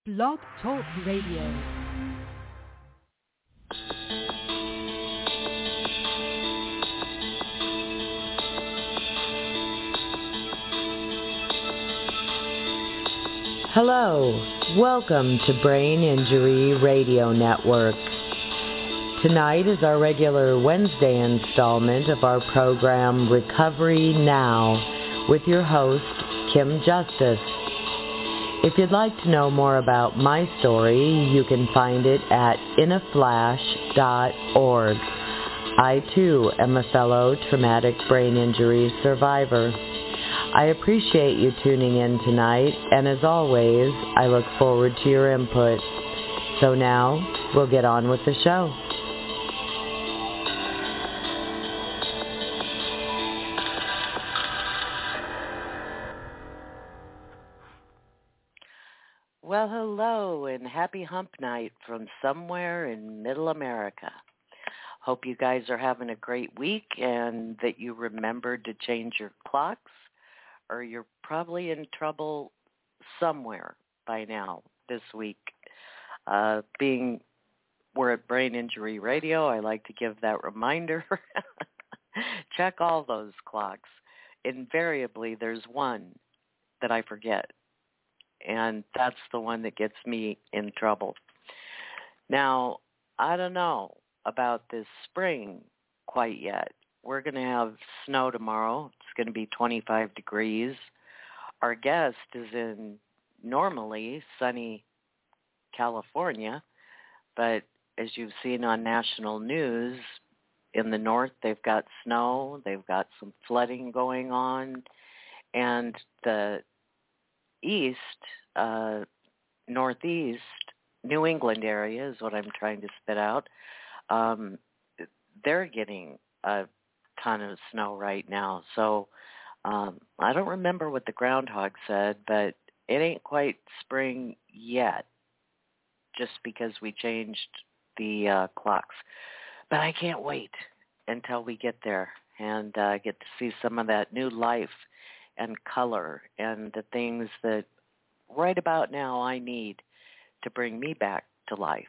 Blog Talk Radio. Hello, welcome to Brain Injury Radio Network. Tonight is our regular Wednesday installment of our program Recovery Now with your host, Kim Justice. If you'd like to know more about my story, you can find it at inaflash.org. I too am a fellow traumatic brain injury survivor. I appreciate you tuning in tonight, and as always, I look forward to your input. So now, we'll get on with the show. Well, hello, and happy hump night from somewhere in Middle America. Hope you guys are having a great week and that you remembered to change your clocks, or you're probably in trouble somewhere by now this week. Being we're at Brain Injury Radio, I like to give that reminder. Check all those clocks. Invariably, there's one that I forget, and that's the one that gets me in trouble. Now, I don't know about this spring quite yet. We're going to have snow tomorrow. It's going to be 25 degrees. Our guest is in normally sunny California, but as you've seen on national news, in the north they've got snow, they've got some flooding going on, and the east, northeast, New England area is what I'm trying to spit out. They're getting a ton of snow right now. So I don't remember what the groundhog said, but it ain't quite spring yet, just because we changed the clocks. But I can't wait until we get there and get to see some of that new life and color and the things that right about now I need to bring me back to life.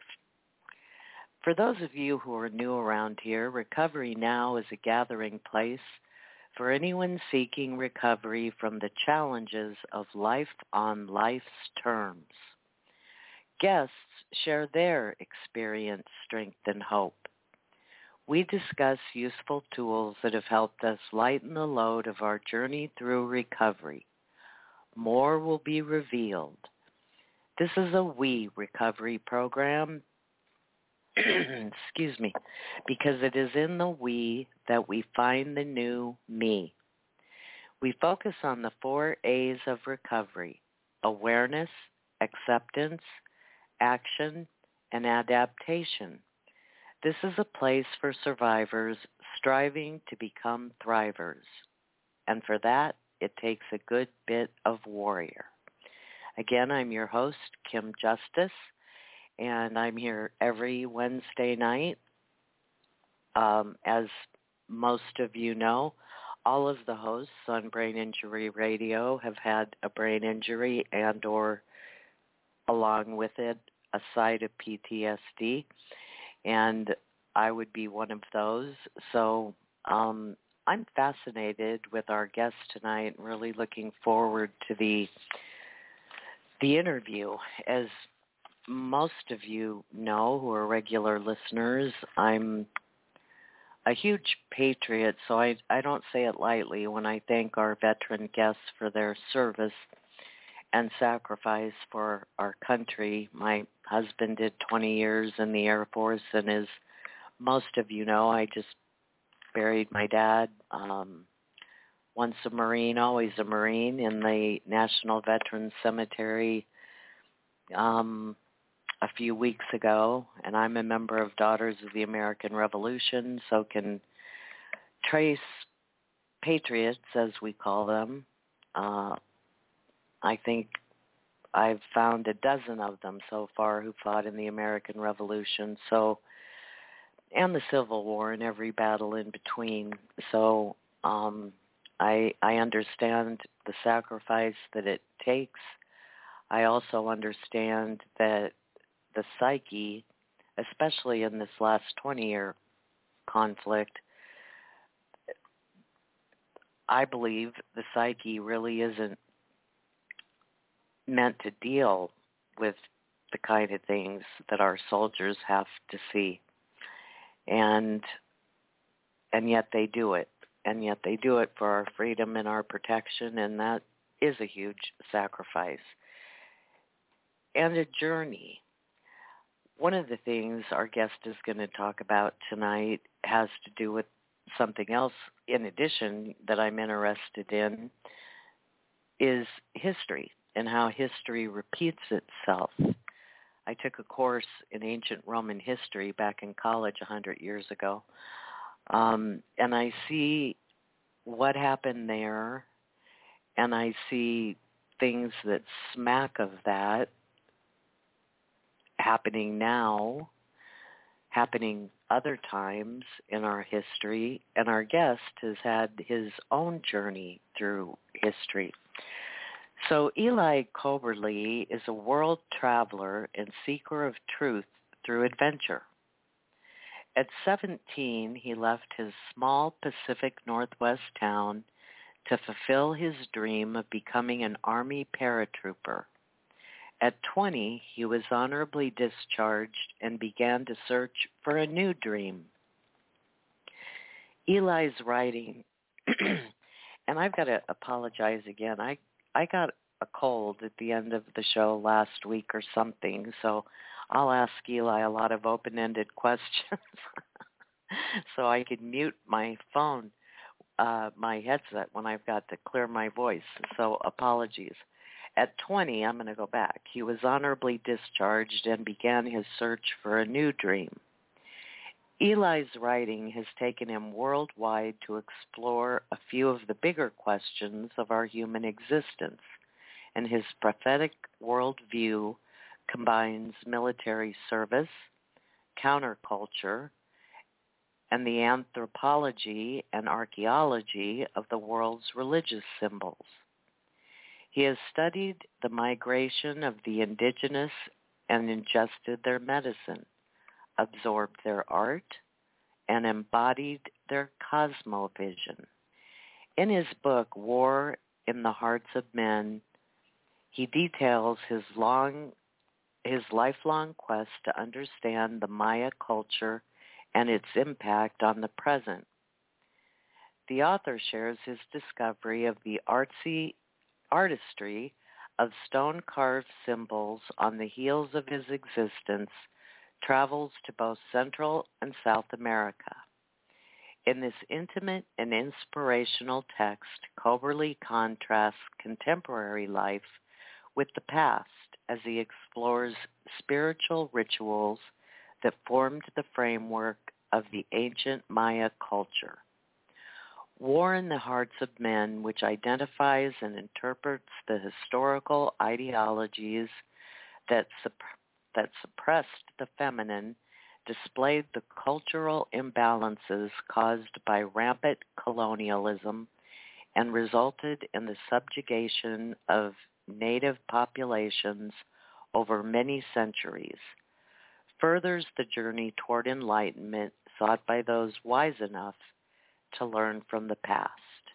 For those of you who are new around here, Recovery Now is a gathering place for anyone seeking recovery from the challenges of life on life's terms. Guests share their experience, strength, and hope. We discuss useful tools that have helped us lighten the load of our journey through recovery. More will be revealed. This is a we recovery program, excuse me, because it is in the we that we find the new me. We focus on the 4 A's of recovery: awareness, acceptance, action, and adaptation. This is a place for survivors striving to become thrivers. And for that, it takes a good bit of warrior. Again, I'm your host, Kim Justice, and I'm here every Wednesday night. As most of you know, all of the hosts on Brain Injury Radio have had a brain injury and or along with it a side of PTSD. And I would be one of those. So I'm fascinated with our guest tonight, really looking forward to the interview. As most of you know who are regular listeners, I'm a huge patriot, so I don't say it lightly when I thank our veteran guests for their service and sacrifice for our country. My husband did 20 years in the Air Force, and as most of you know, I just buried my dad, once a Marine, always a Marine, in the National Veterans Cemetery a few weeks ago. And I'm a member of Daughters of the American Revolution, so can trace patriots, as we call them. I think I've found a dozen of them so far who fought in the American Revolution, and the Civil War and every battle in between. So I understand the sacrifice that it takes. I also understand that the psyche, especially in this last 20-year conflict, I believe the psyche really isn't meant to deal with the kind of things that our soldiers have to see. And yet they do it. And yet they do it for our freedom and our protection, and that is a huge sacrifice. And a journey. One of the things our guest is going to talk about tonight has to do with something else in addition that I'm interested in, is history and how history repeats itself. I took a course in ancient Roman history back in college 100 years ago, and I see what happened there, and I see things that smack of that happening now, happening other times in our history, and our guest has had his own journey through history. So Eli Koberly is a world traveler and seeker of truth through adventure. At 17, he left his small Pacific Northwest town to fulfill his dream of becoming an Army paratrooper. At 20, he was honorably discharged and began to search for a new dream. Eli's writing, and I've got to apologize again. I got a cold at the end of the show last week or something, so I'll ask Eli a lot of open-ended questions so I could mute my phone, my headset, when I've got to clear my voice. So apologies. At 20, I'm going to go back. He was honorably discharged and began his search for a new dream. Eli's writing has taken him worldwide to explore a few of the bigger questions of our human existence, and his prophetic worldview combines military service, counterculture, and the anthropology and archaeology of the world's religious symbols. He has studied the migration of the indigenous and ingested their medicine, absorbed their art, and embodied their cosmovision. In his book, War in the Hearts of Men, he details his lifelong quest to understand the Maya culture and its impact on the present. The author shares his discovery of the artistry of stone-carved symbols on the heels of his existence, travels to both Central and South America. In this intimate and inspirational text, Koberly contrasts contemporary life with the past as he explores spiritual rituals that formed the framework of the ancient Maya culture. War in the Hearts of Men, which identifies and interprets the historical ideologies that suppressed the feminine, displayed the cultural imbalances caused by rampant colonialism and resulted in the subjugation of native populations over many centuries, furthers the journey toward enlightenment sought by those wise enough to learn from the past,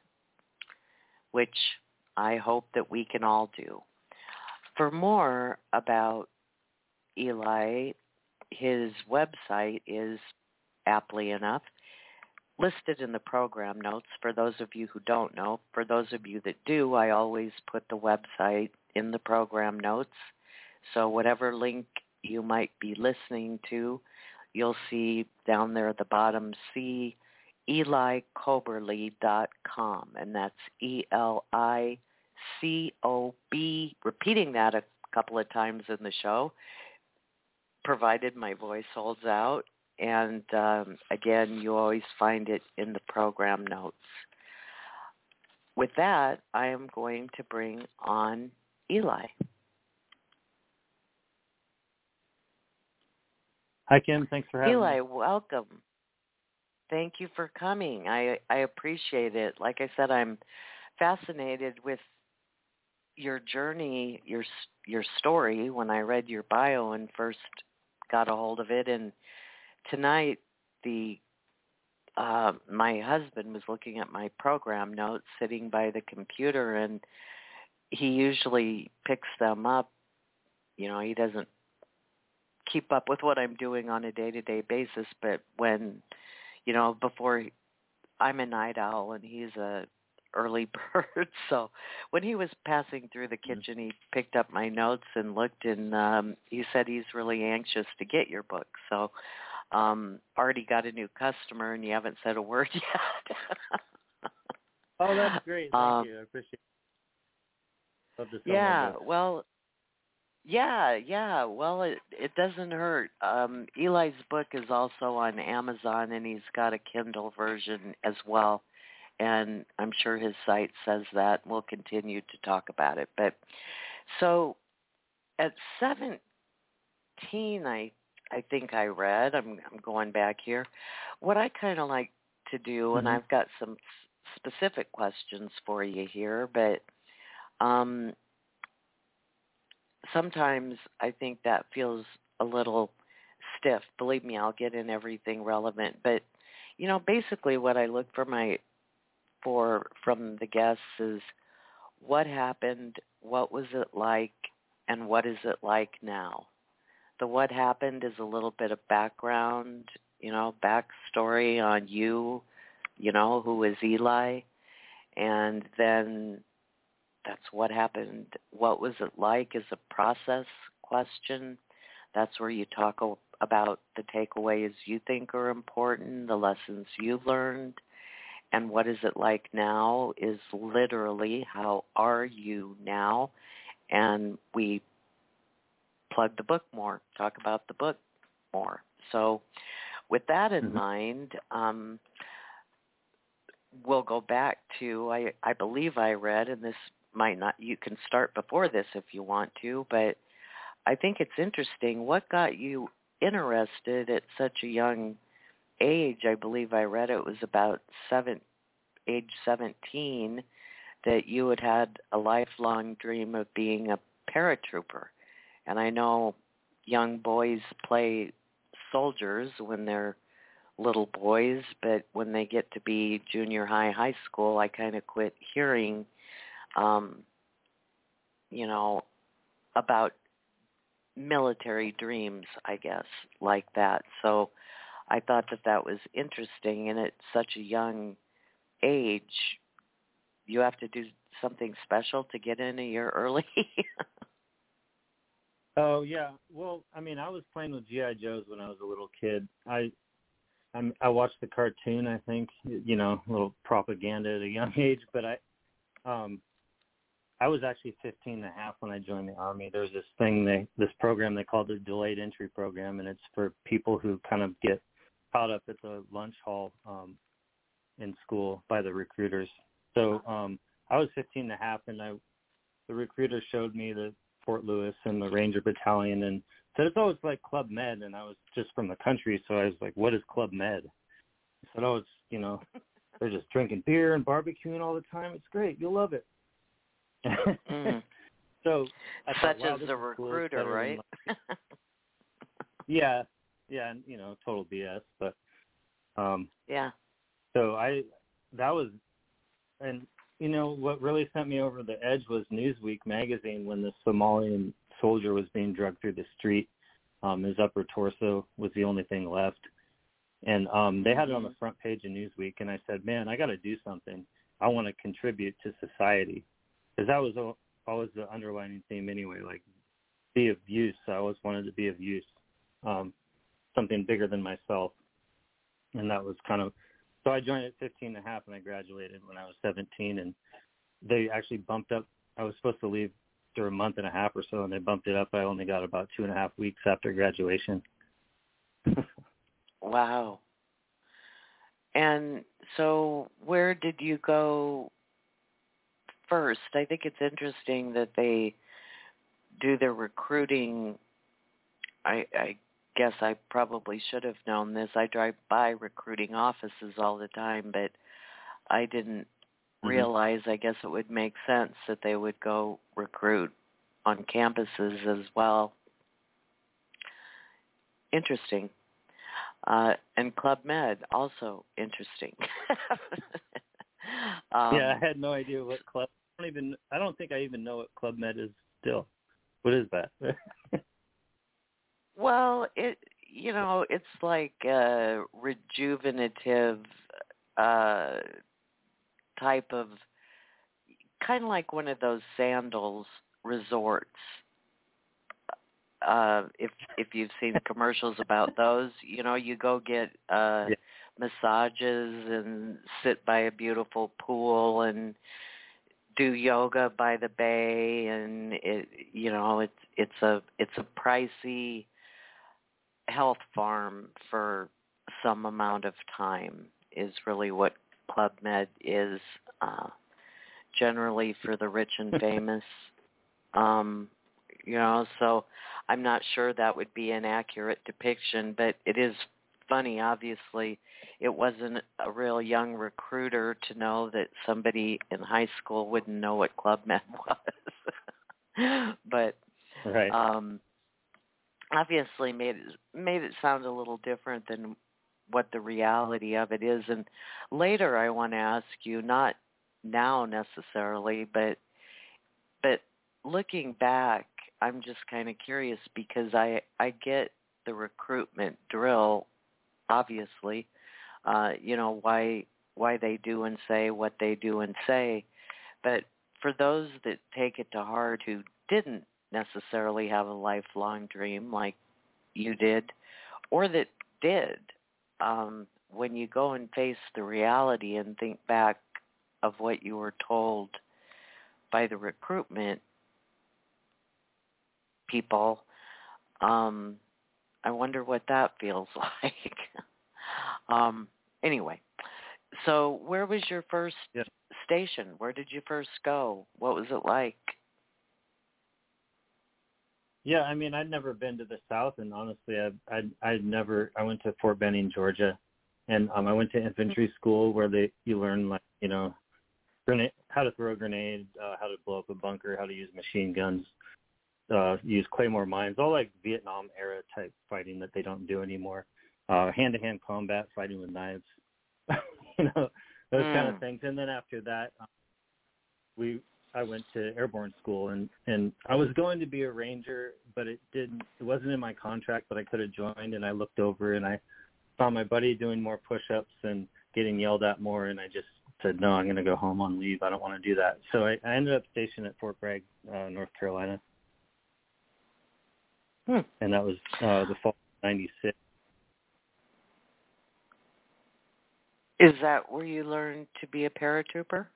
which I hope that we can all do. For more about Eli, his website is, aptly enough, listed in the program notes for those of you who don't know. For those of you that do, I always put the website in the program notes. So whatever link you might be listening to, you'll see down there at the bottom, see EliKoberly.com, and that's ELICOB, repeating that a couple of times in the show, provided my voice holds out. And again, you always find it in the program notes. With that, I am going to bring on Eli. Hi, Kim. Thanks for having me. Eli, welcome. Thank you for coming. I appreciate it. Like I said, I'm fascinated with your journey, your story when I read your bio and first got a hold of it, and tonight my husband was looking at my program notes sitting by the computer, and he usually picks them up. You know, he doesn't keep up with what I'm doing on a day-to-day basis, but when, you know, I'm a night owl and he's a early bird, so when he was passing through the kitchen, he picked up my notes and looked, and he said he's really anxious to get your book. So already got a new customer, and you haven't said a word yet. Oh, that's great. Thank you. I appreciate it. Love to sell my books. Well, well, it doesn't hurt. Eli's book is also on Amazon, and he's got a Kindle version as well, and I'm sure his site says that. We'll continue to talk about it. But so at 17, I think I read, I'm going back here, what I kind of like to do, and I've got some specific questions for you here, but sometimes I think that feels a little stiff. Believe me, I'll get in everything relevant. But, you know, basically what I look for from the guests is what happened, what was it like, and what is it like now? The what happened is a little bit of background, you know, backstory on you know, who is Eli, and then that's what happened. What was it like is a process question. That's where you talk about the takeaways you think are important, the lessons you learned. And what is it like now is literally how are you now? And we plug the book more, talk about the book more. So with that in mind, we'll go back to, I believe I read, and this might not, you can start before this if you want to, but I think it's interesting. What got you interested at such a young age? I believe I read it was about age 17 that you had a lifelong dream of being a paratrooper. And I know young boys play soldiers when they're little boys, but when they get to be junior high school, I kind of quit hearing you know, about military dreams, I guess, like that. So I thought that was interesting, and at such a young age, you have to do something special to get in a year early. Oh, yeah. Well, I mean, I was playing with G.I. Joes when I was a little kid. I watched the cartoon, I think, you know, a little propaganda at a young age, but I was actually 15 and a half when I joined the Army. There's this program they call the Delayed Entry Program, and it's for people who kind of get caught up at the lunch hall in school by the recruiters. So I was 15 and a half, and the recruiter showed me the Fort Lewis and the Ranger Battalion and said, it's always like Club Med, and I was just from the country, so I was like, what is Club Med? I said, oh, it's, you know, they're just drinking beer and barbecuing all the time. It's great. You'll love it. So I such thought, wow, as a recruiter, right? Yeah, and you know, total BS, but yeah. So that was, and you know, what really sent me over the edge was Newsweek magazine when the Somalian soldier was being dragged through the street. His upper torso was the only thing left, and they had it on the front page of Newsweek. And I said, man, I got to do something. I want to contribute to society. Because that was always the underlining theme anyway, like be of use. I always wanted to be of use, something bigger than myself. And that was kind of, so I joined at 15 and a half and I graduated when I was 17. And they actually bumped up, I was supposed to leave after a month and a half or so, and they bumped it up. I only got about 2.5 weeks after graduation. Wow. And so where did you go first? I think it's interesting that they do their recruiting. I guess I probably should have known this. I drive by recruiting offices all the time, but I didn't realize, I guess it would make sense that they would go recruit on campuses as well. Interesting. And Club Med, also interesting. Yeah, I had no idea what club. I don't think I even know what Club Med is still. What is that? Well, it's like a rejuvenative type of, kind of like one of those Sandals resorts. If you've seen commercials about those, you go get massages and sit by a beautiful pool and do yoga by the bay, and it's a pricey health farm for some amount of time is really what Club Med is, generally for the rich and famous. So I'm not sure that would be an accurate depiction, but it is funny. Obviously, it wasn't a real young recruiter to know that somebody in high school wouldn't know what Club Med was. But right. Obviously made it sound a little different than what the reality of it is. And later I want to ask you, not now necessarily, but looking back, I'm just kind of curious because I get the recruitment drill, obviously, why they do and say what they do and say. But for those that take it to heart who didn't necessarily have a lifelong dream like you did, or that did, when you go and face the reality and think back of what you were told by the recruitment people, I wonder what that feels like. Anyway, so where was your first station? Where did you first go? What was it like? Yeah, I mean, I'd never been to the South, and honestly, I went to Fort Benning, Georgia, and I went to infantry school where you learn, like, how to throw a grenade, how to blow up a bunker, how to use machine guns, use claymore mines, all like Vietnam era type fighting that they don't do anymore. Hand-to-hand combat, fighting with knives, those kind of things. And then after that, I went to airborne school, and I was going to be a ranger, but it wasn't in my contract, but I could have joined. And I looked over and I saw my buddy doing more push-ups and getting yelled at more, and I just said, no, I'm going to go home on leave. I don't want to do that. So I ended up stationed at Fort Bragg, North Carolina. And that was the fall of 96. Is that where you learned to be a paratrooper?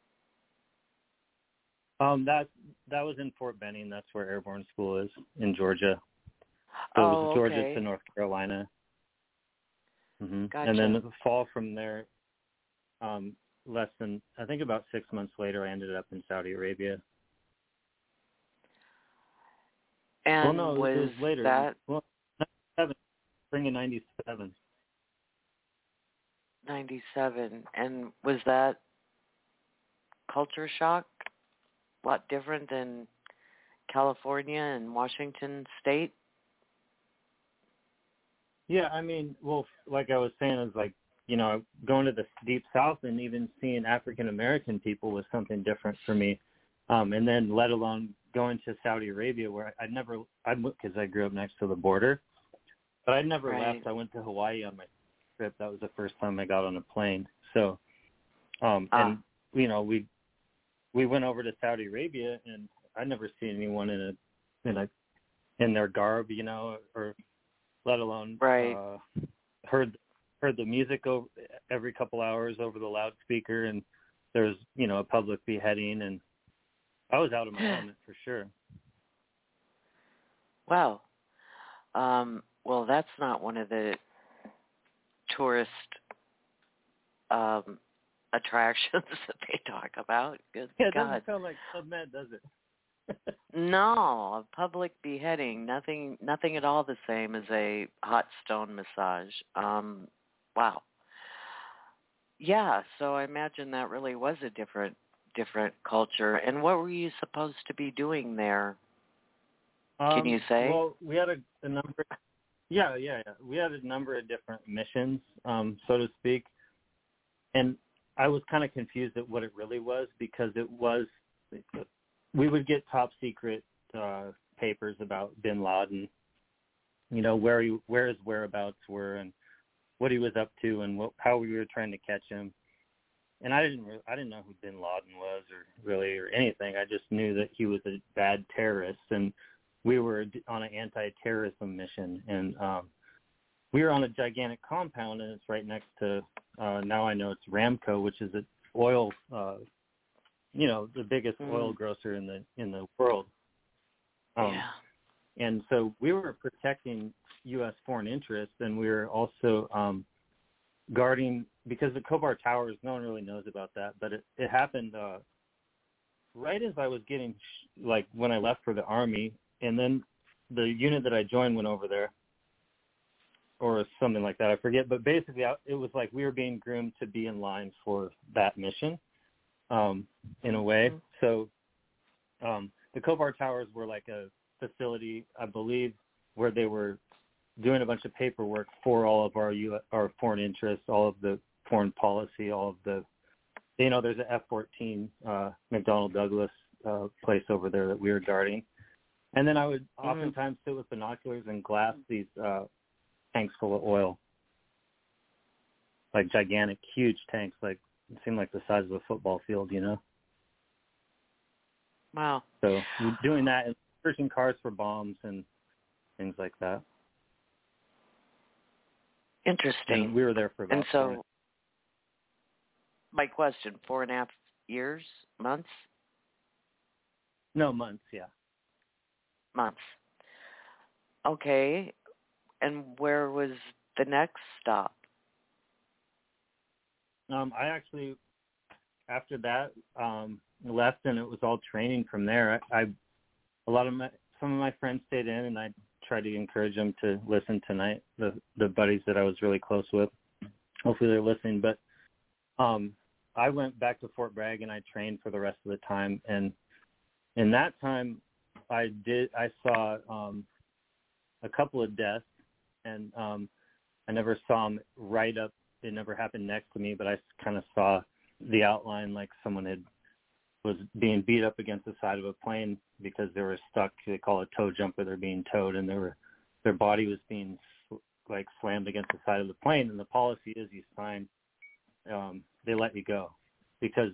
That was in Fort Benning. That's where airborne school is in Georgia. So it was Georgia to North Carolina. Mm-hmm. Gotcha. And then the fall from there, I think about 6 months later, I ended up in Saudi Arabia. And it was later. That 97, spring of 97. 97. And was that culture shock? A lot different than California and Washington State? Yeah, I mean, well, like I was saying, it's like, going to the deep South and even seeing African American people was something different for me. And then let alone going to Saudi Arabia, where because I grew up next to the border, but I never left. I went to Hawaii on my trip. That was the first time I got on a plane. So, and we went over to Saudi Arabia, and I never seen anyone in their garb, or let alone heard the music every couple hours over the loudspeaker, and there was a public beheading, and I was out of my element for sure. Wow. Well, that's not one of the tourist attractions that they talk about. Good It God. doesn't sound like Club Med, does it? No, a public beheading. Nothing at all the same as a hot stone massage. Wow. Yeah, so I imagine that really was a different culture. And what were you supposed to be doing there? Can you say? Well, we had a number. Yeah. We had a number of different missions, so to speak, and I was kind of confused at what it really was because we would get top secret papers about Bin Laden, where his whereabouts were and what he was up to and how we were trying to catch him. And I didn't know who Bin Laden was or anything. I just knew that he was a bad terrorist, and we were on an anti-terrorism mission. And we were on a gigantic compound, and it's right next to now I know it's Ramco, which is an oil, the biggest oil grocer in the world. Yeah. And so we were protecting U.S. foreign interests, and we were also guarding, because the Khobar Towers, no one really knows about that, but it happened right as I was getting, when I left for the Army, and then the unit that I joined went over there, or something like that, I forget, but basically it was like we were being groomed to be in line for that mission, in a way. So the Khobar Towers were like a facility, I believe, where they were doing a bunch of paperwork for all of our foreign interests, all of the foreign policy, all of the, there's an F-14 McDonnell Douglas place over there that we were guarding. And then I would oftentimes sit with binoculars and glass these tanks full of oil, like gigantic, huge tanks, like it seemed like the size of a football field, Wow. So doing that and searching cars for bombs and things like that. Interesting. And we were there for about. And so, my question: 4.5 years, months? No, months. Yeah. Months. Okay. And where was the next stop? I actually, after that, left, and it was all training from there. Some of my friends stayed in, and I tried to encourage them to listen tonight. The buddies that I was really close with, hopefully they're listening. But I went back to Fort Bragg, and I trained for the rest of the time. And in that time, I saw a couple of deaths, and I never saw them right up. It never happened next to me, but I kind of saw the outline, like someone was being beat up against the side of a plane because they were stuck. They call it toe jumper. They're being towed, and their body was being slammed against the side of the plane. And the policy is you sign, they let you go, because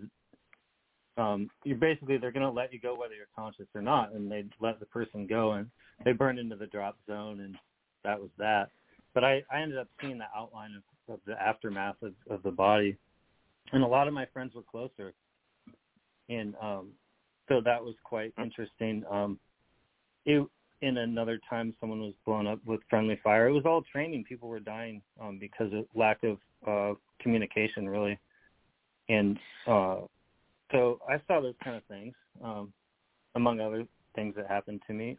they're going to let you go whether you're conscious or not, and they let the person go, and they burned into the drop zone, and that was that. But I ended up seeing the outline of the aftermath of the body, and a lot of my friends were closer. And so that was quite interesting. In another time, someone was blown up with friendly fire. It was all training. People were dying because of lack of communication, really. And so I saw those kind of things, among other things that happened to me.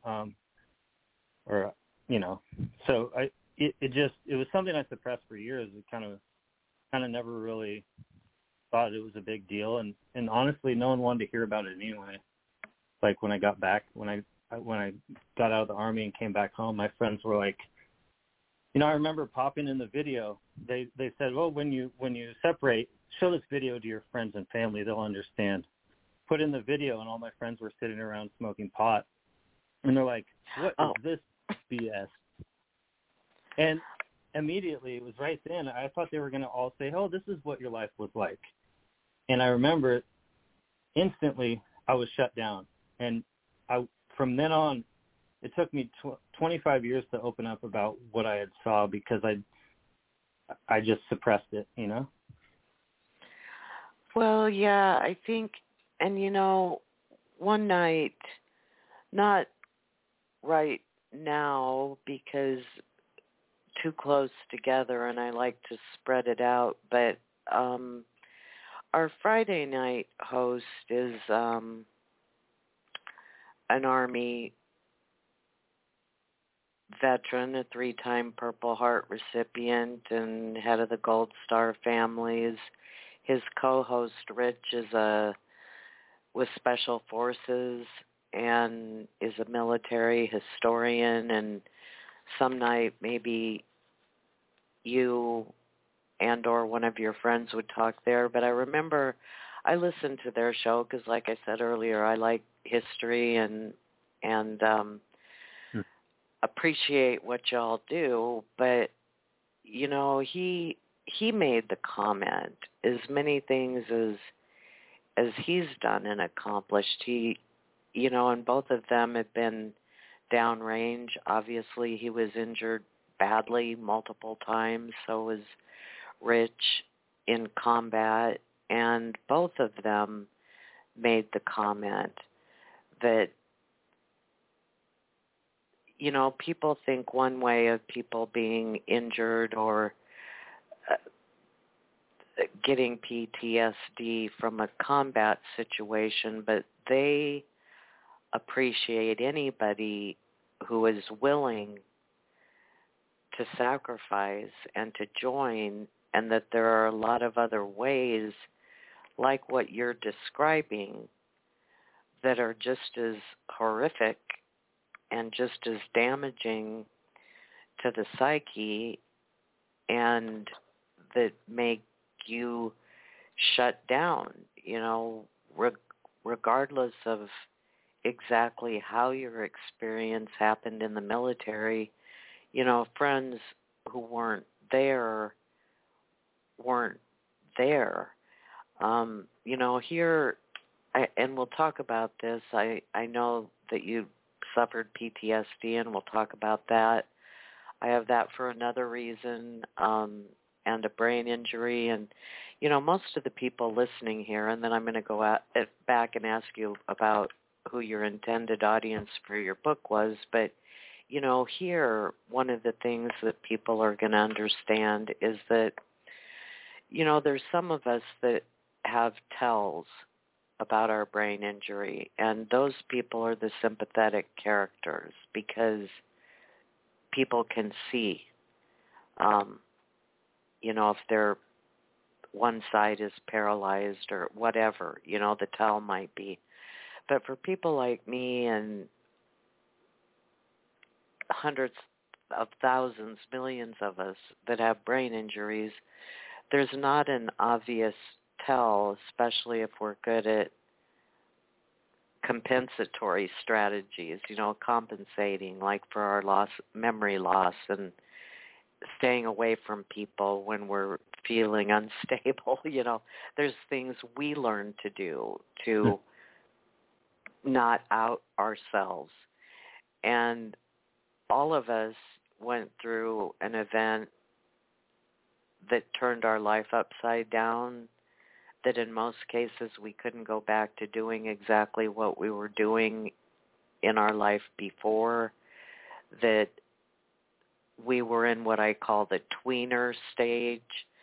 So it was something I suppressed for years. It kind of never really thought it was a big deal, and honestly, no one wanted to hear about it anyway. Like when I got back, when I got out of the Army and came back home, my friends were like, I remember popping in the video. They said, well, when you separate, show this video to your friends and family; they'll understand. Put in the video, and all my friends were sitting around smoking pot, and they're like, what is this BS? And immediately, it was right then, I thought they were going to all say, oh, this is what your life was like. And I remember instantly I was shut down. And from then on, it took me 25 years to open up about what I had saw, because I just suppressed it, Well, yeah, I think, and one night, not right now because too close together and I like to spread it out, but our Friday night host is an Army veteran, a 3-time Purple Heart recipient and head of the Gold Star families. his co-host Rich is with Special Forces and is a military historian, and some night maybe you and or one of your friends would talk there. But I remember I listened to their show because, like I said earlier, I like history and appreciate what y'all do. But you know, he made the comment, as many things as he's done and accomplished. He, you know, and both of them have been downrange. Obviously, he was injured badly multiple times. So was Rich in combat, and both of them made the comment that, you know, people think one way of people being injured or getting PTSD from a combat situation, but they appreciate anybody who is willing to sacrifice and to join, and that there are a lot of other ways, like what you're describing, that are just as horrific and just as damaging to the psyche, and that make you shut down, you know, regardless of exactly how your experience happened in the military. You know, friends who weren't there. You know, here, and we'll talk about this, I know that you suffered PTSD, and we'll talk about that. I have that for another reason, and a brain injury. And, you know, most of the people listening here, and then I'm going to go back and ask you about who your intended audience for your book was. But, you know, here, one of the things that people are going to understand is that, you know, there's some of us that have tells about our brain injury, and those people are the sympathetic characters because people can see, you know, if they're one side is paralyzed or whatever, you know, the tell might be. But for people like me and hundreds of thousands, millions of us that have brain injuries, there's not an obvious tell, especially if we're good at compensatory strategies, you know, compensating, like for our memory loss, and staying away from people when we're feeling unstable. You know, there's things we learn to do to not out ourselves. And all of us went through an event that turned our life upside down, that in most cases we couldn't go back to doing exactly what we were doing in our life before, that we were in what I call the tweener stage,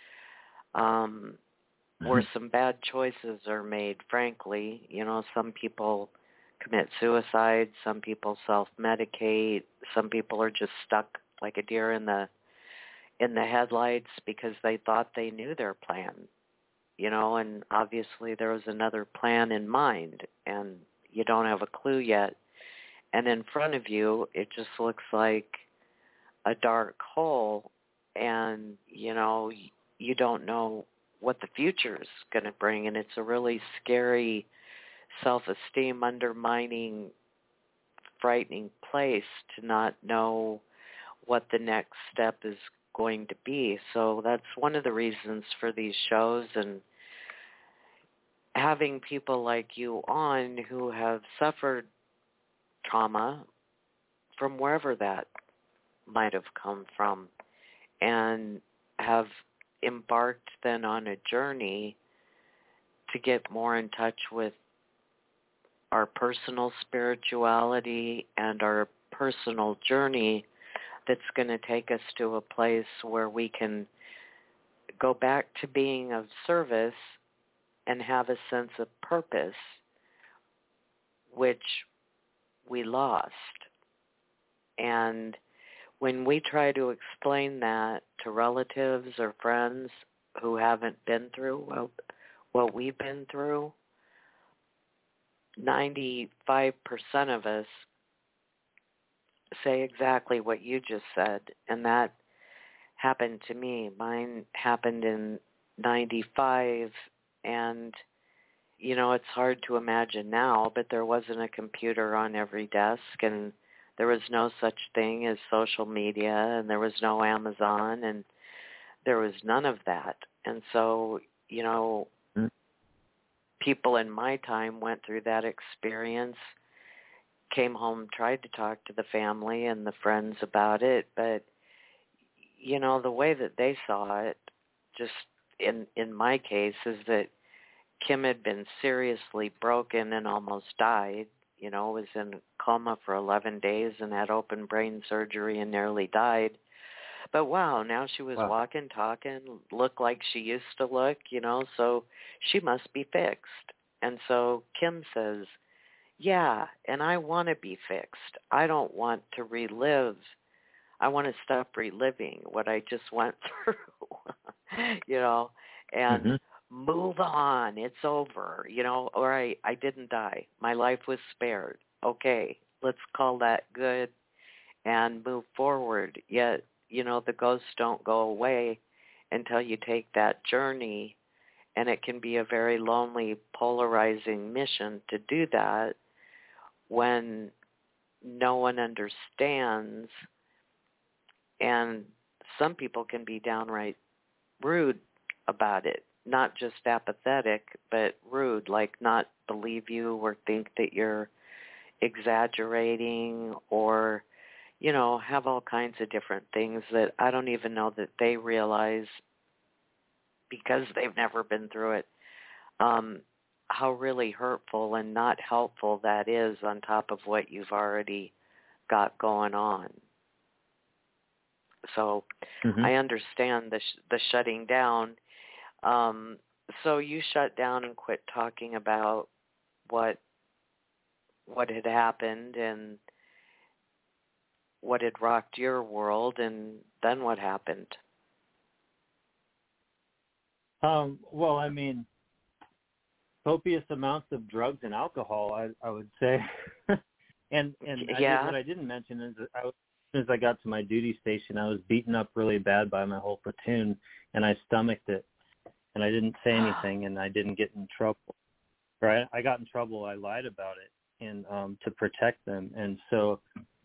where some bad choices are made, frankly. You know, some people commit suicide, some people self-medicate, some people are just stuck like a deer in the headlights because they thought they knew their plan, you know, and obviously there was another plan in mind, and you don't have a clue yet. And in front of you, it just looks like a dark hole, and, you know, you don't know what the future is going to bring, and it's a really scary, self-esteem undermining, frightening place to not know what the next step is going to be. So that's one of the reasons for these shows, and having people like you on who have suffered trauma from wherever that might have come from, and have embarked then on a journey to get more in touch with our personal spirituality and our personal journey that's going to take us to a place where we can go back to being of service and have a sense of purpose, which we lost. And when we try to explain that to relatives or friends who haven't been through what we've been through, 95% of us say exactly what you just said, and that happened to me. Mine happened in 95, and, you know, it's hard to imagine now, but there wasn't a computer on every desk, and there was no such thing as social media, and there was no Amazon, and there was none of that. And so, you know, people in my time went through that experience, came home, tried to talk to the family and the friends about it, but, you know, the way that they saw it, just in my case, is that Kim had been seriously broken and almost died, you know, was in coma for 11 days and had open brain surgery and nearly died. But wow, now she was walking, talking, looked like she used to look, you know, so she must be fixed. And so Kim says, yeah, and I want to be fixed. I don't want to relive. I want to stop reliving what I just went through, you know, and move on. It's over, you know, or I didn't die. My life was spared. Okay, let's call that good and move forward. Yet, you know, the ghosts don't go away until you take that journey, and it can be a very lonely, polarizing mission to do that when no one understands, and some people can be downright rude about it, not just apathetic, but rude, like not believe you or think that you're exaggerating or, you know, have all kinds of different things that I don't even know that they realize because they've never been through it, how really hurtful and not helpful that is on top of what you've already got going on. So I understand the shutting down. So you shut down and quit talking about what had happened and what had rocked your world, and then what happened? Well, I mean, copious amounts of drugs and alcohol, I would say. and what I didn't mention is that as soon as I got to my duty station, I was beaten up really bad by my whole platoon, and I stomached it, and I didn't say anything, and I didn't get in trouble. Right? I got in trouble. I lied about it, and to protect them, and so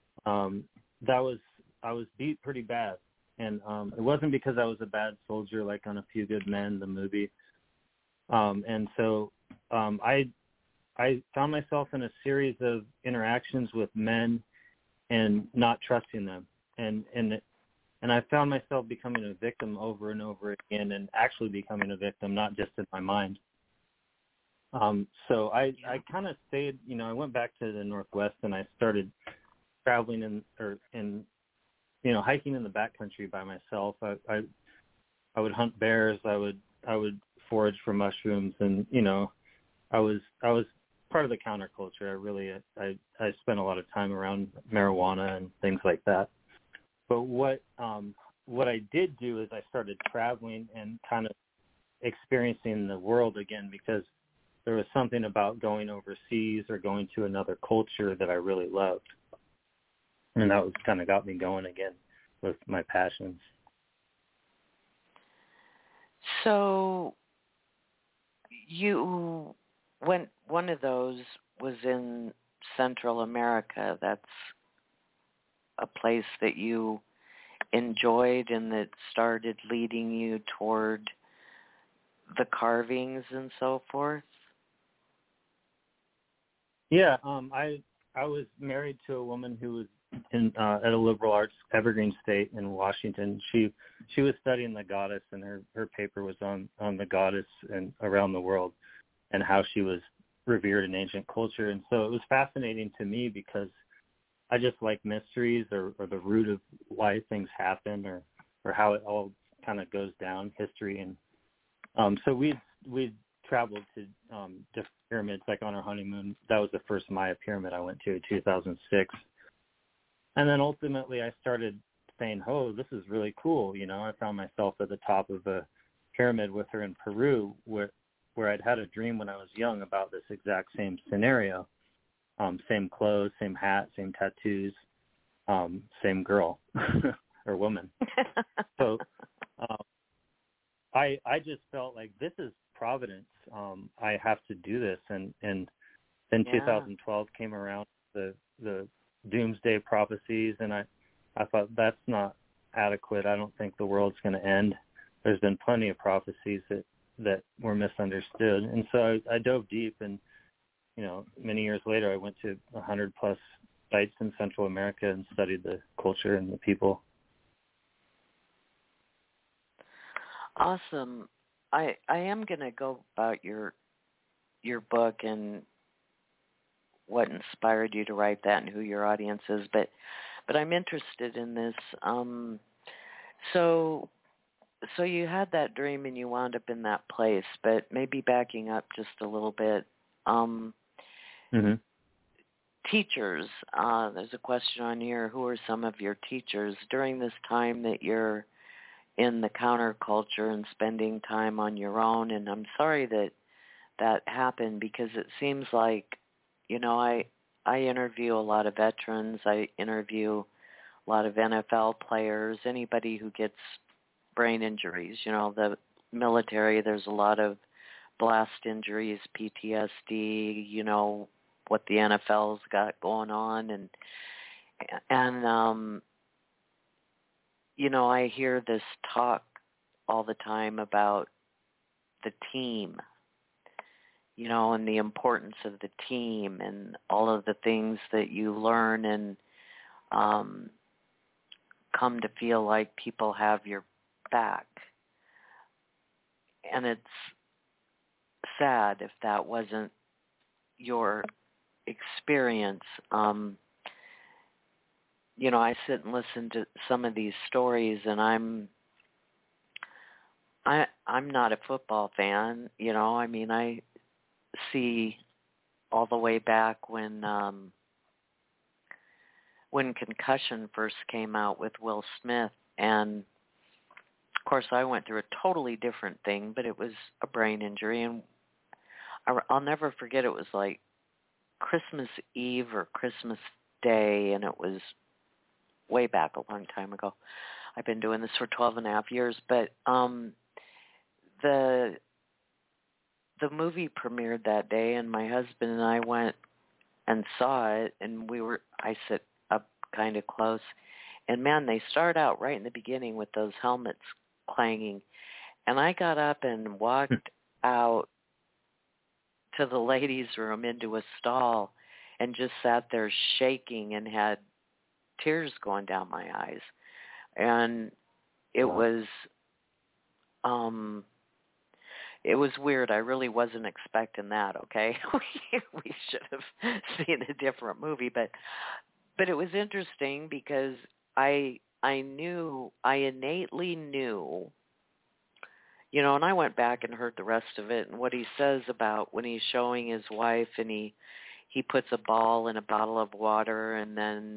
I was beat pretty bad, and it wasn't because I was a bad soldier like on A Few Good Men, the movie, and so I found myself in a series of interactions with men and not trusting them, and I found myself becoming a victim over and over again, and actually becoming a victim, not just in my mind. So I kind of stayed, you know, I went back to the Northwest and I started traveling in you know, hiking in the backcountry by myself. I would hunt bears. I would forage for mushrooms, and you know, I was part of the counterculture. I spent a lot of time around marijuana and things like that. But what I did do is I started traveling and kind of experiencing the world again, because there was something about going overseas or going to another culture that I really loved. And that was kind of got me going again with my passions. So you went, one of those was in Central America. That's a place that you enjoyed and that started leading you toward the carvings and so forth? Yeah, I was married to a woman who was at a liberal arts Evergreen State in Washington. She was studying the goddess, and her paper was on the goddess and around the world and how she was revered in ancient culture. And so it was fascinating to me because I just like mysteries or the root of why things happen or how it all kind of goes down, history. And so we traveled to different pyramids, like on our honeymoon. That was the first Maya pyramid I went to in 2006. And then ultimately I started saying, oh, this is really cool. You know, I found myself at the top of a pyramid with her in Peru, where I'd had a dream when I was young about this exact same scenario. Same clothes, same hat, same tattoos, same girl or woman. So I just felt like this is Providence. I have to do this. And then 2012 came around, the doomsday prophecies, and I thought that's not adequate. I don't think the world's going to end. There's been plenty of prophecies that were misunderstood. And so I dove deep, and many years later, I went to 100+ sites in Central America and studied the culture and the people. Awesome. I am going to go about your book and what inspired you to write that and who your audience is, but I'm interested in this. So you had that dream and you wound up in that place, but maybe backing up just a little bit. Mm-hmm. Teachers, there's a question on here. Who are some of your teachers during this time that you're in the counterculture and spending time on your own? And I'm sorry that happened, because it seems like, I interview a lot of veterans. I interview a lot of NFL players, anybody who gets brain injuries. The military, there's a lot of blast injuries, PTSD, what the NFL's got going on. And I hear this talk all the time about the team, and the importance of the team and all of the things that you learn and come to feel like people have your back. And it's sad if that wasn't your experience. I sit and listen to some of these stories, and I'm not a football fan. I see all the way back when Concussion first came out with Will Smith, and of course I went through a totally different thing, but it was a brain injury, and I'll never forget, it was like Christmas Eve or Christmas Day, and it was way back a long time ago. I've been doing this for 12 and a half years, but the movie premiered that day, and my husband and I went and saw it, and I sit up kind of close, and man, they start out right in the beginning with those helmets clanging, and I got up and walked out to the ladies' room into a stall and just sat there shaking and had tears going down my eyes. And it was weird. I really wasn't expecting that, okay? we should have seen a different movie, but it was interesting because I innately knew, and I went back and heard the rest of it, and what he says about when he's showing his wife, and he puts a ball in a bottle of water and then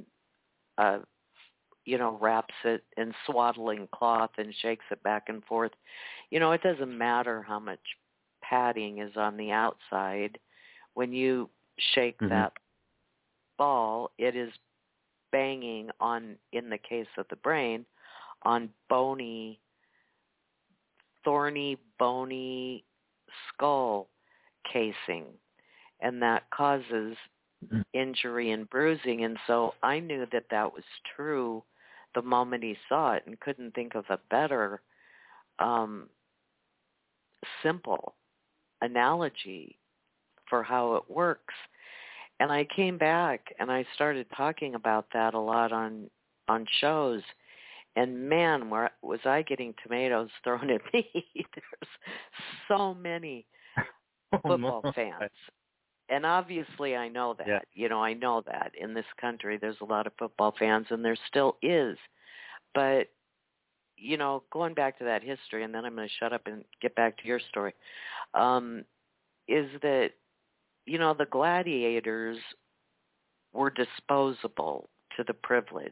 wraps it in swaddling cloth and shakes it back and forth. It doesn't matter how much padding is on the outside. When you shake that ball, it is banging on, in the case of the brain, on thorny, bony skull casing, and that causes injury and bruising. And so I knew that was true the moment he saw it, and couldn't think of a better simple analogy for how it works. And I came back and I started talking about that a lot on shows, and man, was I getting tomatoes thrown at me. There's so many football fans. And obviously I know that. Yeah. I know that in this country there's a lot of football fans, and there still is. But, going back to that history, and then I'm going to shut up and get back to your story, is that, the gladiators were disposable to the privileged.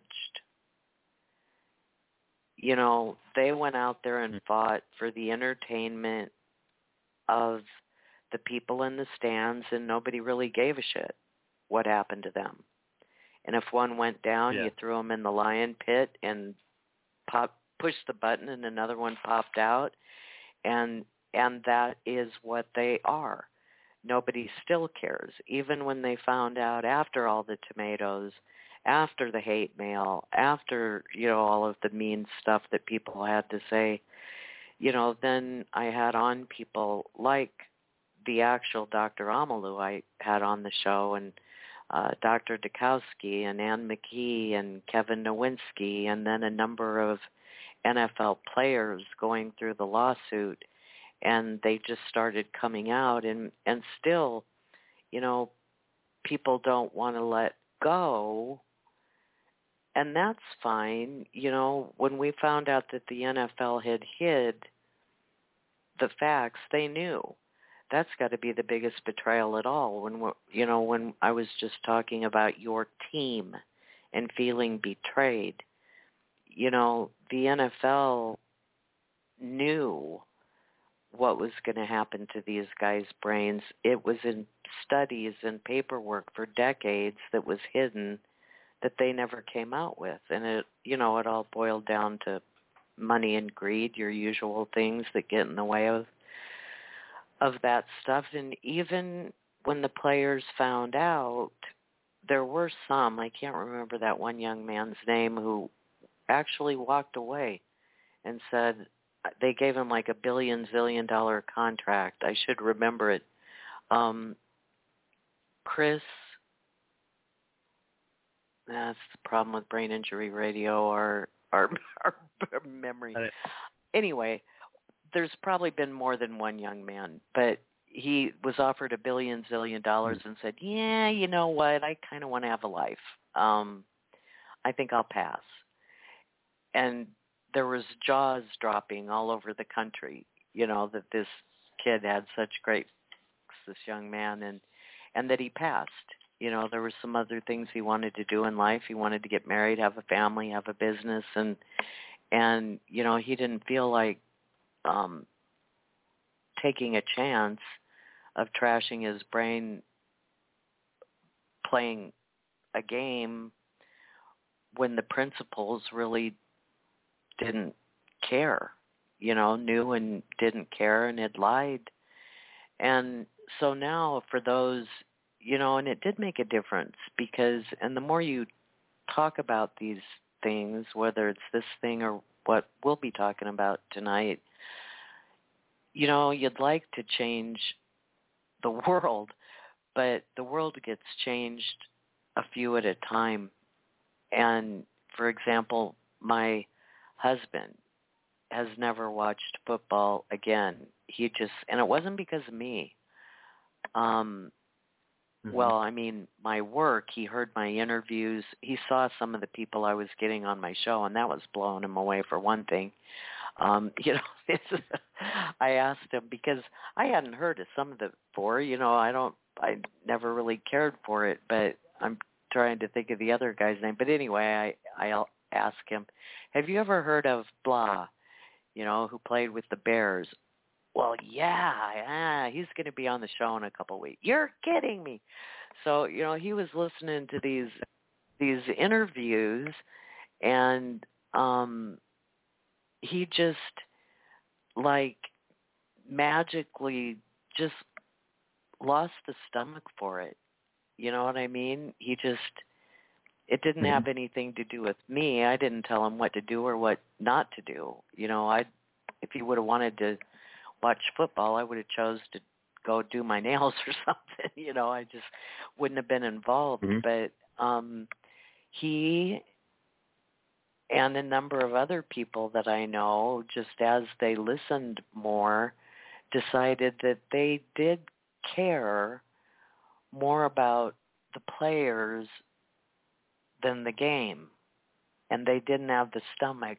They went out there and fought for the entertainment of the people in the stands, and nobody really gave a shit what happened to them. And if one went down, you threw them in the lion pit and pushed the button, and another one popped out, and that is what they are. Nobody still cares, even when they found out after all the tomatoes, after the hate mail, after, all of the mean stuff that people had to say. Then I had on people like the actual Dr. Amalu I had on the show, and Dr. Dukowski and Ann McKee and Kevin Nowinski, and then a number of NFL players going through the lawsuit, and they just started coming out, and still, people don't want to let go, and that's fine. When we found out that the NFL had hid the facts, they knew. That's got to be the biggest betrayal at all. When I was just talking about your team and feeling betrayed, the NFL knew what was going to happen to these guys' brains. It was in studies and paperwork for decades that was hidden that they never came out with. And it all boiled down to money and greed, your usual things that get in the way of that stuff. And even when the players found out, there were some, I can't remember that one young man's name, who actually walked away and said, they gave him like $1 billion contract. I should remember it. Chris, that's the problem with brain injury radio, our memory. Anyway, there's probably been more than one young man, but he was offered $1 billion and said, yeah, you know what, I kind of want to have a life. I think I'll pass. And there was jaws dropping all over the country, that this kid had such great, this young man, and that he passed. There were some other things he wanted to do in life. He wanted to get married, have a family, have a business, and he didn't feel like taking a chance of trashing his brain playing a game when the principals really didn't care, knew and didn't care and had lied. And so now for those, and it did make a difference because, and the more you talk about these things, whether it's this thing or what we'll be talking about tonight, you'd like to change the world, but the world gets changed a few at a time. And for example, my husband has never watched football again. And it wasn't because of me. Well, I mean, my work, he heard my interviews. He saw some of the people I was getting on my show, and that was blowing him away for one thing. I asked him because I hadn't heard of some of the before. I never really cared for it, but I'm trying to think of the other guy's name. But anyway, I'll ask him, have you ever heard of blah, who played with the Bears? Well, yeah, he's going to be on the show in a couple of weeks. You're kidding me. So, he was listening to these interviews, and he just, like, magically just lost the stomach for it. You know what I mean? It didn't have anything to do with me. I didn't tell him what to do or what not to do. If he would have wanted to watch football, I would have chose to go do my nails or something. I just wouldn't have been involved. But he and a number of other people that I know, just as they listened more, decided that they did care more about the players than the game. And they didn't have the stomach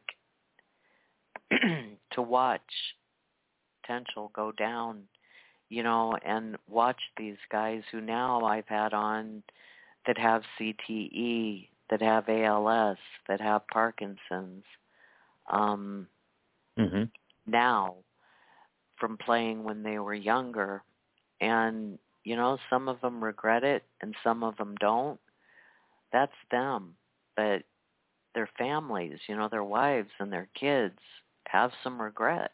to watch potential go down, and watch these guys who now I've had on that have CTE, that have ALS, that have Parkinson's, now from playing when they were younger, And, some of them regret it and some of them don't. That's them. But their families, their wives and their kids have some regret,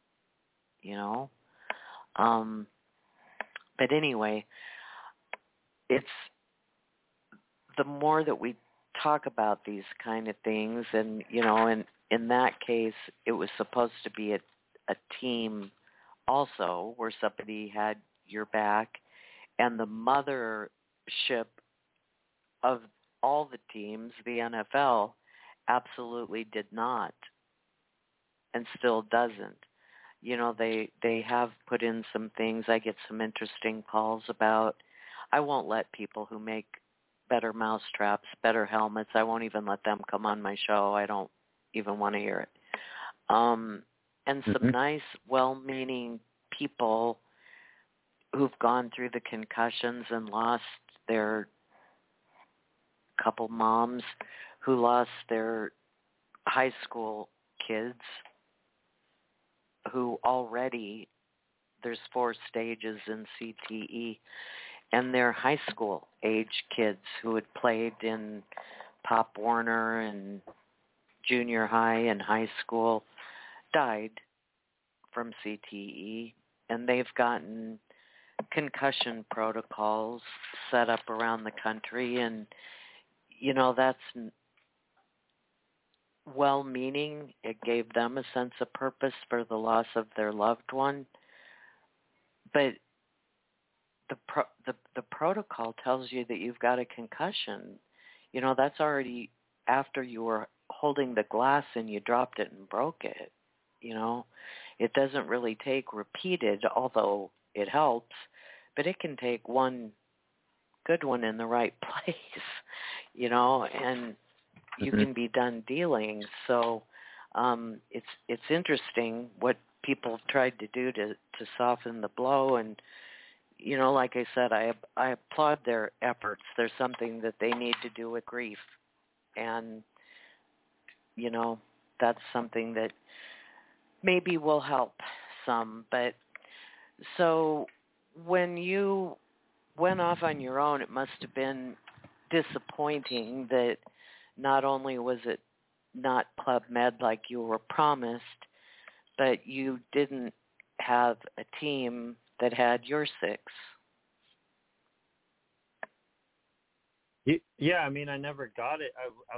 But anyway, it's the more that we talk about these kind of things, and, in that case, it was supposed to be a team also where somebody had your back, and the mothership of all the teams, the NFL, absolutely did not and still doesn't. They have put in some things. I get some interesting calls about, I won't let people who make better mousetraps, better helmets, I won't even let them come on my show. I don't even want to hear it. And some nice, well-meaning people who've gone through the concussions and lost their couple moms who lost their high school kids who already, there's 4 stages in CTE, and they're high school age kids who had played in Pop Warner and junior high and high school died from CTE, and they've gotten concussion protocols set up around the country, and that's well-meaning. It gave them a sense of purpose for the loss of their loved one, but the protocol tells you that you've got a concussion. That's already after you were holding the glass and you dropped it and broke it. It doesn't really take repeated, although it helps, but it can take one good one in the right place, and you can be done dealing. So it's interesting what people tried to do to soften the blow. And, like I said, I applaud their efforts. There's something that they need to do with grief. And, that's something that maybe will help some. But so when you went off on your own, it must have been disappointing that not only was it not Club Med like you were promised, but you didn't have a team that had your 6. Yeah, I mean, I never got it.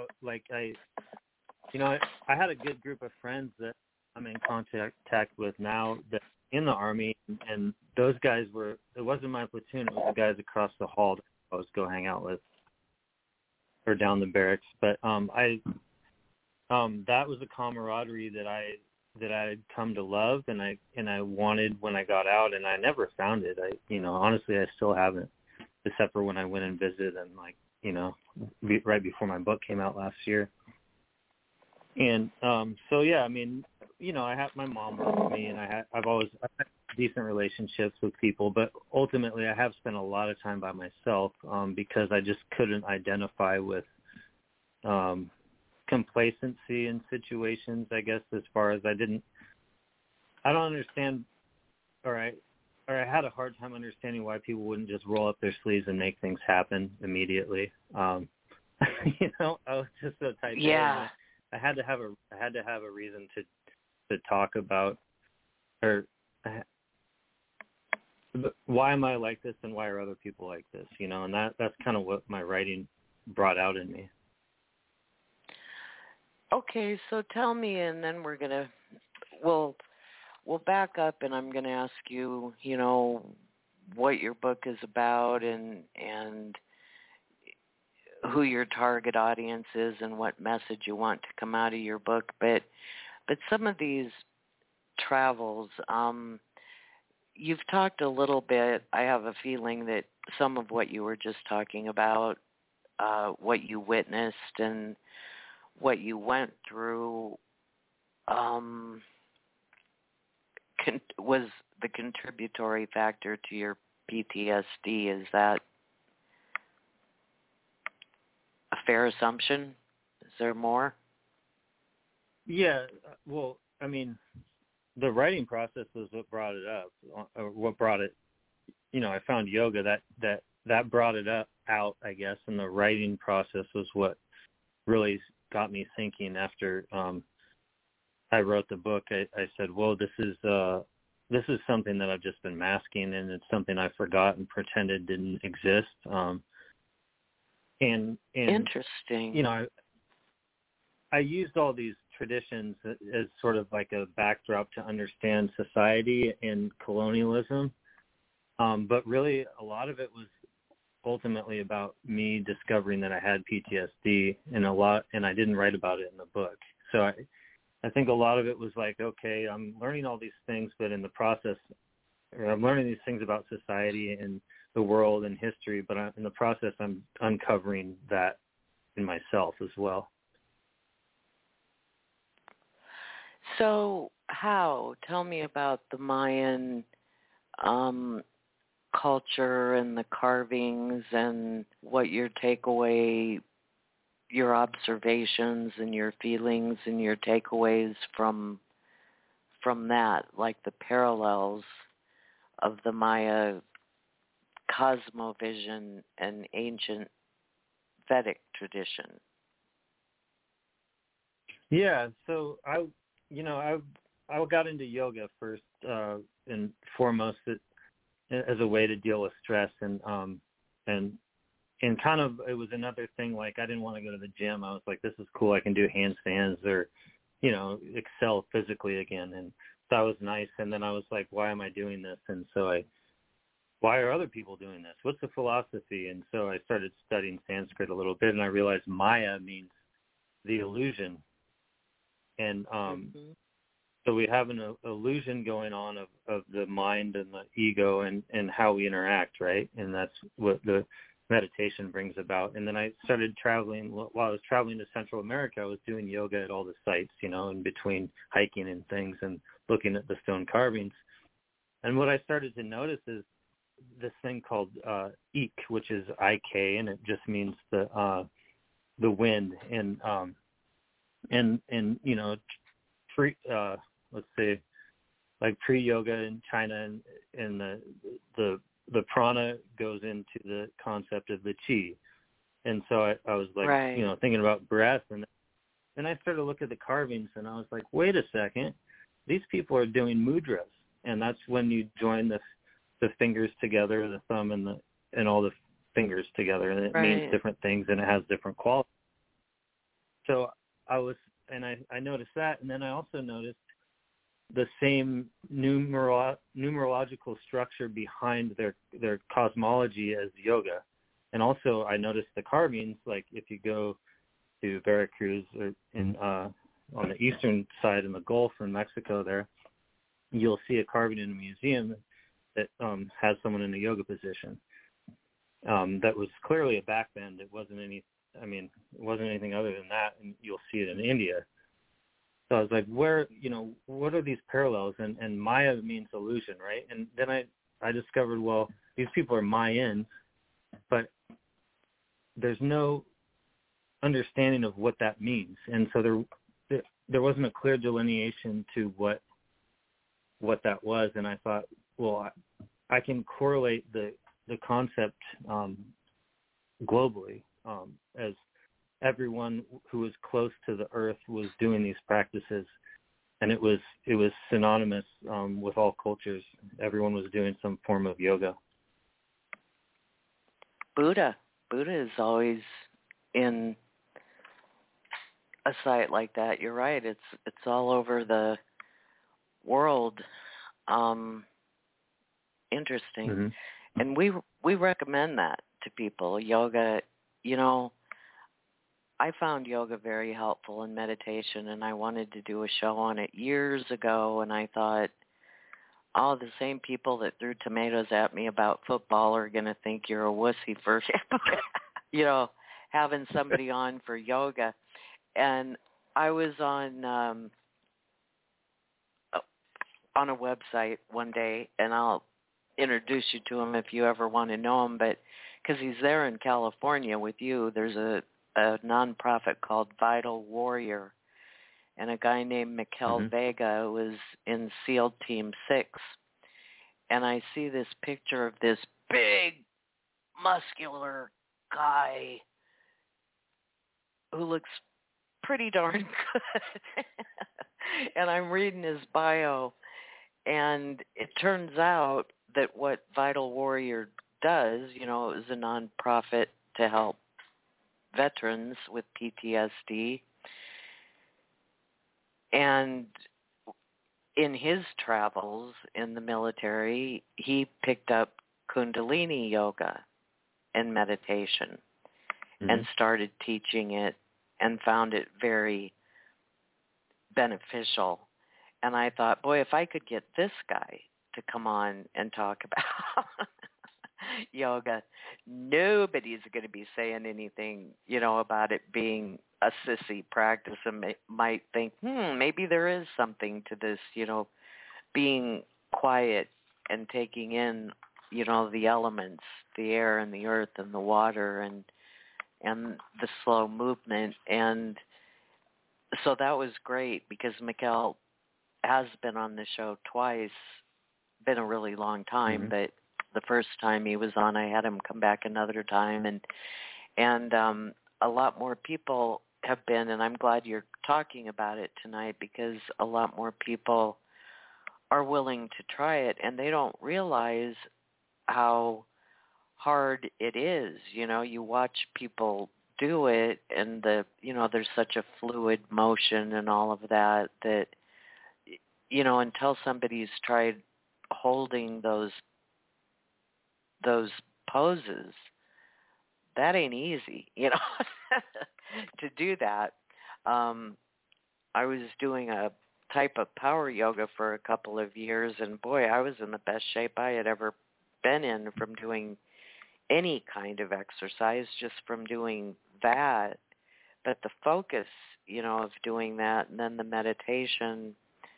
I had a good group of friends that I'm in contact with now that in the Army, and those guys it wasn't my platoon, it was the guys across the hall that I was go hang out with or down the barracks. But that was a camaraderie that I had come to love, and I wanted when I got out, and I never found it. Honestly, I still haven't, except for when I went and visited them, right before my book came out last year. And so yeah, I mean, I have my mom with me, and I've had decent relationships with people, but ultimately I have spent a lot of time by myself because I just couldn't identify with complacency in situations, I guess, as far as I don't understand, or I had a hard time understanding why people wouldn't just roll up their sleeves and make things happen immediately. I was just so type A. Yeah. I had to have a reason to talk about, or why am I like this and why are other people like this, and that's kind of what my writing brought out in me. Okay, so tell me, and then we'll back up, and I'm going to ask you, what your book is about and who your target audience is and what message you want to come out of your book. But some of these travels, you've talked a little bit. I have a feeling that some of what you were just talking about, what you witnessed and what you went through, was the contributory factor to your PTSD. Is that a fair assumption? Is there more? Yeah, well, I mean, the writing process was what brought it up, or what brought it I found yoga that brought it out, I guess, and the writing process was what really got me thinking. After I wrote the book, I said, "Whoa, this is something that I've just been masking, and it's something I forgot and pretended didn't exist." And interesting. I used all these traditions as sort of like a backdrop to understand society and colonialism, but really a lot of it was ultimately about me discovering that I had PTSD, and I didn't write about it in the book. So I think a lot of it was like, okay, I'm learning all these things, but in the process, I'm learning these things about society and the world and history, but in the process, I'm uncovering that in myself as well. So tell me about the Mayan culture and the carvings and what your takeaway, your observations and your feelings and your takeaways from that, like the parallels of the Maya cosmovision and ancient Vedic tradition. Yeah, so I got into yoga first and foremost as a way to deal with stress, and kind of it was another thing, like I didn't want to go to the gym. I was like, this is cool, I can do handstands or excel physically again, and that was nice. And then I was like, why am I doing this? And so why are other people doing this? What's the philosophy? And so I started studying Sanskrit a little bit, and I realized Maya means the illusion. And so we have an illusion going on of the mind and the ego and how we interact, right? And that's what the meditation brings about. And then I started traveling. While I was traveling to Central America, I was doing yoga at all the sites, in between hiking and things, and looking at the stone carvings. And what I started to notice is this thing called Ik, which is Ik, and it just means the wind. And let's say like pre-yoga in China, and the prana goes into the concept of the chi. And so I was like, right, thinking about breath, and then I started to look at the carvings, and I was like, wait a second, these people are doing mudras, and that's when you join the fingers together, the thumb and all the fingers together, and it means different things, and it has different qualities. So I noticed that, and then I also noticed the same numerological structure behind their cosmology as yoga. And also I noticed the carvings, like if you go to Veracruz or on the eastern side in the Gulf in Mexico there, you'll see a carving in a museum that has someone in a yoga position. That was clearly a backbend. It wasn't anything other than that, and you'll see it in India. So I was like, what are these parallels? And Maya means illusion, right? And then I discovered, well, these people are Mayans, but there's no understanding of what that means. And so there wasn't a clear delineation to what that was. And I thought, well, I can correlate the concept globally, as everyone who was close to the earth was doing these practices, and it was synonymous with all cultures. Everyone was doing some form of yoga. Buddha is always in a site like that. You're right. It's all over the world. Interesting. Mm-hmm. And we recommend that to people. Yoga, I found yoga very helpful in meditation, and I wanted to do a show on it years ago, and I thought, the same people that threw tomatoes at me about football are going to think you're a wussy for, having somebody on for yoga. And I was on a website one day, and I'll introduce you to him if you ever want to know him, but because he's there in California with you, there's a nonprofit called Vital Warrior, and a guy named Mikel Vega was in SEAL Team 6. and I see this picture of this big, muscular guy who looks pretty darn good. And I'm reading his bio, and it turns out that what Vital Warrior does, you know, is a nonprofit to help veterans with PTSD. And in his travels in the military, he picked up Kundalini yoga and meditation and started teaching it and found it very beneficial. And I thought, boy, if I could get this guy to come on and talk about yoga, nobody's going to be saying anything, you know, about it being a sissy practice, and might think, maybe there is something to this, you know, being quiet and taking in, you know, the elements, the air and the earth and the water and the slow movement. And so that was great because Mikkel has been on the show twice, been a really long time, but the first time he was on, I had him come back another time, and a lot more people have been, and I'm glad you're talking about it tonight because a lot more people are willing to try it, and they don't realize how hard it is. You know, you watch people do it, and there's such a fluid motion and all of that, you know, until somebody's tried holding those poses, that ain't easy, you know, to do that. I was doing a type of power yoga for a couple of years, and boy, I was in the best shape I had ever been in from doing any kind of exercise, just from doing that. But the focus, you know, of doing that and then the meditation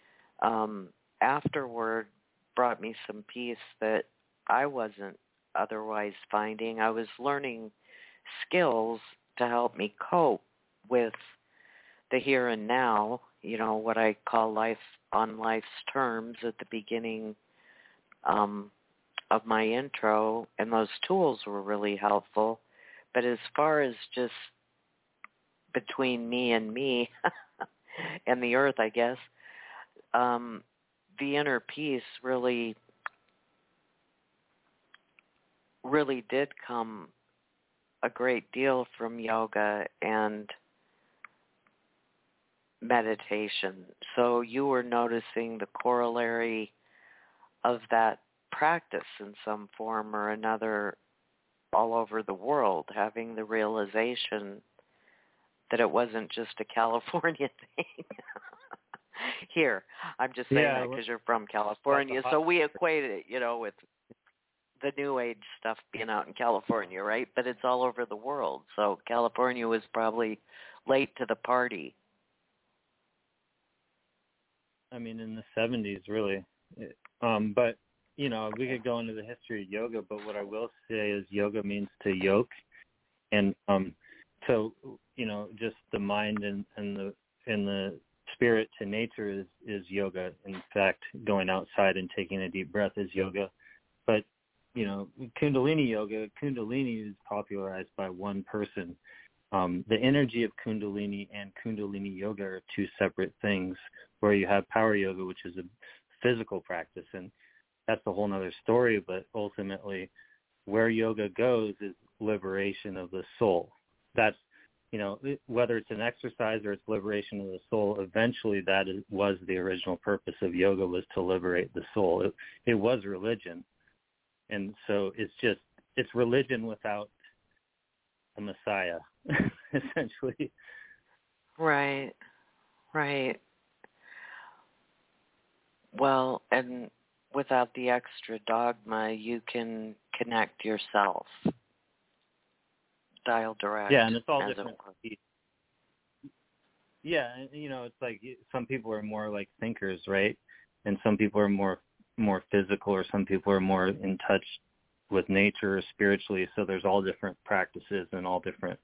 afterward brought me some peace that I wasn't otherwise finding. I was learning skills to help me cope with the here and now, you know, what I call life on life's terms at the beginning of my intro, and those tools were really helpful. But as far as just between me and the earth, I guess, the inner peace really did come a great deal from yoga and meditation. So you were noticing the corollary of that practice in some form or another all over the world, having the realization that it wasn't just a California thing. Here, I'm just saying that because you're from California, so we equate it, you know, with the New Age stuff being out in California, right? But it's all over the world, so California was probably late to the party. I mean, in the 70s, really. But, you know, we could go into the history of yoga, but what I will say is yoga means to yoke. And so, you know, just the mind and the spirit to nature is yoga. In fact, going outside and taking a deep breath is yoga. But, you know, Kundalini is popularized by one person. The energy of Kundalini and Kundalini yoga are two separate things, where you have power yoga, which is a physical practice, and that's a whole other story. But ultimately, where yoga goes is liberation of the soul. That's, you know, whether it's an exercise or it's liberation of the soul, eventually was the original purpose of yoga, was to liberate the soul. It was religion. And so it's religion without a Messiah, essentially. Right. Well, and without the extra dogma, you can connect yourself, dial direct. Yeah, and it's all different. Yeah, and, you know, it's like some people are more like thinkers, right? And some people are more physical, or some people are more in touch with nature or spiritually. So there's all different practices and all different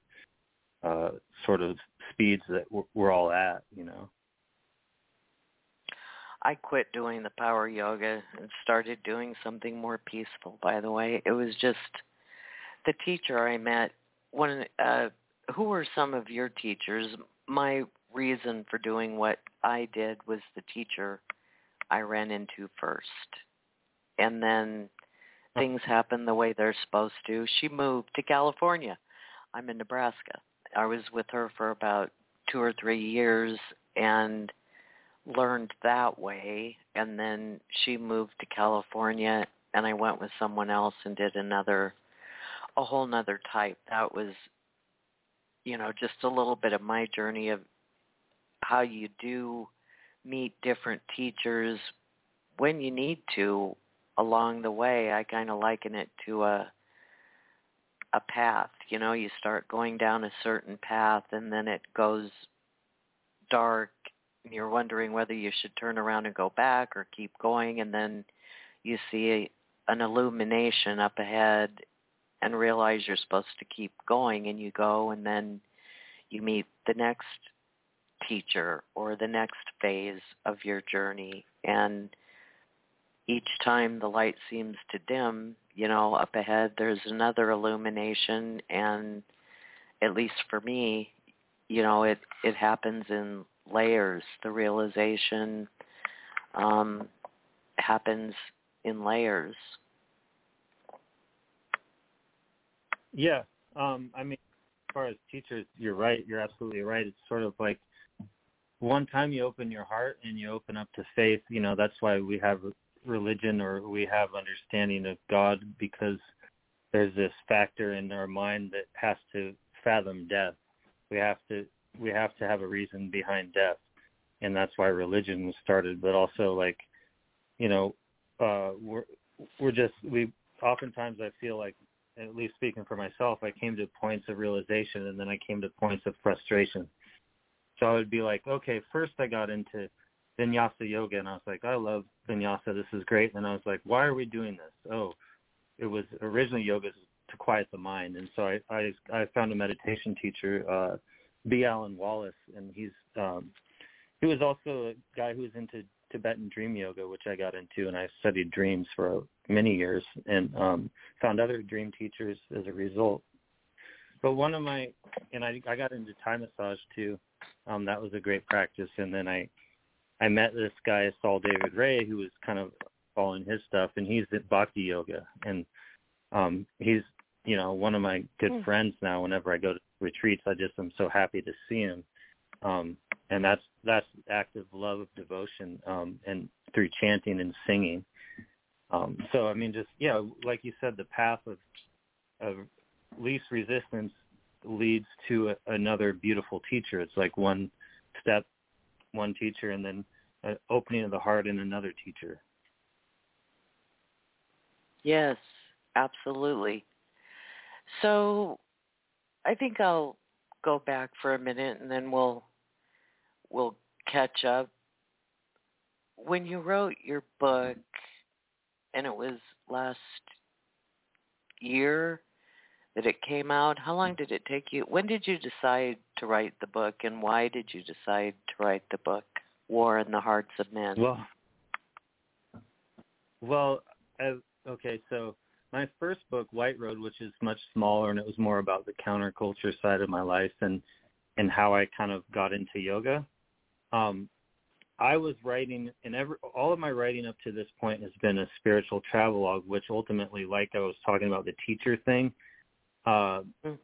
sort of speeds that we're all at, you know. I quit doing the power yoga and started doing something more peaceful, by the way. It was just the teacher I met. Who were some of your teachers? My reason for doing what I did was the teacher I ran into first. And then things happened the way they're supposed to. She moved to California. I'm in Nebraska. I was with her for about 2 or 3 years and learned that way. And then she moved to California, and I went with someone else and did a whole nother type. That was, just a little bit of my journey of how you do meet different teachers when you need to along the way. I kind of liken it to a path. You start going down a certain path, and then it goes dark, and you're wondering whether you should turn around and go back or keep going, and then you see an illumination up ahead and realize you're supposed to keep going, and you go, and then you meet the next teacher or the next phase of your journey. And each time the light seems to dim, up ahead there's another illumination, and at least for me, it happens in layers. The realization happens in layers. Yeah. As far as teachers, you're right. You're absolutely right. It's sort of like one time you open your heart and you open up to faith. That's why we have religion, or we have understanding of God, because there's this factor in our mind that has to fathom death. We have to have a reason behind death, and that's why religion was started. But also, we oftentimes, I feel like, at least speaking for myself, I came to points of realization, and then I came to points of frustration. So I would be like, okay, first I got into Vinyasa yoga, and I was like, I love Vinyasa, this is great. And I was like, why are we doing this? Oh, it was originally yoga to quiet the mind. And so I found a meditation teacher, B. Alan Wallace, and he was also a guy who was into Tibetan dream yoga, which I got into, and I studied dreams for many years, and found other dream teachers as a result. But I got into Thai massage too. That was a great practice. And then I met this guy, Saul David Ray, who was kind of following his stuff, and he's at Bhakti Yoga. And he's, one of my good friends now. Whenever I go to retreats, I'm so happy to see him. And that's active love of devotion, and through chanting and singing. Like you said, the path of least resistance leads to another beautiful teacher. It's like one step, one teacher, and then an opening of the heart in another teacher. Yes, absolutely. So I think I'll go back for a minute, and then we'll catch up. When you wrote your book, and it was last year that it came out, how long did it take you? When did you decide to write the book, and why did you decide to write the book, War in the Hearts of Men? Okay, so my first book, White Road, which is much smaller, and it was more about the counterculture side of my life and how I kind of got into yoga. I was writing, and all of my writing up to this point has been a spiritual travelogue, which ultimately, like I was talking about the teacher thing, I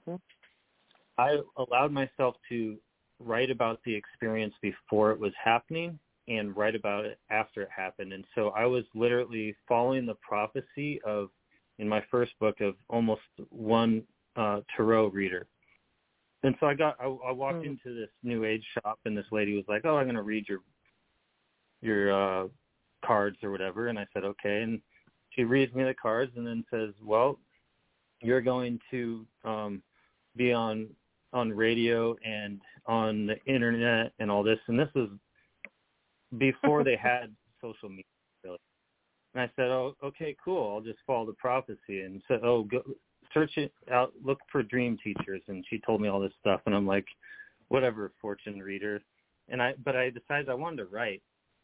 allowed myself to write about the experience before it was happening and write about it after it happened. And so I was literally following the prophecy in my first book, of almost one tarot reader. And so I walked into this New Age shop, and this lady was like, "Oh, I'm going to read your cards or whatever." And I said, "Okay." And she reads me the cards and then says, "Well, you're going to be on radio and on the internet and all this." And this was before they had social media, really. And I said, "Oh, okay, cool. I'll just follow the prophecy." And said, "Oh, go search it out, look for dream teachers." And she told me all this stuff, and I'm like, whatever, fortune reader. But I decided I wanted to write.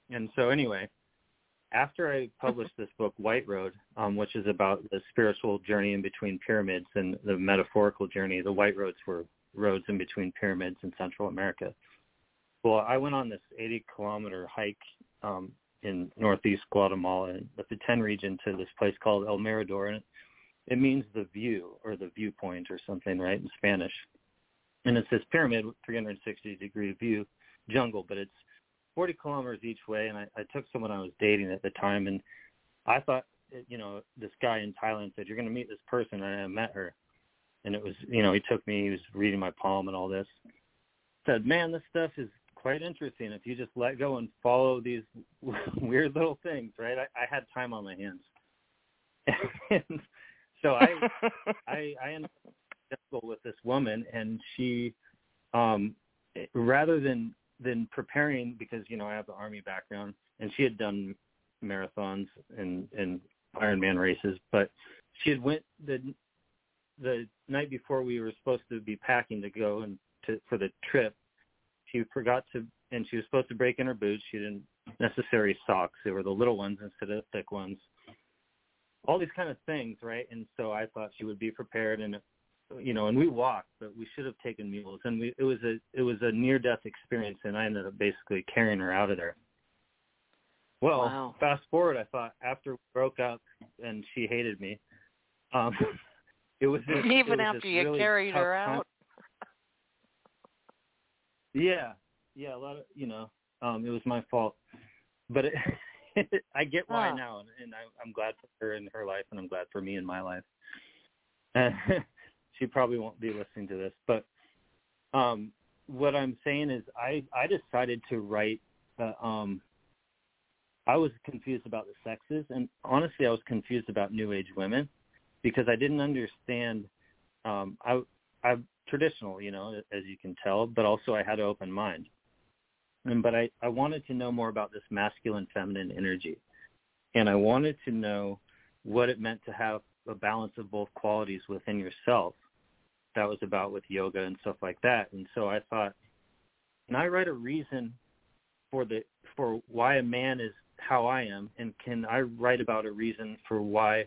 And so anyway, after I published this book, White Road, which is about the spiritual journey in between pyramids and the metaphorical journey, the White Roads were roads in between pyramids in Central America. Well, I went on this 80-kilometer hike in northeast Guatemala in the Petén region to this place called El Mirador, and it means the view or the viewpoint or something, right, in Spanish. And it's this pyramid with 360-degree view jungle, but it's 40 kilometers each way, and I took someone I was dating at the time, and I thought, this guy in Thailand said, you're going to meet this person, and I met her. And it was, he took me, he was reading my palm and all this. Said, man, this stuff is quite interesting if you just let go and follow these weird little things, right? I had time on my hands. And so I ended up with this woman, and she, rather than preparing, because, I have the Army background, and she had done marathons and Ironman races, but she had went the night before we were supposed to be packing to go for the trip. She forgot to, and she was supposed to break in her boots. She didn't necessary socks. They were the little ones instead of the thick ones. All these kind of things, right? And so I thought she would be prepared, and and we walked, but we should have taken mules. And it was a near-death experience, and I ended up basically carrying her out of there. Well, wow. Fast forward, I thought after we broke up and she hated me, it was this, even it was after this you really carried her time. out. Yeah, a lot of it was my fault, but I get why now, and I'm glad for her in her life, and I'm glad for me in my life. She probably won't be listening to this, but what I'm saying is I decided to write. I was confused about the sexes, and honestly, I was confused about New Age women because I didn't understand. I'm traditional, as you can tell, but also I had an open mind. But I wanted to know more about this masculine, feminine energy, and I wanted to know what it meant to have a balance of both qualities within yourself. That was about with yoga and stuff like that. And so I thought, can I write a reason for why a man is how I am, and can I write about a reason for why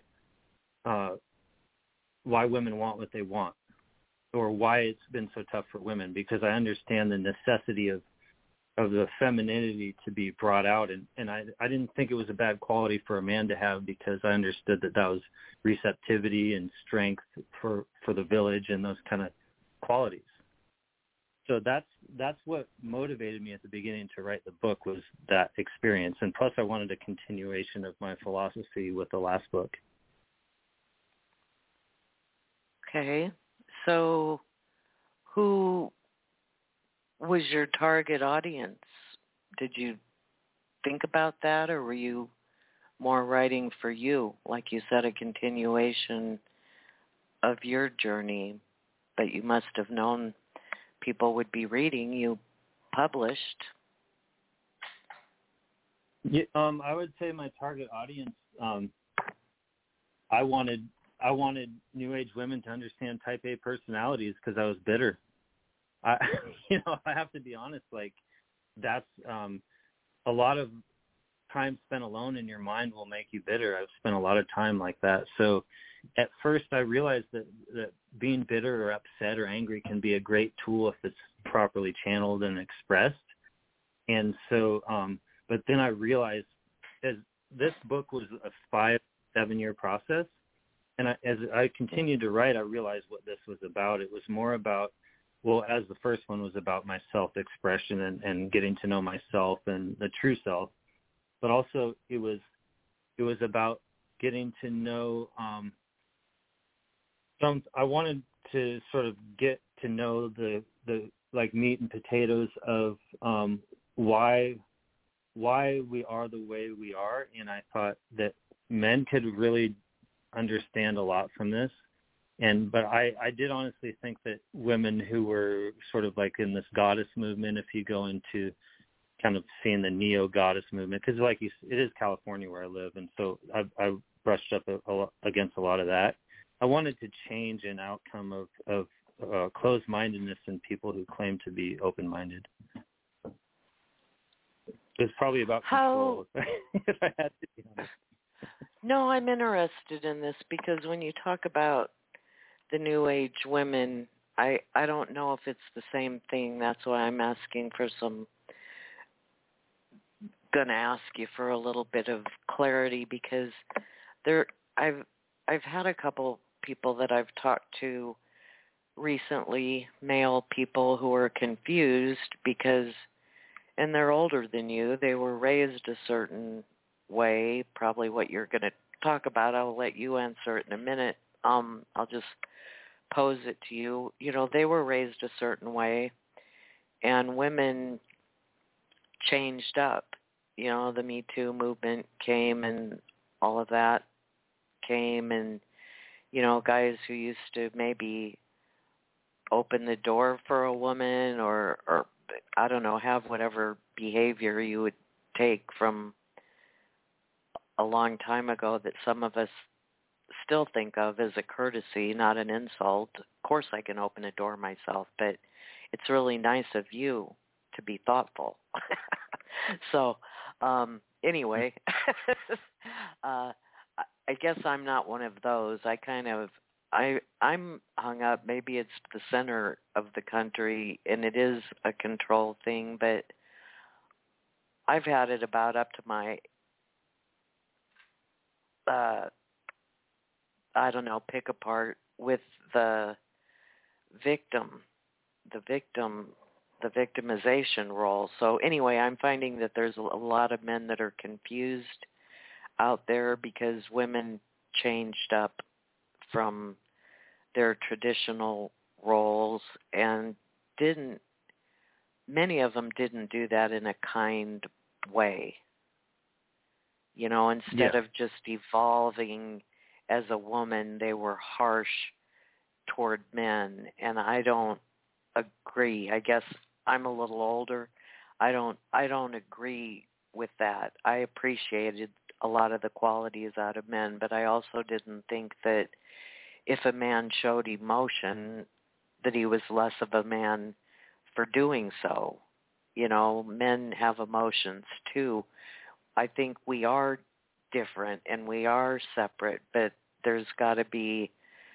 women want what they want, or why it's been so tough for women? Because I understand the necessity of the femininity to be brought out, and I didn't think it was a bad quality for a man to have, because I understood that was receptivity and strength for the village and those kind of qualities. So that's what motivated me at the beginning to write the book, was that experience. And plus I wanted a continuation of my philosophy with the last book. Okay. So who was your target audience? Did you think about that, or were you more writing for you, like you said, a continuation of your journey, but you must have known people would be reading? You published. Yeah, I would say my target audience, I wanted New Age women to understand Type A personalities, because I was bitter. I have to be honest, like, that's a lot of time spent alone in your mind will make you bitter. I've spent a lot of time like that. So at first I realized that being bitter or upset or angry can be a great tool if it's properly channeled and expressed. And so, but then I realized, as this book was a 5-7 year process, and as I continued to write, I realized what this was about. It was more about, well, as the first one was about my self-expression and getting to know myself and the true self, but also it was about getting to know I wanted to sort of get to know the like meat and potatoes of why we are the way we are, and I thought that men could really understand a lot from this. But I did honestly think that women who were sort of like in this goddess movement, if you go into kind of seeing the neo-goddess movement, because like it is California where I live, and so I brushed up against a lot of that. I wanted to change an outcome of closed-mindedness in people who claim to be open-minded. It's probably about control. If I had to be honest. No, I'm interested in this because when you talk about the New Age women, I don't know if it's the same thing. That's why I'm asking for gonna ask you for a little bit of clarity because I've had a couple people that I've talked to recently, male people who are confused because, and they're older than you, they were raised a certain way, probably what you're going to talk about. I'll let you answer it in a minute. I'll just pose it to you. You know, they were raised a certain way, and women changed up. You know, the Me Too movement came and all of that came, and, you know, guys who used to maybe open the door for a woman or I don't know, have whatever behavior you would take from a long time ago that some of us still think of as a courtesy, not an insult. Of course I can open a door myself, but it's really nice of you to be thoughtful. So, anyway, I guess I'm not one of those. I'm hung up. Maybe it's the center of the country, and it is a control thing, but I've had it about up to my, I don't know, pick apart with the victimization role. So anyway, I'm finding that there's a lot of men that are confused out there because women changed up from their traditional roles and many of them didn't do that in a kind way. You know, instead of just evolving as a woman, they were harsh toward men, and I don't agree. I guess I'm a little older. I don't agree with that. I appreciated a lot of the qualities out of men, but I also didn't think that if a man showed emotion, that he was less of a man for doing so. You know, men have emotions too. I think we are different and we are separate, but there's got to be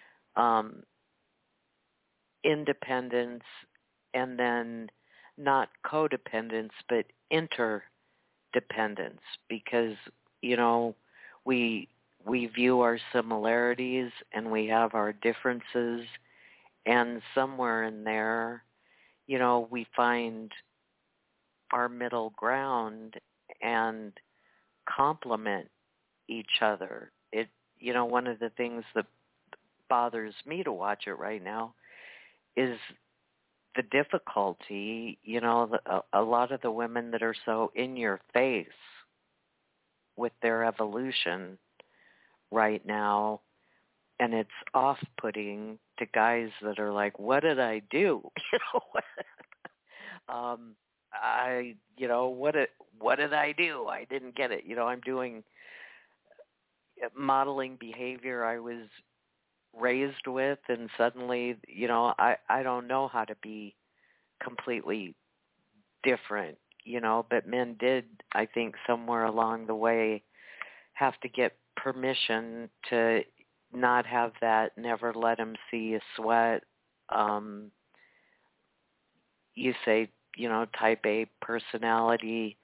independence and then not codependence, but interdependence, because, you know, we view our similarities and we have our differences, and somewhere in there, you know, we find our middle ground and complement each other. You know, one of the things that bothers me to watch it right now is the difficulty, you know, a lot of the women that are so in your face with their evolution right now, and it's off-putting to guys that are like, what did I do? What did I do? I didn't get it. You know, I'm doing modeling behavior I was raised with, and suddenly, you know, I don't know how to be completely different, you know, but men did, I think, somewhere along the way have to get permission to not have that, never let him see you sweat. You say, you know, type A personality,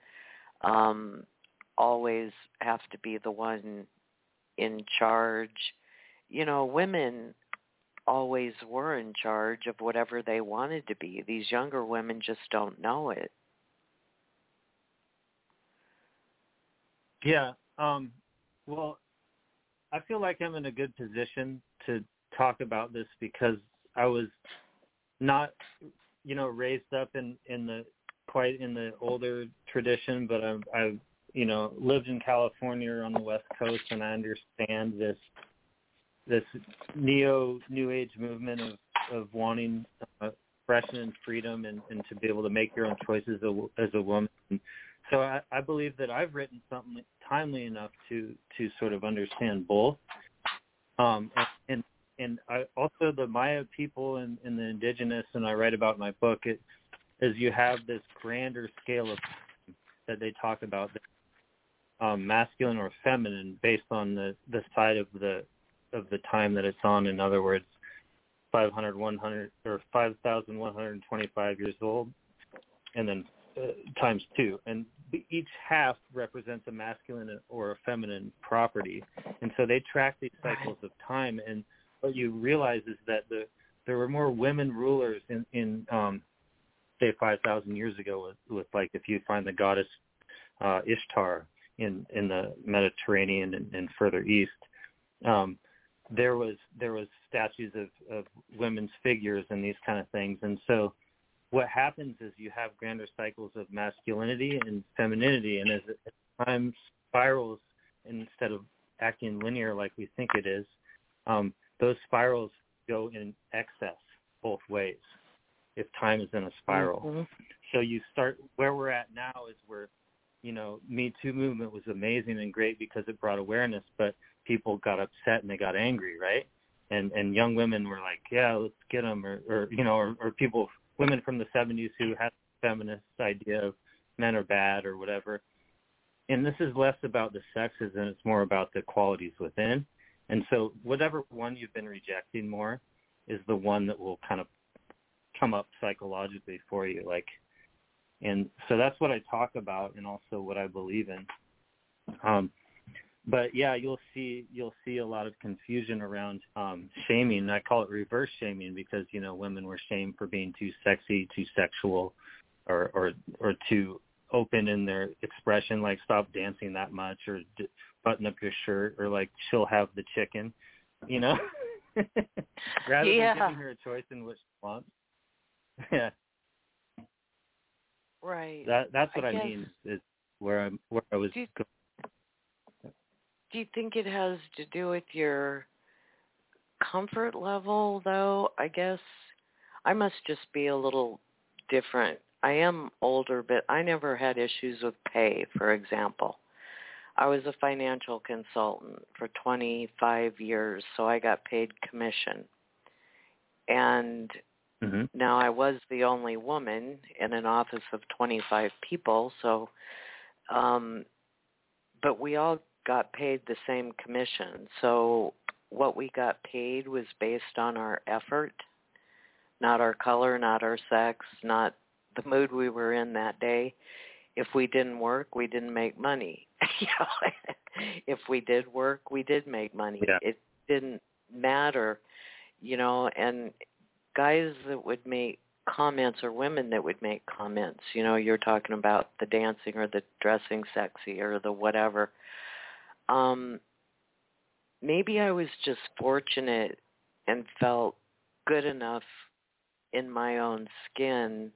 always have to be the one in charge. You know, women always were in charge of whatever they wanted to be. These younger women just don't know it. Yeah. Well, I feel like I'm in a good position to talk about this because I was not, you know, raised up in the older tradition, but I've you know, lived in California on the West Coast, and I understand this New Age movement of wanting expression and freedom and to be able to make your own choices as a woman. So I believe that I've written something timely enough to sort of understand both. And I also, the Maya people and the indigenous, and I write about in my book, is you have this grander scale of that they talk about masculine or feminine based on the side of the time that it's on. In other words, 5,125 years old, and then times 2, and each half represents a masculine or a feminine property, and so they track these cycles of time. And what you realize is that there were more women rulers in say 5,000 years ago with like, if you find the goddess Ishtar in the Mediterranean and further east, there was statues of women's figures and these kind of things. And so what happens is you have grander cycles of masculinity and femininity, and as time spirals, instead of acting linear like we think it is, those spirals go in excess both ways if time is in a spiral. Mm-hmm. So you start where we're at now is where, Me Too movement was amazing and great because it brought awareness, but people got upset and they got angry, right? And young women were like, yeah, let's get them, or people, women from the 70s who had the feminist idea of men are bad or whatever. And this is less about the sexes and it's more about the qualities within. And so whatever one you've been rejecting more is the one that will kind of come up psychologically for you. And so that's what I talk about and also what I believe in. But yeah, you'll see a lot of confusion around shaming. I call it reverse shaming because, women were shamed for being too sexy, too sexual, or too open in their expression, like stop dancing that much, or button up your shirt, or like she'll have the chicken, rather than giving her a choice in which she wants. Yeah. Right. That's what I mean is where I was. Do you think it has to do with your comfort level, though? I guess I must just be a little different. I am older, but I never had issues with pay, for example. I was a financial consultant for 25 years, so I got paid commission. And now I was the only woman in an office of 25 people, so but we all got paid the same commission. So what we got paid was based on our effort, not our color, not our sex, not the mood we were in that day. If we didn't work, we didn't make money. If we did work, we did make money. Yeah. It didn't matter, and guys that would make comments or women that would make comments, you're talking about the dancing or the dressing sexy or the whatever. Maybe I was just fortunate and felt good enough in my own skin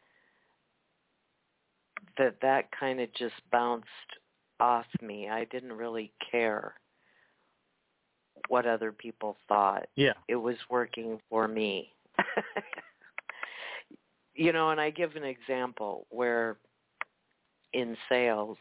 that kind of just bounced off me. I didn't really care what other people thought. Yeah. It was working for me. And I give an example where in sales,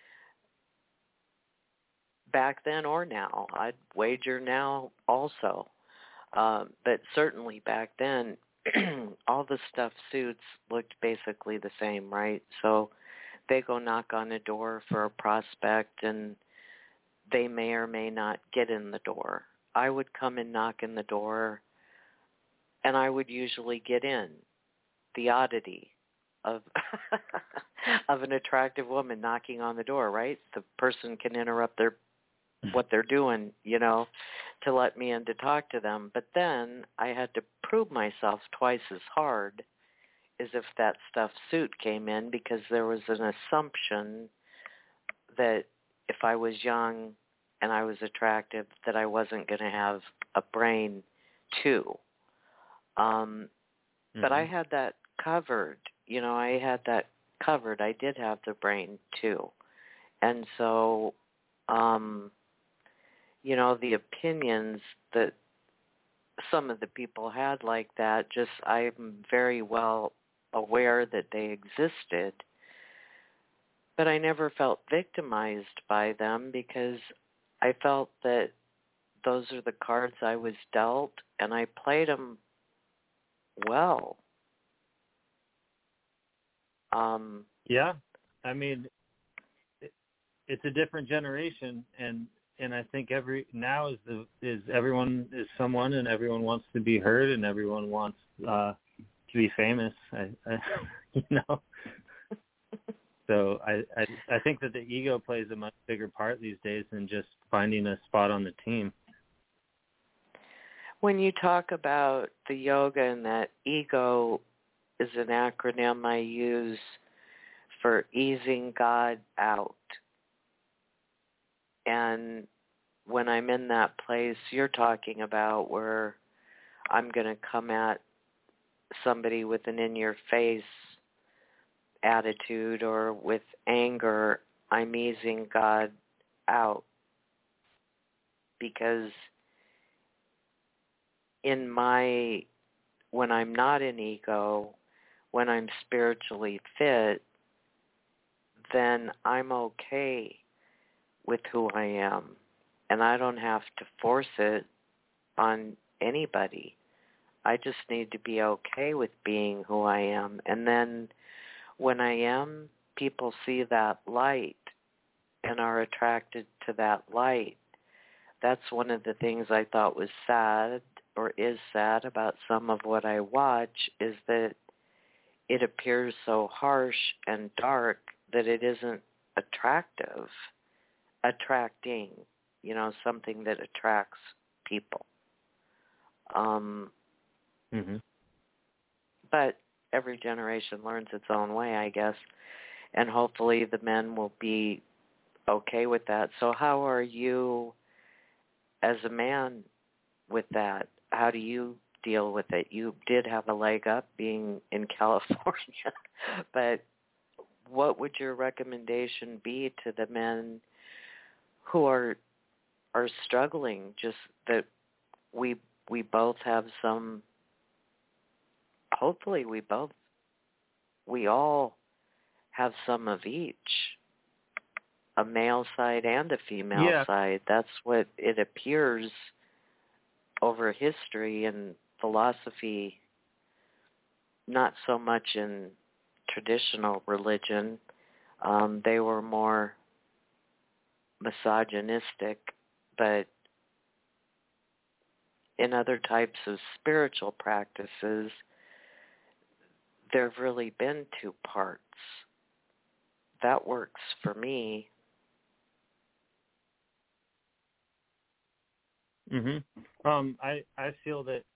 back then or now, I'd wager now also, but certainly back then, all the stuffed suits looked basically the same, right? So they go knock on a door for a prospect, and they may or may not get in the door. I would come and knock in the door, and I would usually get in. The oddity of of an attractive woman knocking on the door, right? The person can interrupt what they're doing, to let me in to talk to them. But then I had to prove myself twice as hard as if that stuffed suit came in, because there was an assumption that if I was young and I was attractive, that I wasn't going to have a brain too. But I had that covered. I had that covered. I did have the brain too. And so, the opinions that some of the people had like that, I'm very well aware that they existed, but I never felt victimized by them because I felt that those are the cards I was dealt, and I played them well. Yeah. I mean, it's a different generation, and I think now is everyone is someone, and everyone wants to be heard, and everyone wants to be famous. So I think that the ego plays a much bigger part these days than just finding a spot on the team. When you talk about the yoga and that ego is an acronym I use for easing God out. And when I'm in that place you're talking about where I'm going to come at somebody with an in-your-face attitude or with anger, I'm easing God out. Because when I'm not in ego, when I'm spiritually fit, then I'm okay with who I am. And I don't have to force it on anybody. I just need to be okay with being who I am. And then when I am, people see that light and are attracted to that light. That's one of the things I thought was sad or is sad about some of what I watch, is that it appears so harsh and dark that it isn't attracting, something that attracts people. But every generation learns its own way, I guess, and hopefully the men will be okay with that. So how are you as a man with that? How do you deal with it? You did have a leg up being in California, but what would your recommendation be to the men who are struggling, just that we both have some, hopefully we all have some of each, a male side and a female side. That's what it appears over history and philosophy, not so much in traditional religion. They were more misogynistic, but in other types of spiritual practices, there have really been two parts. That works for me. I feel that,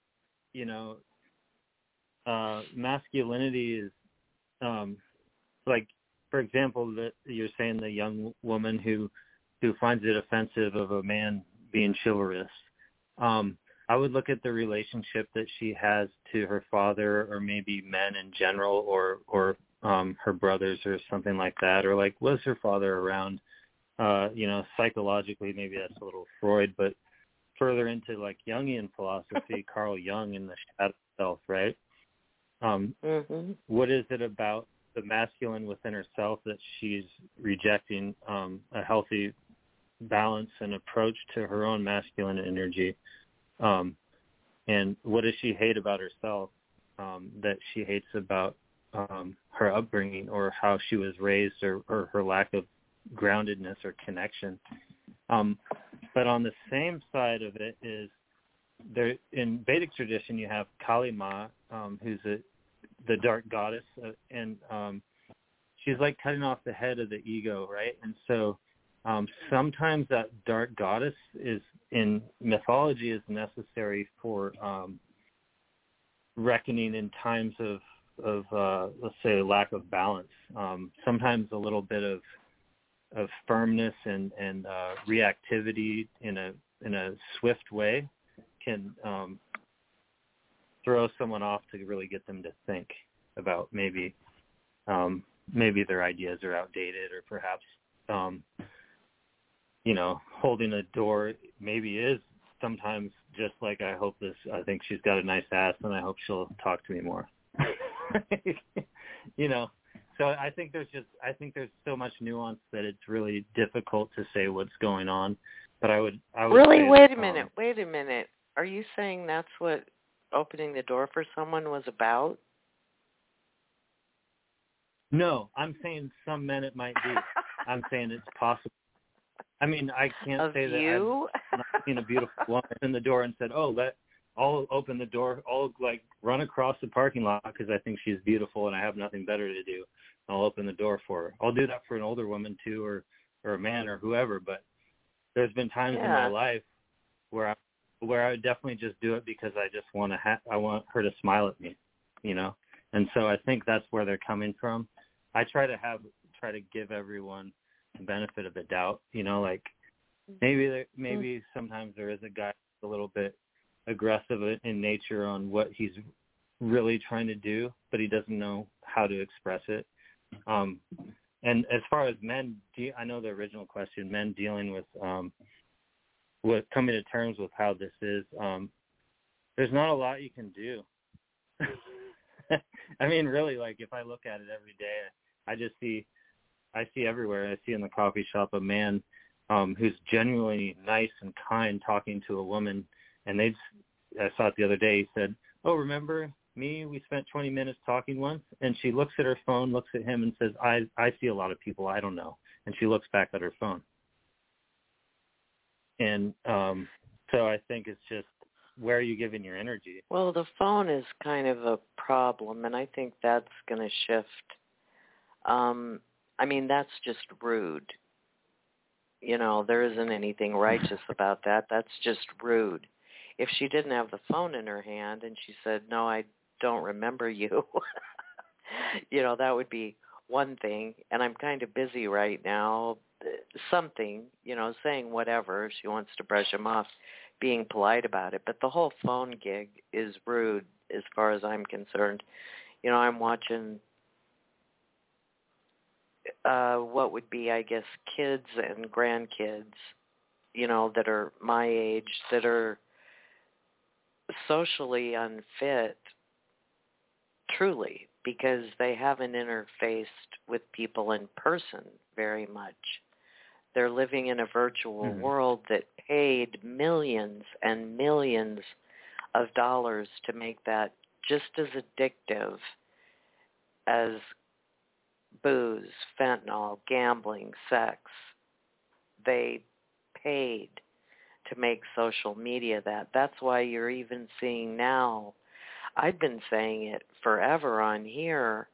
masculinity is, like, for example, that you're saying the young woman who finds it offensive of a man being chivalrous. I would look at the relationship that she has to her father, or maybe men in general, or her brothers or something like that, or like, was her father around? Psychologically, maybe that's a little Freud, but further into like Jungian philosophy, Carl Jung and the shadow self, right? What is it about the masculine within herself that she's rejecting a healthy balance and approach to her own masculine energy? And what does she hate about herself that she hates about her upbringing, or how she was raised, or her lack of groundedness or connection? But on the same side of it is, there in Vedic tradition you have Kali Ma, who's the dark goddess, and she's like cutting off the head of the ego, right? And so sometimes that dark goddess is in mythology is necessary for reckoning in times of let's say lack of balance. Sometimes a little bit of firmness and reactivity in a swift way can throw someone off to really get them to think about maybe their ideas are outdated, or perhaps holding a door maybe is sometimes just like, I think she's got a nice ass and I hope she'll talk to me more. So I think there's so much nuance that it's really difficult to say what's going on. But I would really say wait a minute. Are you saying that's what opening the door for someone was about? No, I'm saying some men it might be. I'm saying it's possible I mean, I can't of say that you? I've not seen a beautiful woman in the door and said, "Oh, I'll open the door. I'll like run across the parking lot because I think she's beautiful and I have nothing better to do. I'll open the door for her." I'll do that for an older woman too, or a man or whoever. But there's been times in my life where I would definitely just do it because I just want to I want her to smile at me, you know. And so I think that's where they're coming from. I try to give everyone the benefit of the doubt, you know, like maybe sometimes there is a guy a little bit aggressive in nature on what he's really trying to do, but he doesn't know how to express it. And as far as men, I know the original question, men dealing with coming to terms with how this is, there's not a lot you can do. I mean, really, like if I look at it every day, I see everywhere. I see in the coffee shop a man who's genuinely nice and kind talking to a woman, and I saw it the other day. He said, "Oh, remember me? We spent 20 minutes talking once." And she looks at her phone, looks at him, and says, "I see a lot of people I don't know." And she looks back at her phone. And so I think it's just, where are you giving your energy? Well, the phone is kind of a problem, and I think that's going to shift. I mean, that's just rude. You know, there isn't anything righteous about that. That's just rude. If she didn't have the phone in her hand and she said, "No, I don't remember you," you know, that would be one thing. And I'm kind of busy right now. Something, you know, saying whatever. If she wants to brush him off, being polite about it. But the whole phone gig is rude as far as I'm concerned. You know, I'm watching what would be, I guess, kids and grandkids, you know, that are my age, that are socially unfit, truly, because they haven't interfaced with people in person very much. They're living in a virtual world that paid millions and millions of dollars to make that just as addictive as booze, fentanyl, gambling, sex. They paid to make social media that. That's why you're even seeing now, I've been saying it forever on here,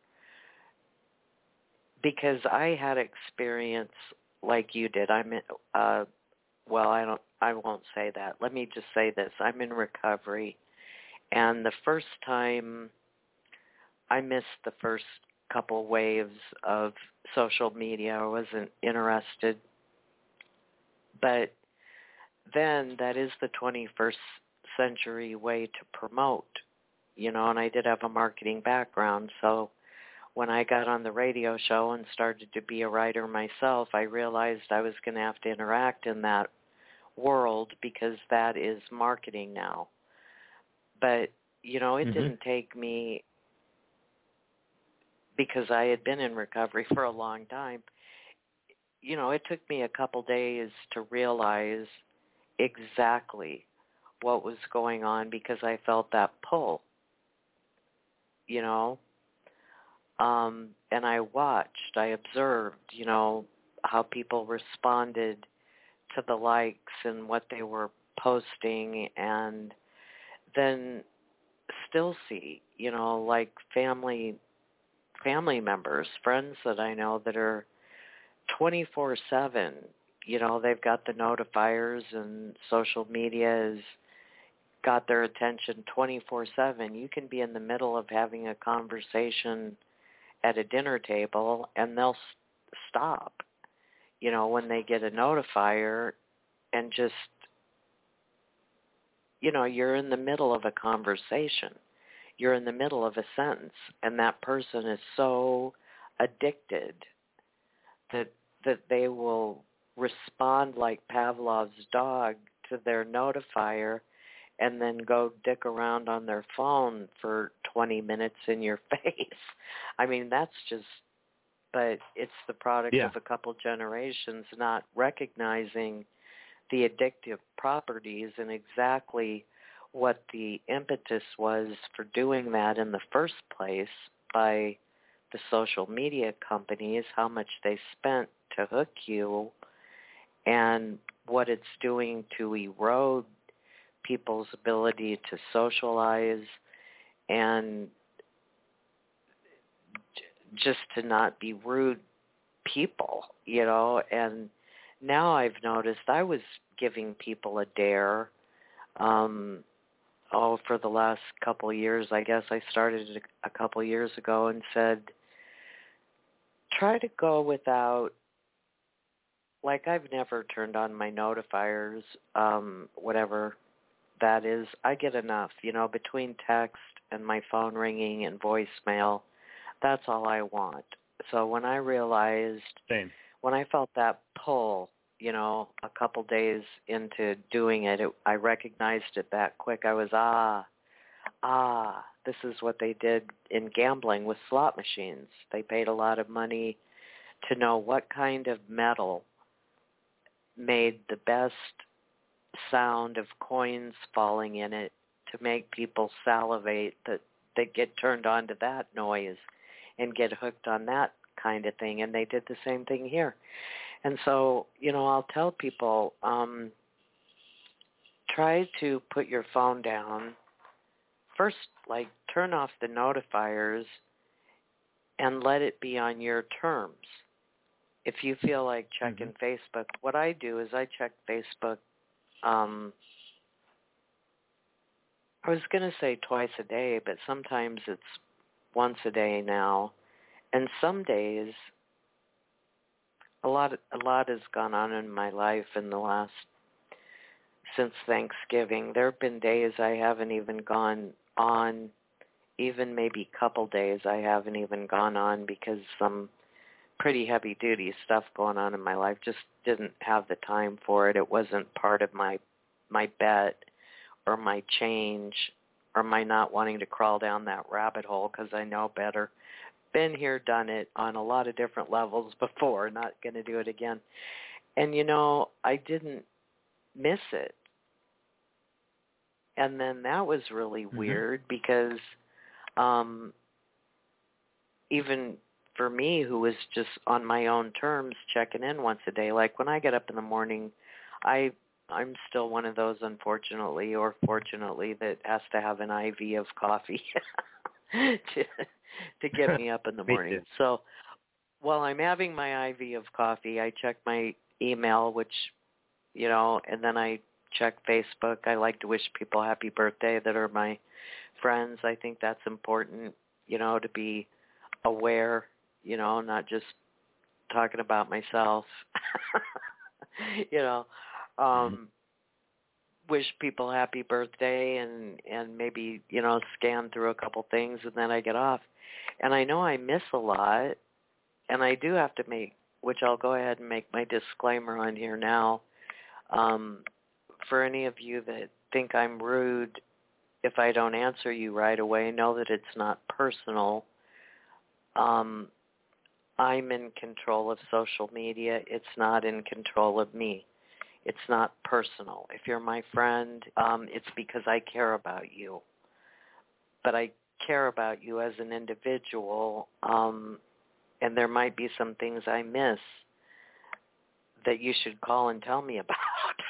because I had experience like you did. I won't say that. Let me just say this. I'm in recovery, and the first time I missed the first couple waves of social media. I wasn't interested. But then that is the 21st century way to promote, you know, and I did have a marketing background. So when I got on the radio show and started to be a writer myself, I realized I was going to have to interact in that world, because that is marketing now. But, you know, it didn't take me, because I had been in recovery for a long time, you know, it took me a couple days to realize exactly what was going on, because I felt that pull, you know. And I watched, I observed, you know, how people responded to the likes and what they were posting, and then still see, you know, like family members, friends that I know that are 24/7, you know, they've got the notifiers, and social media has got their attention 24/7. You can be in the middle of having a conversation at a dinner table, and they'll stop, you know, when they get a notifier, and just, you know, you're in the middle of a conversation. You're in the middle of a sentence, and that person is so addicted that they will respond like Pavlov's dog to their notifier, and then go dick around on their phone for 20 minutes in your face. I mean, that's just, but it's the product of a couple generations not recognizing the addictive properties and exactly what the impetus was for doing that in the first place by the social media companies, how much they spent to hook you, and what it's doing to erode people's ability to socialize and just to not be rude people, and now I've noticed I was giving people a dare, for the last couple of years. I guess I started it a couple of years ago and said, try to go without, like I've never turned on my notifiers, whatever that is. I get enough, between text and my phone ringing and voicemail. That's all I want. So when I realized, when I felt that pull, a couple days into doing it, I recognized it that quick. I was, this is what they did in gambling with slot machines. They paid a lot of money to know what kind of metal made the best sound of coins falling in it to make people salivate, that they get turned on to that noise and get hooked on that kind of thing. And they did the same thing here. And so, I'll tell people, try to put your phone down. First, turn off the notifiers and let it be on your terms. If you feel like checking Facebook, what I do is I check Facebook, I was going to say twice a day, but sometimes it's once a day now. And some days, a lot has gone on in my life since Thanksgiving. There have been days I haven't even gone on, even maybe a couple days I haven't even gone on because some pretty heavy-duty stuff going on in my life. Just didn't have the time for it. It wasn't part of my bet or my change or my not wanting to crawl down that rabbit hole because I know better. Been here, done it on a lot of different levels before, not going to do it again. And, I didn't miss it. And then that was really weird because even for me, who was just on my own terms checking in once a day, like when I get up in the morning, I'm still one of those, unfortunately or fortunately, that has to have an IV of coffee to get me up in the morning. So while I'm having my IV of coffee, I check my email, which, and then I check Facebook. I like to wish people happy birthday that are my friends. I think that's important, to be aware, not just talking about myself, wish people happy birthday and maybe, scan through a couple things and then I get off. And I know I miss a lot, and I do have to which I'll go ahead and make my disclaimer on here now. For any of you that think I'm rude if I don't answer you right away, know that it's not personal. I'm in control of social media. It's not in control of me. It's not personal. If you're my friend, it's because I care about you. But I care about you as an individual, and there might be some things I miss that you should call and tell me about,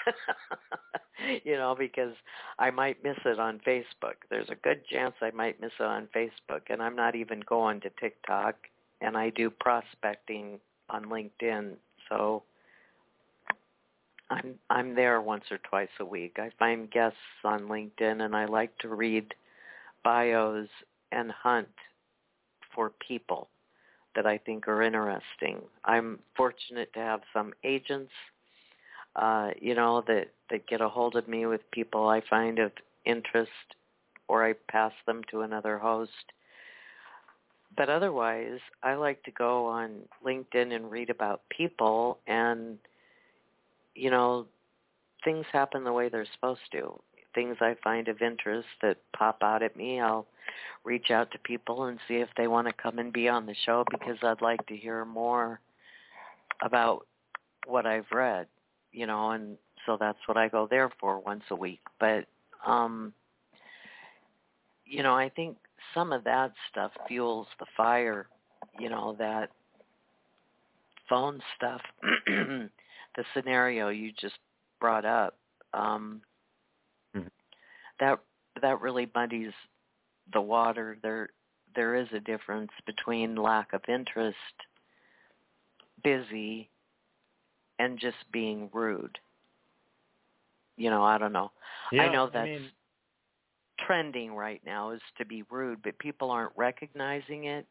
because I might miss it on Facebook. There's a good chance I might miss it on Facebook, and I'm not even going to TikTok, and I do prospecting on LinkedIn, so I'm there once or twice a week. I find guests on LinkedIn, and I like to read bios and hunt for people that I think are interesting. I'm fortunate to have some agents, that get a hold of me with people I find of interest, or I pass them to another host. But otherwise, I like to go on LinkedIn and read about people, and, things happen the way they're supposed to. Things I find of interest that pop out at me, I'll reach out to people and see if they want to come and be on the show, because I'd like to hear more about what I've read, and so that's what I go there for once a week. But, I think some of that stuff fuels the fire, that phone stuff the scenario you just brought up, that really muddies the water. There is a difference between lack of interest, busy, and just being rude. I don't know. Yeah, I know that's trending right now is to be rude, but people aren't recognizing it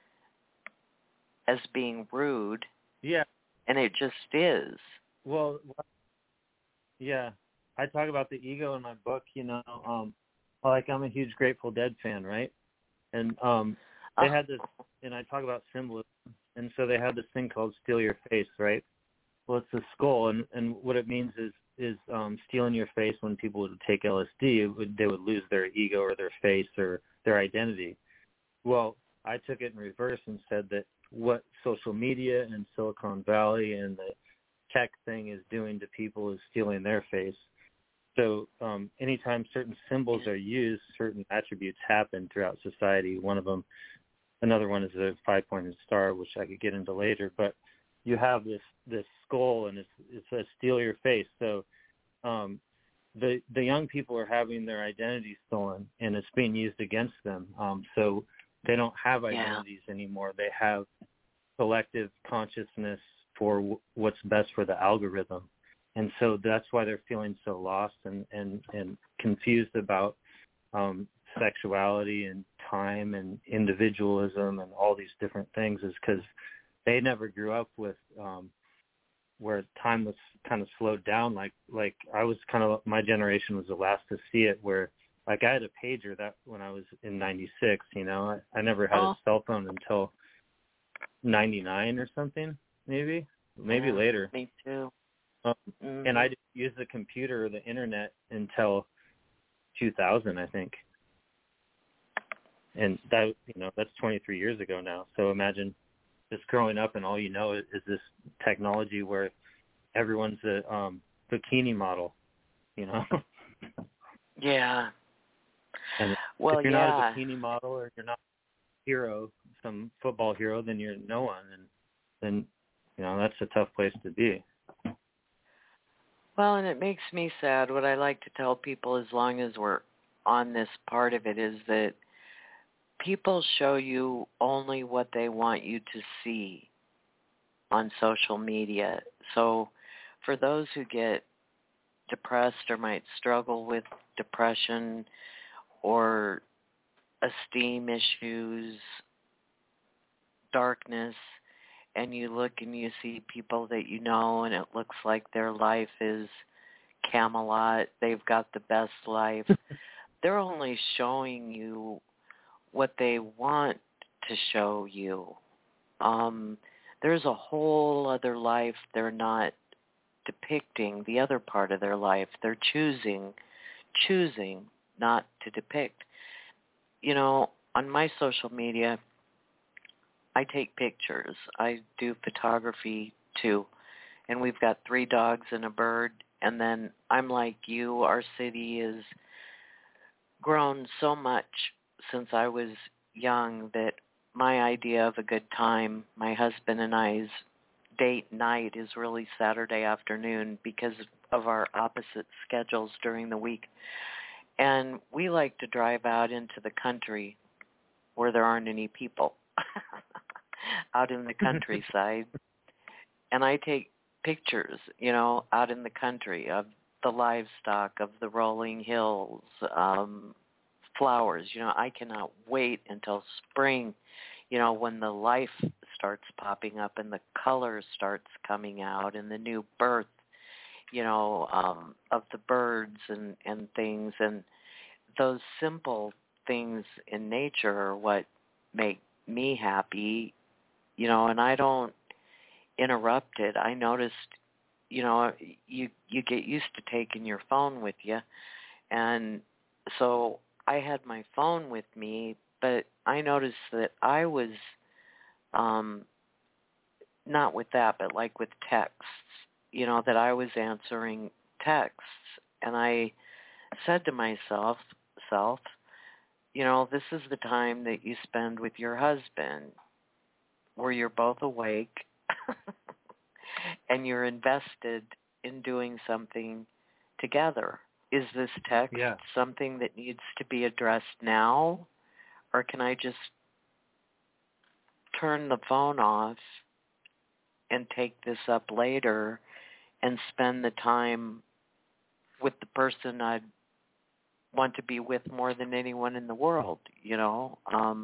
as being rude. Yeah. And it just is. Well, yeah. I talk about the ego in my book, like I'm a huge Grateful Dead fan, right? And they had this, and I talk about symbolism, and so they had this thing called steal your face, right? Well, it's a skull, and what it means is stealing your face. When people would take LSD, they would lose their ego or their face or their identity. Well, I took it in reverse and said that what social media and Silicon Valley and the tech thing is doing to people is stealing their face. So anytime certain symbols are used, certain attributes happen throughout society. Another one is a 5-pointed star, which I could get into later. But you have this skull, and it says steal your face. So the young people are having their identity stolen, and it's being used against them. So they don't have identities anymore. They have collective consciousness for what's best for the algorithm. And so that's why they're feeling so lost and confused about sexuality and time and individualism and all these different things, is because they never grew up with where time was kind of slowed down. Like I was my generation was the last to see it, where like I had a pager that when I was in 96, I never had a cell phone until 99 or something, maybe later. Me too. And I didn't use the computer or the internet until 2000, I think. And that, that's 23 years ago now. So imagine just growing up and all is this technology where everyone's a bikini model, Yeah. And well, if you're not a bikini model or you're not a hero, some football hero, then you're no one. And then, that's a tough place to be. Well, and it makes me sad. What I like to tell people, as long as we're on this part of it, is that people show you only what they want you to see on social media. So for those who get depressed or might struggle with depression or esteem issues, darkness, and you look and you see people that and it looks like their life is Camelot, they've got the best life, they're only showing you what they want to show you. There's a whole other life they're not depicting, the other part of their life. They're choosing not to depict. On my social media, I take pictures. I do photography too. And we've got 3 dogs and a bird. And then I'm like you, our city has grown so much since I was young that my idea of a good time, my husband and I's date night, is really Saturday afternoon because of our opposite schedules during the week. And we like to drive out into the country where there aren't any people. Out in the countryside, and I take pictures, out in the country of the livestock, of the rolling hills, flowers. I cannot wait until spring, when the life starts popping up and the color starts coming out and the new birth, of the birds and things. And those simple things in nature are what make me happy. And I don't interrupt it. I noticed, you get used to taking your phone with you. And so I had my phone with me, but I noticed that I was, not with that, but like with texts, that I was answering texts. And I said to myself, this is the time that you spend with your husband, where you're both awake and you're invested in doing something together. Is this text something that needs to be addressed now, or can I just turn the phone off and take this up later and spend the time with the person I'd want to be with more than anyone in the world, you know?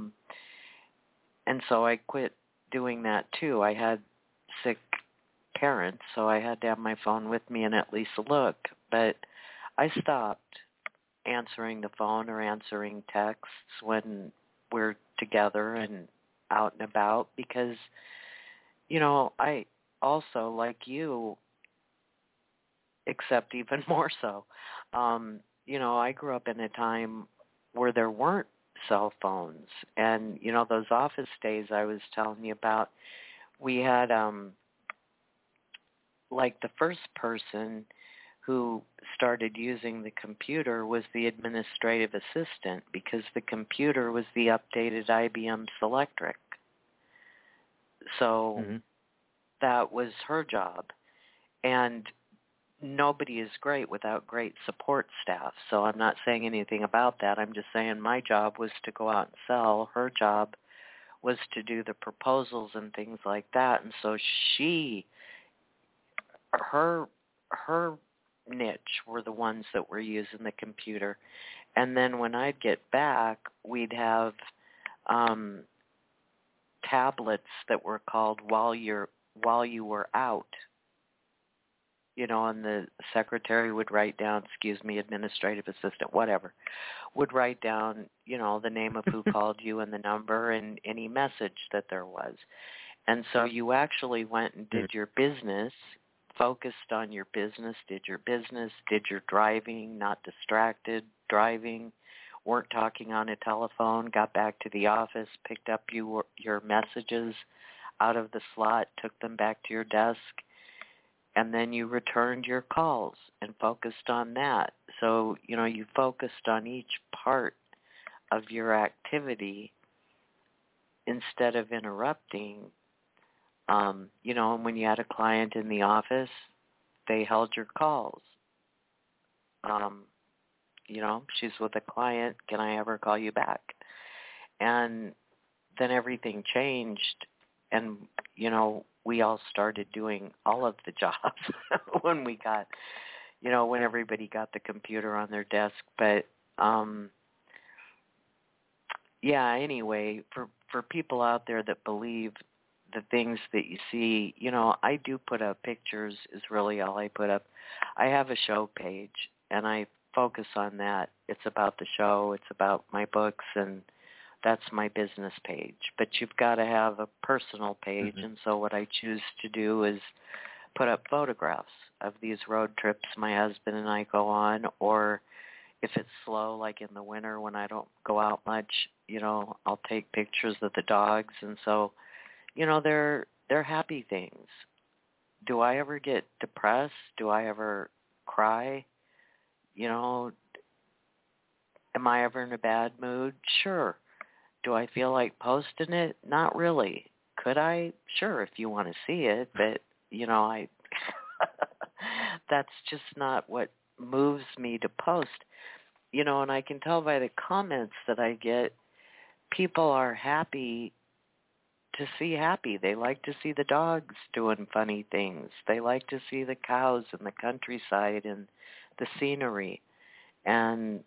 And so I quit doing that too. I had sick parents, so I had to have my phone with me and at least look. But I stopped answering the phone or answering texts when we're together and out and about because, you know, I also, like you, except even more so, you know, I grew up in a time where there weren't cell phones. And, you know, those office days I was telling you about, we had, like the first person who started using the computer was the administrative assistant because the computer was the updated IBM Selectric. So that was her job. And nobody is great without great support staff. So I'm not saying anything about that. I'm just saying my job was to go out and sell. Her job was to do the proposals and things like that. And so her niche were the ones that were using the computer. And then when I'd get back, we'd have tablets that were called while you were out. You know, and the secretary would write down, administrative assistant, whatever, would write down, you know, the name of who called you and the number and any message that there was. And so you actually went and did your business, focused on your business, did your driving, not distracted driving, weren't talking on a telephone, got back to the office, picked up your messages out of the slot, took them back to your desk, and then you returned your calls and focused on that. So, you know, you focused on each part of your activity instead of interrupting. You know, and when you had a client in the office, they held your calls. You know, she's with a client, can I ever call you back? And then everything changed, and, you know, we all started doing all of the jobs when we got, you know, when everybody got the computer on their desk. But, yeah, anyway, for people out there that believe the things that you see, you know, I do put up pictures is really all I put up. I have a show page, and I focus on that. It's about the show. It's about my books, and that's my business page. But you've got to have a personal page, and so what I choose to do is put up photographs of these road trips my husband and I go on, or if it's slow, like in the winter when I don't go out much, you know, I'll take pictures of the dogs, and so, you know, they're happy things. Do I ever get depressed? Do I ever cry? You know, am I ever in a bad mood? Sure. Do I feel like posting it? Not really. Could I? Sure, if you want to see it, but, you know, that's just not what moves me to post. You know, and I can tell by the comments that I get, people are happy to see happy. They like to see the dogs doing funny things. They like to see the cows and the countryside and the scenery. And,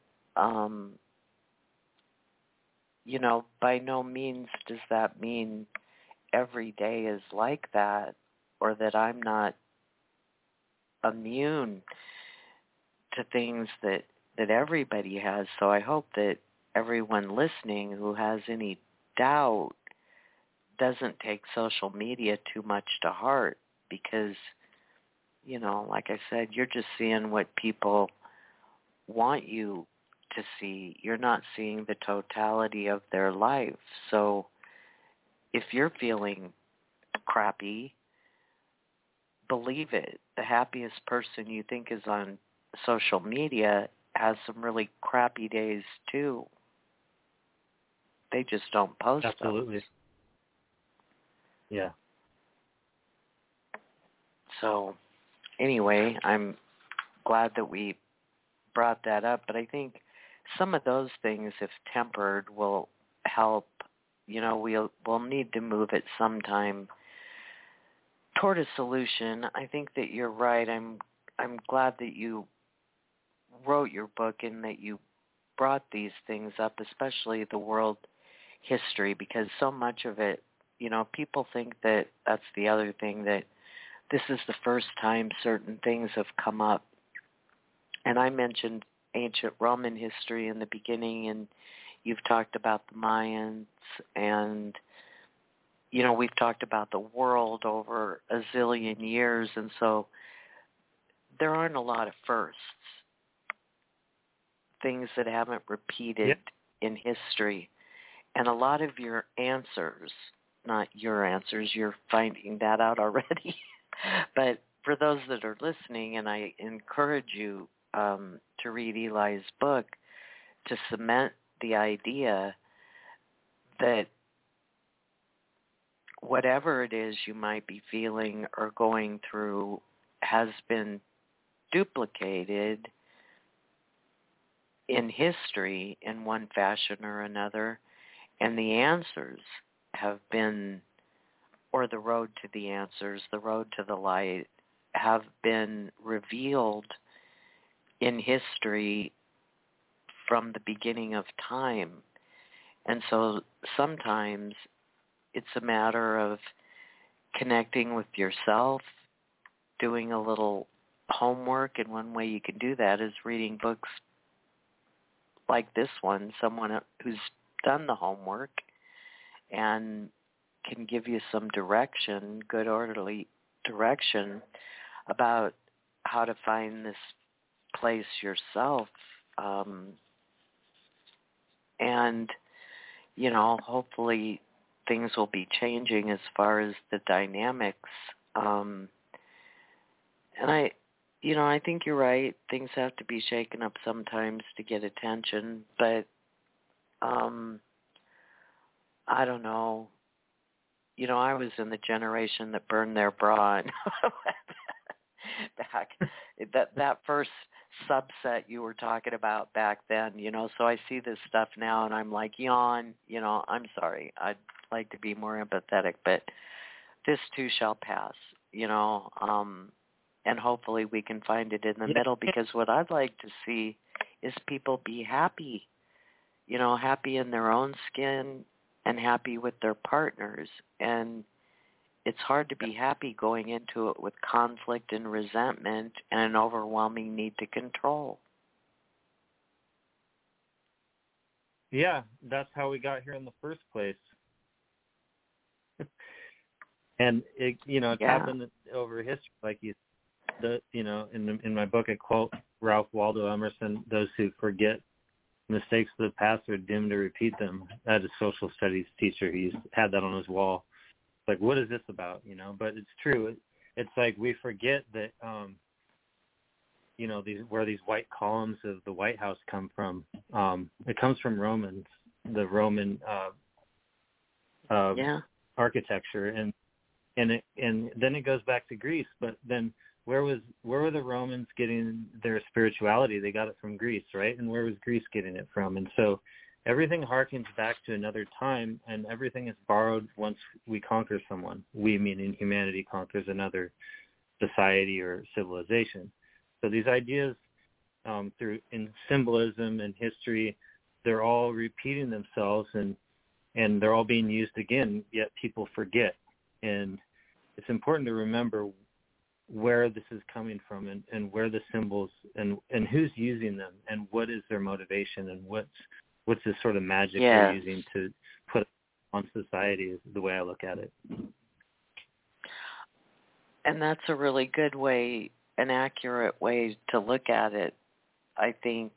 you know, by no means does that mean every day is like that, or that I'm not immune to things that everybody has. So I hope that everyone listening who has any doubt doesn't take social media too much to heart, because, you know, like I said, you're just seeing what people want you to see. You're not seeing the totality of their life. So if you're feeling crappy, believe it. The happiest person you think is on social media has some really crappy days too. They just don't post Absolutely. those. Yeah. So anyway, I'm glad that we brought that up, but I think some of those things, if tempered, will help. We'll need to move it sometime toward a solution. I think that you're right. I'm glad that you wrote your book and that you brought these things up, especially the world history, because so much of it, people think that that's the other thing, that this is the first time certain things have come up. And I mentioned ancient Roman history in the beginning, and you've talked about the Mayans, and, we've talked about the world over a zillion years, and so there aren't a lot of firsts, things that haven't repeated in history. And a lot of your answers, not your answers, you're finding that out already, but for those that are listening, and I encourage you to read Eli's book to cement the idea that whatever it is you might be feeling or going through has been duplicated in history in one fashion or another, and the answers have been, or the road to the answers, the road to the light, have been revealed in history from the beginning of time. And so sometimes it's a matter of connecting with yourself, doing a little homework, and one way you can do that is reading books like this one, someone who's done the homework and can give you some direction, good orderly direction about how to find this place yourself. And, hopefully things will be changing as far as the dynamics. And I think you're right. Things have to be shaken up sometimes to get attention, but I don't know. I was in the generation that burned their bra back. That first subset you were talking about back then, so I see this stuff now and I'm like, yawn, I'm sorry. I'd like to be more empathetic, but this too shall pass, and hopefully we can find it in the middle, because what I'd like to see is people be happy, happy in their own skin and happy with their partners. And it's hard to be happy going into it with conflict and resentment and an overwhelming need to control. Yeah, that's how we got here in the first place. And it happened over history, like you said. In my book I quote Ralph Waldo Emerson: "Those who forget mistakes of the past are doomed to repeat them." I had a social studies teacher. He had that on his wall. Like, what is this about? But it's true. It's like we forget that, where these white columns of the White House come from. It comes from Romans, the Roman architecture, and then it goes back to Greece. But then where were the Romans getting their spirituality? They got it from Greece, right? And where was Greece getting it from? And so everything harkens back to another time, and everything is borrowed once we conquer someone. We, meaning humanity, conquers another society or civilization. So these ideas, in symbolism and history, they're all repeating themselves, and they're all being used again, yet people forget. And it's important to remember where this is coming from, and where the symbols, and who's using them, and what is their motivation, and what's this sort of magic they're using to put on society, is the way I look at it. And that's a really good way, an accurate way to look at it. I think,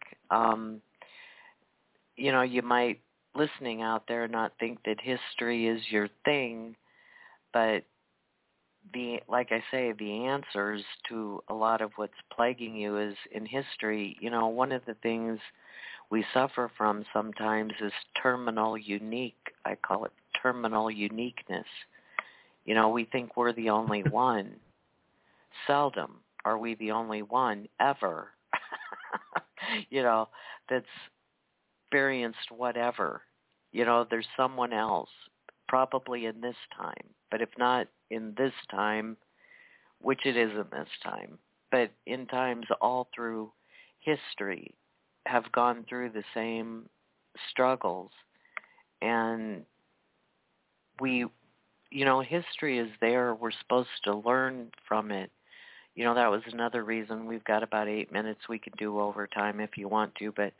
you might, listening out there, not think that history is your thing, but like I say, the answers to a lot of what's plaguing you is in history. One of the things we suffer from sometimes is terminal unique. I call it terminal uniqueness. We think we're the only one. seldom are we the only one ever, that's experienced whatever. There's someone else, probably in this time. But if not in this time, which it is in this time, but in times all through history have gone through the same struggles. And history is there. We're supposed to learn from it. That was another reason. We've got about 8 minutes. We could do overtime if you want to, but,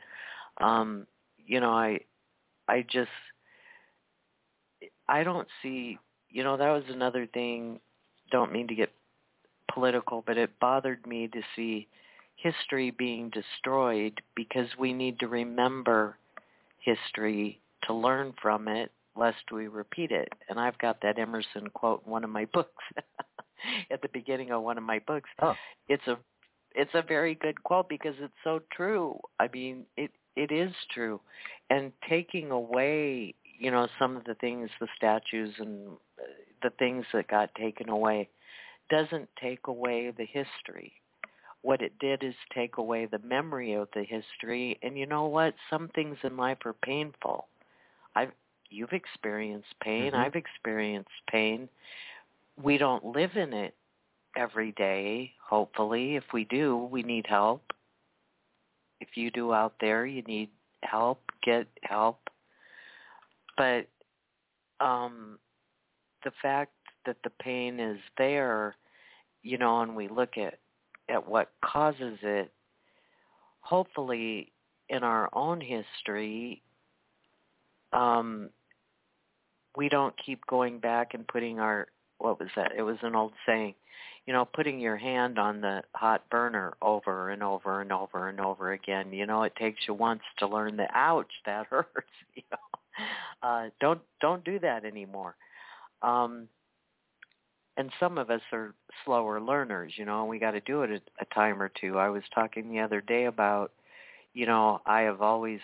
I don't see, that was another thing. Don't mean to get political, but it bothered me to see history being destroyed because we need to remember history to learn from it, lest we repeat it. And I've got that Emerson quote in one of my books, at the beginning of one of my books. Oh. It's a very good quote because it's so true. I mean, it is true. And taking away, some of the things, the statues and the things that got taken away, doesn't take away the history. What it did is take away the memory of the history. And you know what? Some things in life are painful. You've experienced pain. Mm-hmm. I've experienced pain. We don't live in it every day, hopefully. If we do, we need help. If you do out there, you need help, get help. But the fact that the pain is there, and we look at what causes it, hopefully in our own history, we don't keep going back and putting what was that? It was an old saying, putting your hand on the hot burner over and over and over and over again. It takes you once to learn the ouch, that hurts. Don't do that anymore. And some of us are slower learners, we got to do it a time or two. I was talking the other day about, I have always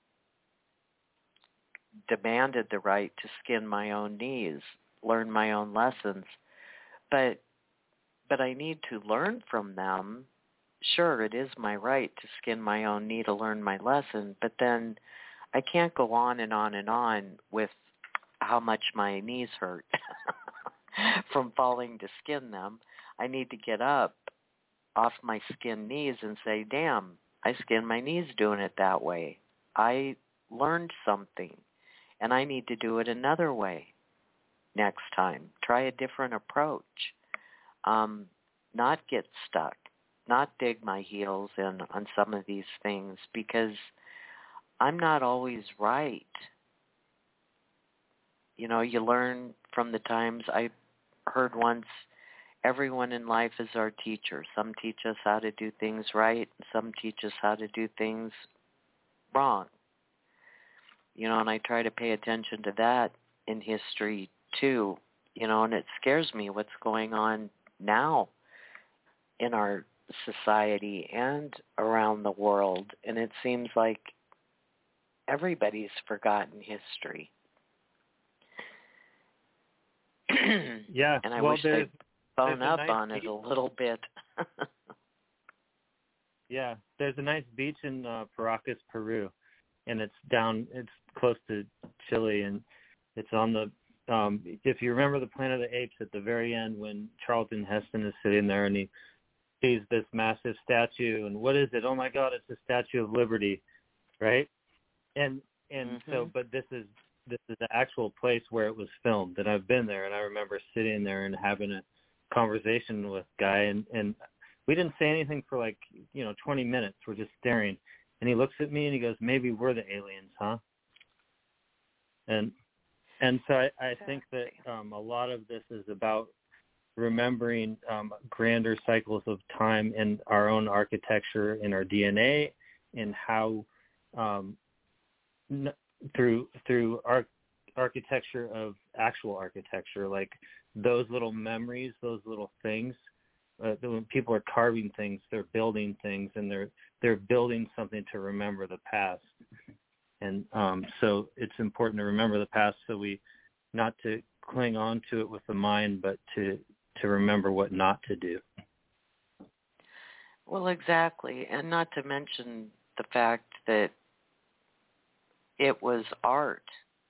demanded the right to skin my own knees, learn my own lessons, but I need to learn from them. Sure, it is my right to skin my own knee to learn my lesson, but then I can't go on and on and on with how much my knees hurt from falling to skin them. I need to get up off my skinned knees and say, damn, I skinned my knees doing it that way. I learned something, and I need to do it another way next time. Try a different approach. Not get stuck, not dig my heels in on some of these things because I'm not always right. You learn from the times. I heard once, everyone in life is our teacher. Some teach us how to do things right, some teach us how to do things wrong. And I try to pay attention to that in history too, and it scares me what's going on now in our society and around the world. And it seems like everybody's forgotten history. Yeah. And I wish they'd bone up on it a little bit. Yeah. There's a nice beach in Paracas, Peru, and it's close to Chile, and it's on the, if you remember the Planet of the Apes at the very end when Charlton Heston is sitting there and he sees this massive statue, and what is it? Oh my God, it's the Statue of Liberty, right? And so, but this is the actual place where it was filmed, and I've been there, and I remember sitting there and having a conversation with a guy, and we didn't say anything for 20 minutes. We're just staring, and he looks at me and he goes, maybe we're the aliens, huh? And so I think that a lot of this is about remembering grander cycles of time in our own architecture, in our DNA, and how through architecture of actual architecture, like those little memories, those little things. When people are carving things, they're building things, and they're building something to remember the past. And so it's important to remember the past, so we not to cling on to it with the mind, but to remember what not to do. Well, exactly. And not to mention the fact that it was art.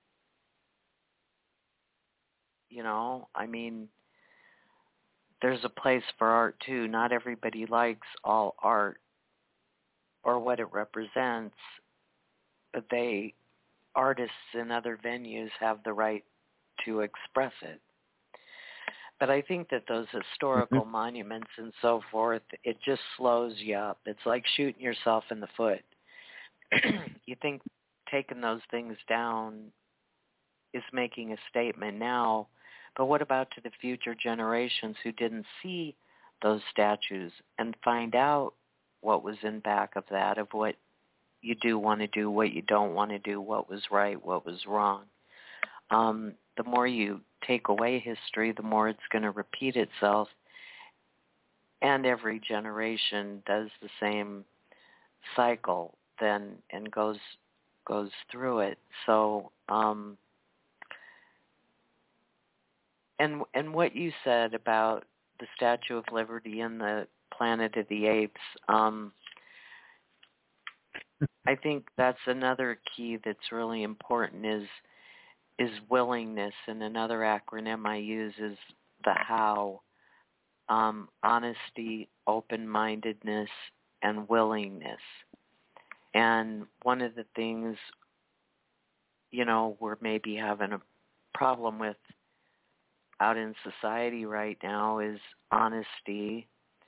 I mean, there's a place for art too. Not everybody likes all art or what it represents, but artists in other venues have the right to express it. But I think that those historical monuments and so forth, it just slows you up. It's like shooting yourself in the foot. You think taking those things down is making a statement now, but what about to the future generations who didn't see those statues and find out what was in back of that, of what you do want to do, what you don't want to do, what was right, what was wrong? The more you take away history, the more it's going to repeat itself, and every generation does the same cycle then and goes through it. So, and what you said about the Statue of Liberty and the Planet of the Apes, I think that's another key that's really important is willingness, and another acronym I use is the HOW, honesty, open-mindedness, and willingness. And one of the things, we're maybe having a problem with out in society right now is honesty,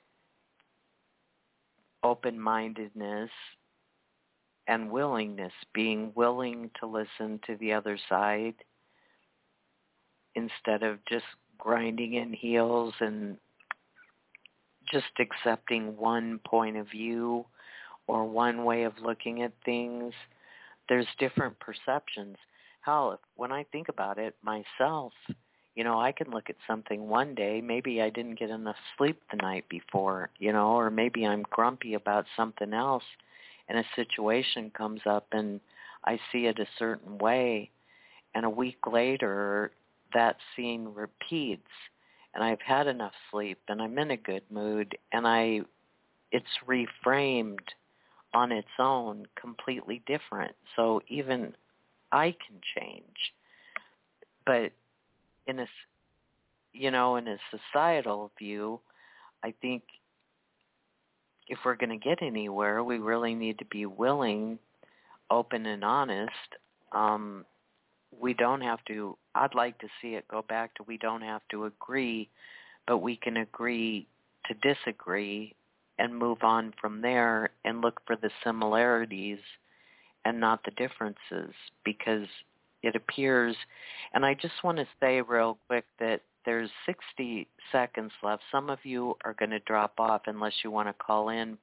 open-mindedness, and willingness, being willing to listen to the other side instead of just grinding in heels and just accepting one point of view or one way of looking at things. There's different perceptions. Hell, when I think about it myself, I can look at something one day, maybe I didn't get enough sleep the night before, or maybe I'm grumpy about something else, and a situation comes up and I see it a certain way, and a week later that scene repeats, and I've had enough sleep and I'm in a good mood, and it's reframed on its own completely different. So even I can change. But in a societal view, I think if we're going to get anywhere, we really need to be willing, open and honest. We don't have to, I'd like to see it go back to we don't have to agree, but we can agree to disagree and move on from there and look for the similarities and not the differences, because it appears, and I just want to say real quick that there's 60 seconds left. Some of you are going to drop off unless you want to call in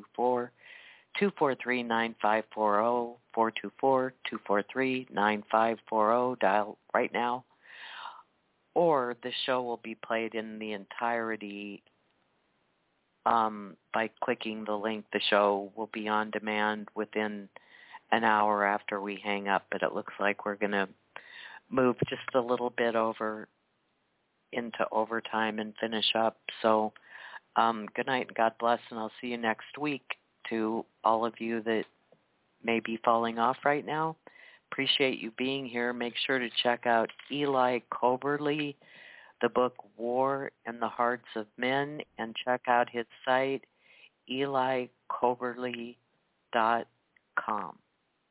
424-243-9540, 424-243-9540. Dial right now. Or the show will be played in the entirety by clicking the link. The show will be on demand within an hour after we hang up, but it looks like we're going to move just a little bit over into overtime and finish up. So good night and God bless, and I'll see you next week. To all of you that may be falling off right now, appreciate you being here. Make sure to check out Eli Coberly, the book War in the Hearts of Men, and check out his site, elicoberly.com.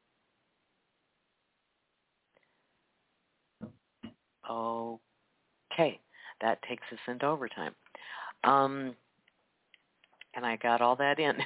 Okay, that takes us into overtime. And I got all that in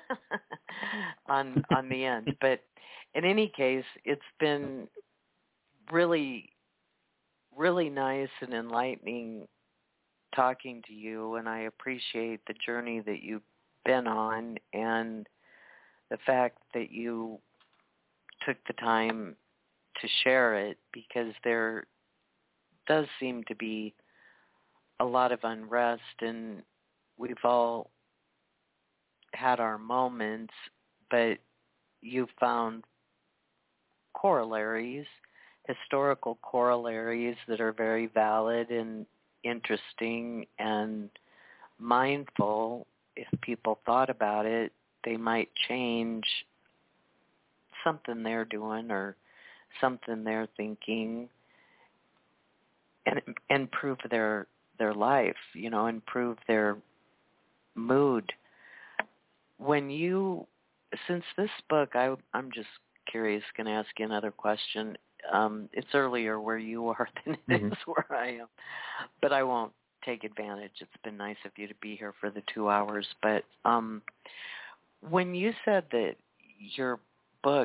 on the end. But in any case, it's been really, really nice and enlightening talking to you, and I appreciate the journey that you've been on and the fact that you took the time to share it, because there does seem to be a lot of unrest, and we've all had our moments, but you found corollaries, historical corollaries that are very valid and interesting and mindful if people thought about it, they might change something they're doing or something they're thinking and improve their life, improve their mood. Since this book, I'm just curious, going to ask you another question. It's earlier where you are than it is where I am, but I won't take advantage. It's been nice of you to be here for the 2 hours. But when you said that your book,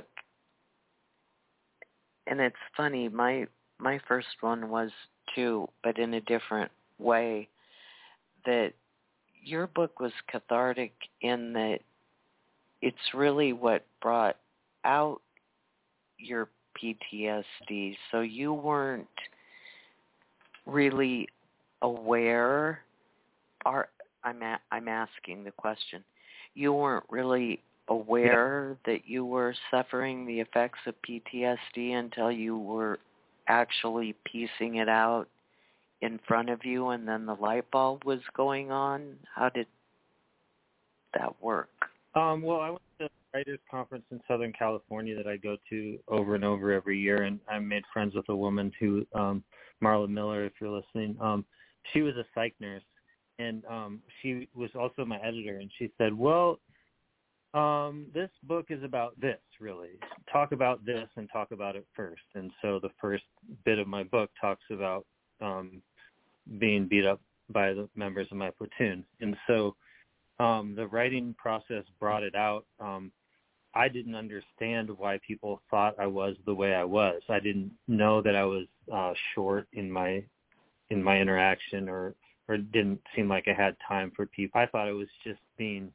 and it's funny, my first one was too, but in a different way, that your book was cathartic in that it's really what brought out your PTSD. So you weren't really aware, or I'm asking the question, you weren't really aware that you were suffering the effects of PTSD until you were actually piecing it out in front of you, and then the light bulb was going on? How did that work? Well, I went to a writers conference in Southern California that I go to over and over every year, and I made friends with a woman who, Marla Miller, if you're listening. She was a psych nurse, and she was also my editor, and she said, well, this book is about this, really. Talk about this and talk about it first. And so the first bit of my book talks about being beat up by the members of my platoon. And so the writing process brought it out. I didn't understand why people thought I was the way I was. I didn't know that I was short in my interaction, or it didn't seem like I had time for people. I thought it was just being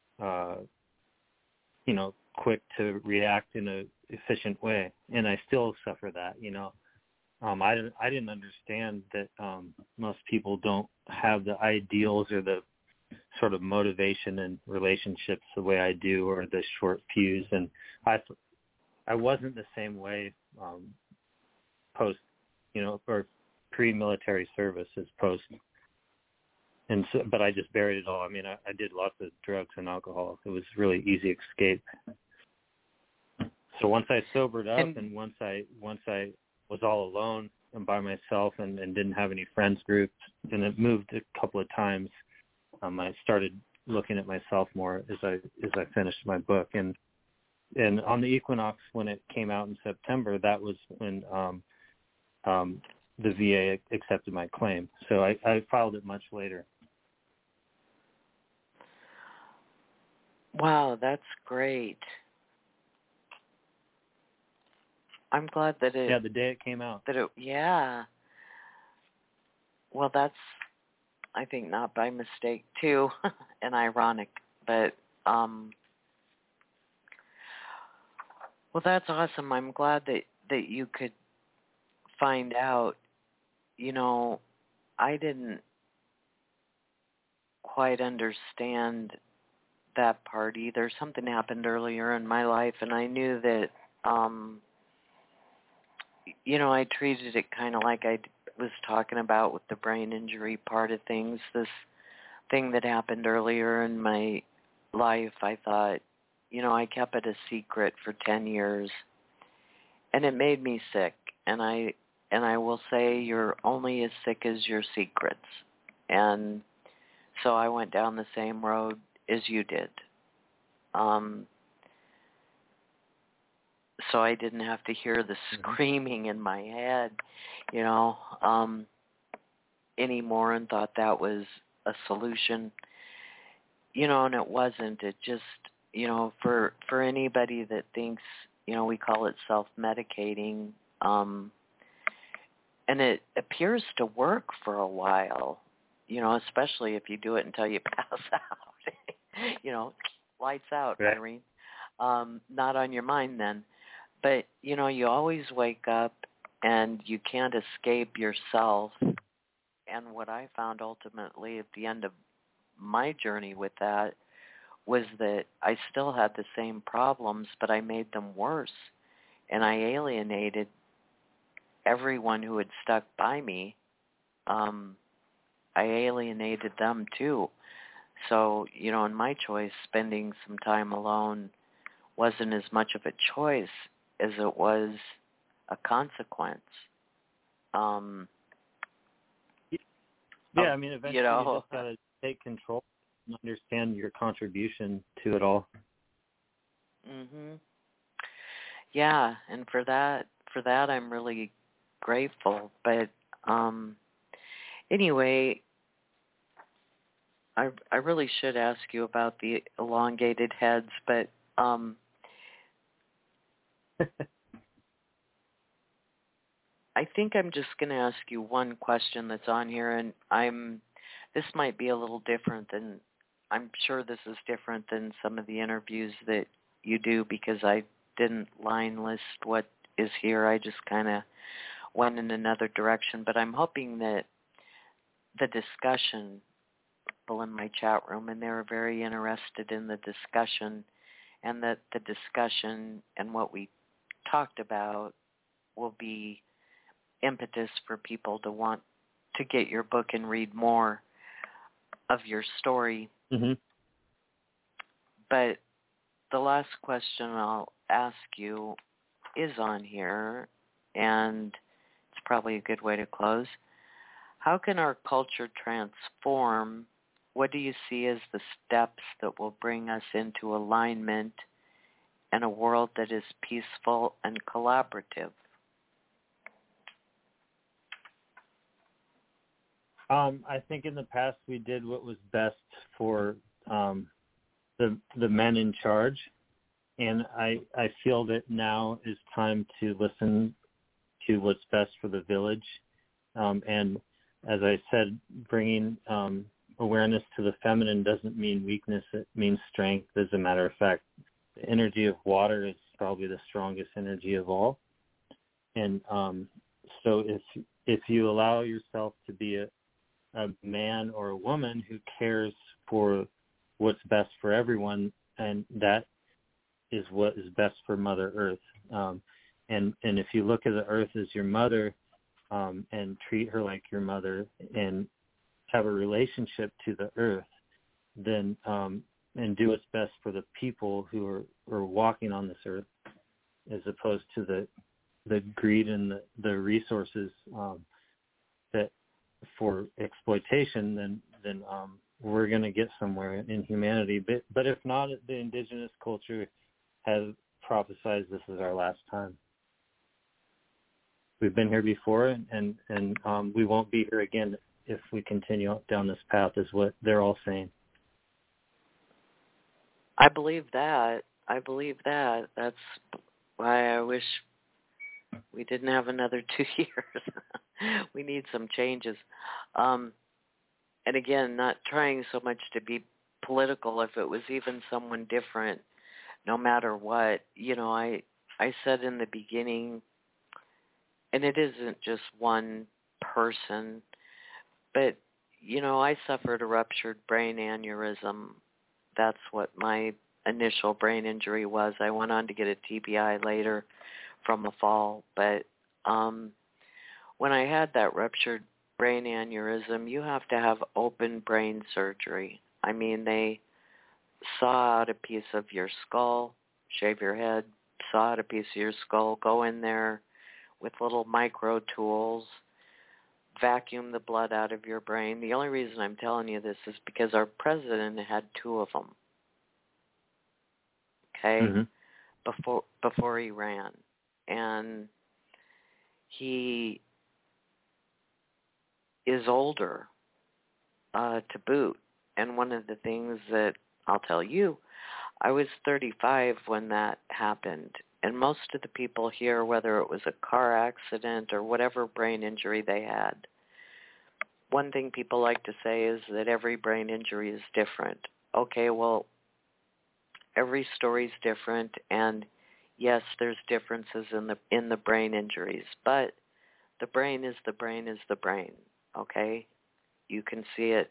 quick to react in a efficient way, and I still suffer that. I didn't understand that most people don't have the ideals or the sort of motivation and relationships the way I do, or the short fuse. And I wasn't the same way post, or pre-military service as post. And so, but I just buried it all. I mean, I did lots of drugs and alcohol. It was really easy escape. So once I sobered up, and once I was all alone and by myself, and didn't have any friends groups, and it moved a couple of times, I started looking at myself more as I finished my book. And on the equinox, when it came out in September, that was when the VA accepted my claim. So I filed it much later. Wow, that's great. I'm glad that it... Yeah, the day it came out. Yeah. Well, that's, I think, not by mistake, too, and ironic. But, well, that's awesome. I'm glad that you could find out. I didn't quite understand that part either. Something happened earlier in my life, and I knew that, I treated it kind of like I was talking about with the brain injury part of things. This thing that happened earlier in my life, I thought, I kept it a secret for 10 years, and it made me sick. And I will say, you're only as sick as your secrets. And so I went down the same road as you did. So I didn't have to hear the screaming in my head, anymore, and thought that was a solution, and it wasn't. It just, for anybody that thinks, we call it self-medicating, and it appears to work for a while, especially if you do it until you pass out, lights out, right. Irene. Not on your mind then. But, you always wake up and you can't escape yourself. And what I found ultimately at the end of my journey with that was that I still had the same problems, but I made them worse. And I alienated everyone who had stuck by me. I alienated them too. So, in my choice, spending some time alone wasn't as much of a choice as it was a consequence. Yeah, I mean, eventually you just got to take control and understand your contribution to it all. Mhm. Yeah, and for that I'm really grateful. But anyway, I really should ask you about the elongated heads, but I think I'm just going to ask you one question that's on here, and this might be a little different than, I'm sure this is different than some of the interviews that you do, because I didn't line list what is here. I just kind of went in another direction, but I'm hoping that the discussion, people in my chat room, and they were very interested in the discussion, and that the discussion and what we talked about will be impetus for people to want to get your book and read more of your story. Mm-hmm. But the last question I'll ask you is on here, and it's probably a good way to close. How can our culture transform? What do you see as the steps that will bring us into alignment and a world that is peaceful and collaborative? I think in the past we did what was best for the men in charge, and I feel that now is time to listen to what's best for the village. And as I said, bringing awareness to the feminine doesn't mean weakness; it means strength. As a matter of fact, the energy of water is probably the strongest energy of all. And so if you allow yourself to be a man or a woman who cares for what's best for everyone, and that is what is best for Mother Earth. And if you look at the Earth as your mother, and treat her like your mother, and have a relationship to the Earth, then and do what's best for the people who are walking on this Earth, as opposed to the greed and the resources that for exploitation, then we're going to get somewhere in humanity. But if not, the indigenous culture has prophesied this is our last time. We've been here before, and we won't be here again if we continue down this path, is what they're all saying. I believe that. That's why I wish we didn't have another 2 years. We need some changes. And again, not trying so much to be political. If it was even someone different, no matter what, I said in the beginning, and it isn't just one person, but, I suffered a ruptured brain aneurysm. That's what my initial brain injury was. I went on to get a TBI later from a fall. But when I had that ruptured brain aneurysm, you have to have open brain surgery. I mean, they saw out a piece of your skull, shave your head, saw out a piece of your skull, go in there with little micro tools, vacuum the blood out of your brain. The only reason I'm telling you this is because our president had 2 of them. Okay? Mm-hmm. Before he ran. And he is older to boot. And one of the things that I'll tell you, I was 35 when that happened. And most of the people here, whether it was a car accident or whatever brain injury they had, one thing people like to say is that every brain injury is different. Okay, well, every story's different, and yes, there's differences in the brain injuries, but the brain is the brain is the brain, okay? You can see it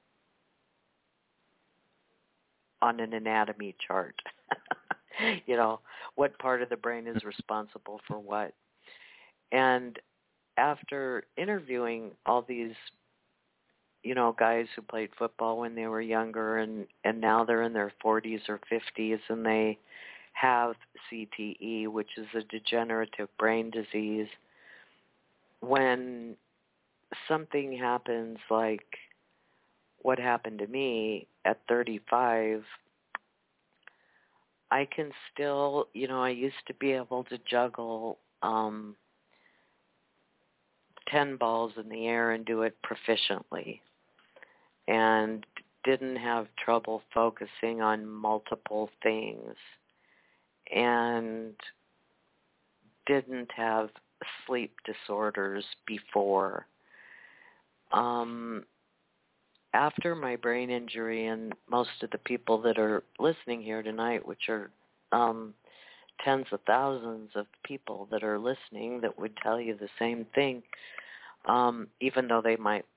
on an anatomy chart. What part of the brain is responsible for what. And after interviewing all these guys who played football when they were younger and now they're in their 40s or 50s and they have CTE, which is a degenerative brain disease. When something happens like what happened to me at 35, I can still, I used to be able to juggle 10 balls in the air and do it proficiently, and didn't have trouble focusing on multiple things, and didn't have sleep disorders before. After my brain injury, and most of the people that are listening here tonight, which are tens of thousands of people that are listening that would tell you the same thing, even though they might,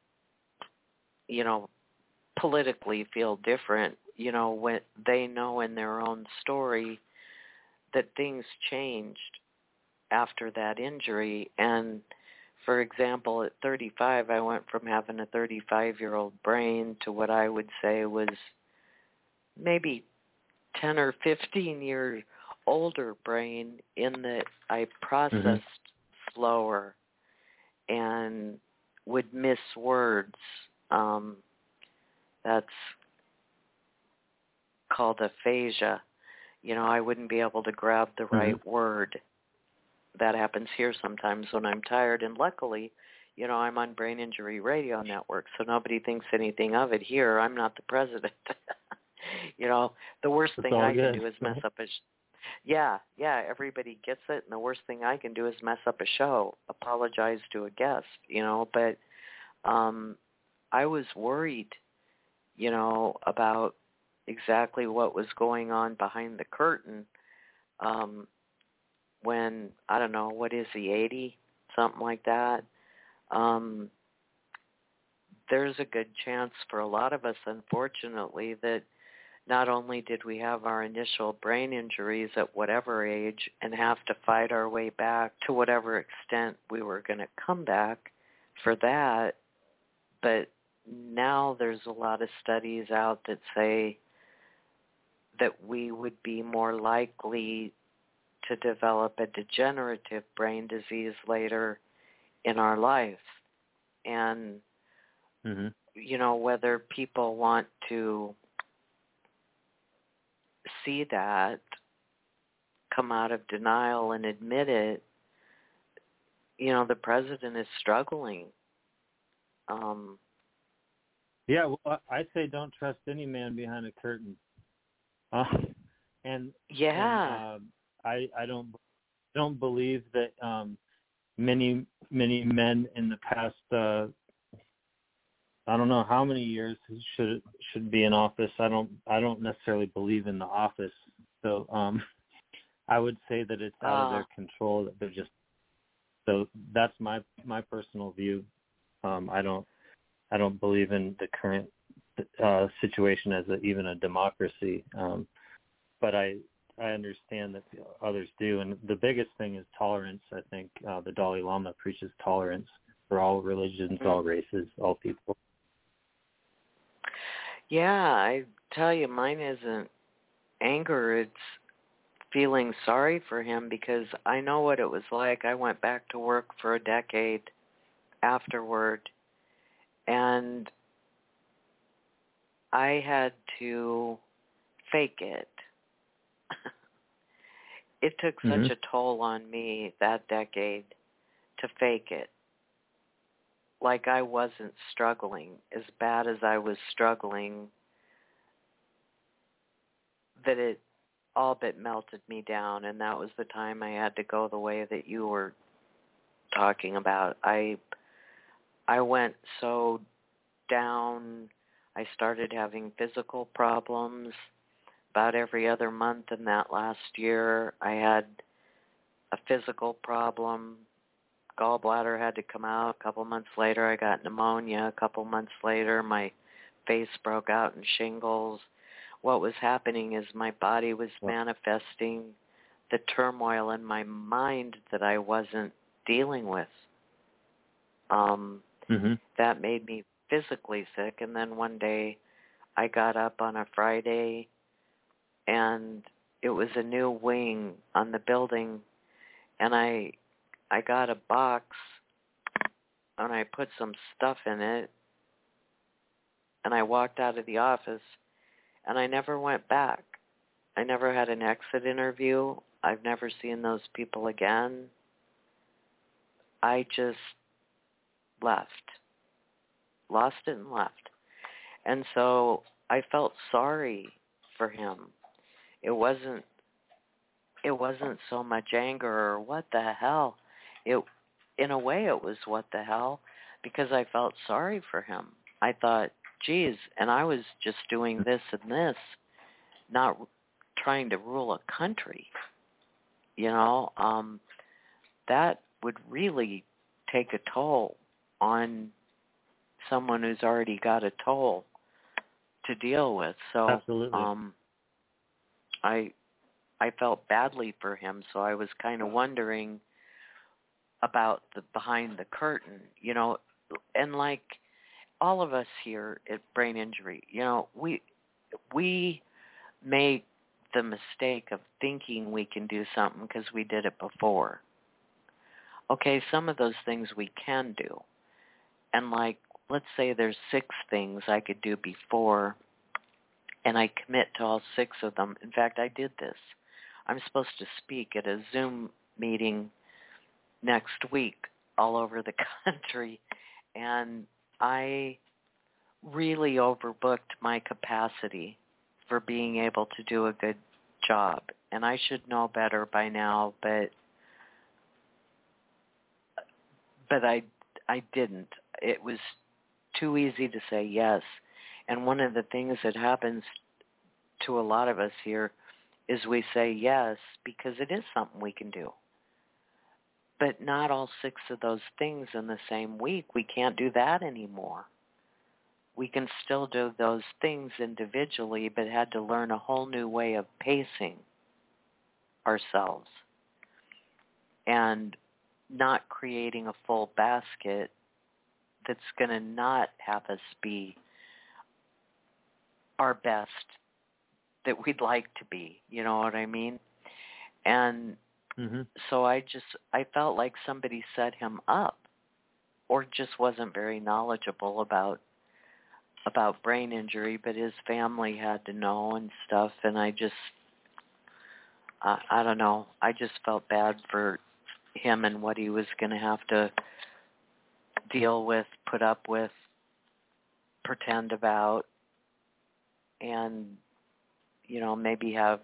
politically feel different, when they know in their own story that things changed after that injury. And for example, at 35, I went from having a 35-year-old brain to what I would say was maybe 10 or 15 years older brain, in that I processed slower and would miss words. That's called aphasia. I wouldn't be able to grab the right word. That happens here sometimes when I'm tired, and luckily, I'm on Brain Injury Radio Network, so nobody thinks anything of it here. I'm not the president. The worst thing I can do is mess up Yeah, everybody gets it, and the worst thing I can do is mess up a show, apologize to a guest, but I was worried, about exactly what was going on behind the curtain when, I don't know, what is he, 80, something like that. There's a good chance for a lot of us, unfortunately, that not only did we have our initial brain injuries at whatever age and have to fight our way back to whatever extent we were going to come back for that, but now there's a lot of studies out that say that we would be more likely to develop a degenerative brain disease later in our life. And, whether people want to see that, come out of denial and admit it, the president is struggling. Yeah, well, I say don't trust any man behind a curtain. I don't believe that many men in the past I don't know how many years should be in office. I don't necessarily believe in the office. So I would say that it's out of their control, that they're just, so that's my personal view. I don't believe in the current situation as even a democracy. But I understand that others do. And the biggest thing is tolerance. I think the Dalai Lama preaches tolerance for all religions, all races, all people. Yeah, I tell you, mine isn't anger. It's feeling sorry for him, because I know what it was like. I went back to work for a decade afterward, and I had to fake it. It took such a toll on me that decade to fake it. Like I wasn't struggling as bad as I was struggling, that it all but melted me down. And that was the time I had to go the way that you were talking about. I went so down. I started having physical problems about every other month in that last year. I had a physical problem. Gallbladder had to come out. A couple months later, I got pneumonia. A couple months later, my face broke out in shingles. What was happening is my body was manifesting the turmoil in my mind that I wasn't dealing with. That made me physically sick, and then one day I got up on a Friday, and it was a new wing on the building, and I got a box, and I put some stuff in it, and I walked out of the office, and I never went back. I never had an exit interview. I've never seen those people again. I just left. Lost it and left. And so I felt sorry for him. It wasn't so much anger or what the hell. In a way it was what the hell, because I felt sorry for him. I thought, geez, and I was just doing this and this, not trying to rule a country. That would really take a toll on someone who's already got a toll to deal with. So Absolutely. I felt badly for him, so I was kind of wondering about the behind the curtain, and like all of us here at Brain Injury, we make the mistake of thinking we can do something because we did it before. Okay, some of those things we can do. And like, let's say there's 6 things I could do before, and I commit to all 6 of them. In fact, I did this. I'm supposed to speak at a Zoom meeting next week all over the country, and I really overbooked my capacity for being able to do a good job. And I should know better by now, but I didn't. It was too easy to say yes. And one of the things that happens to a lot of us here is we say yes because it is something we can do. But not all 6 of those things in the same week. We can't do that anymore. We can still do those things individually, but had to learn a whole new way of pacing ourselves and not creating a full basket that's going to not have us be our best that we'd like to be. You know what I mean? And so I felt like somebody set him up or just wasn't very knowledgeable about brain injury, but his family had to know and stuff, and I don't know. I just felt bad for him and what he was going to have to deal with, put up with, pretend about, and, maybe have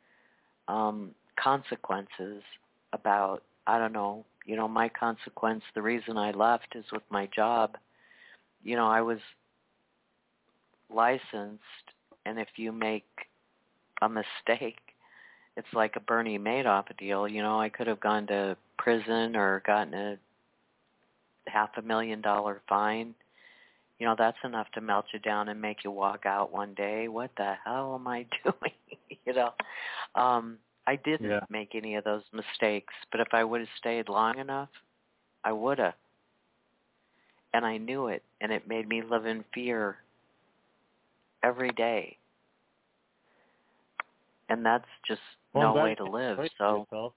consequences about, I don't know. My consequence, the reason I left is with my job. I was licensed, and if you make a mistake, it's like a Bernie Madoff deal. I could have gone to prison or gotten a $500,000 fine. That's enough to melt you down and make you walk out one day. What the hell am I doing? I didn't make any of those mistakes, but if I would have stayed long enough, I would have. And I knew it, and it made me live in fear every day. And that's just no way to live. So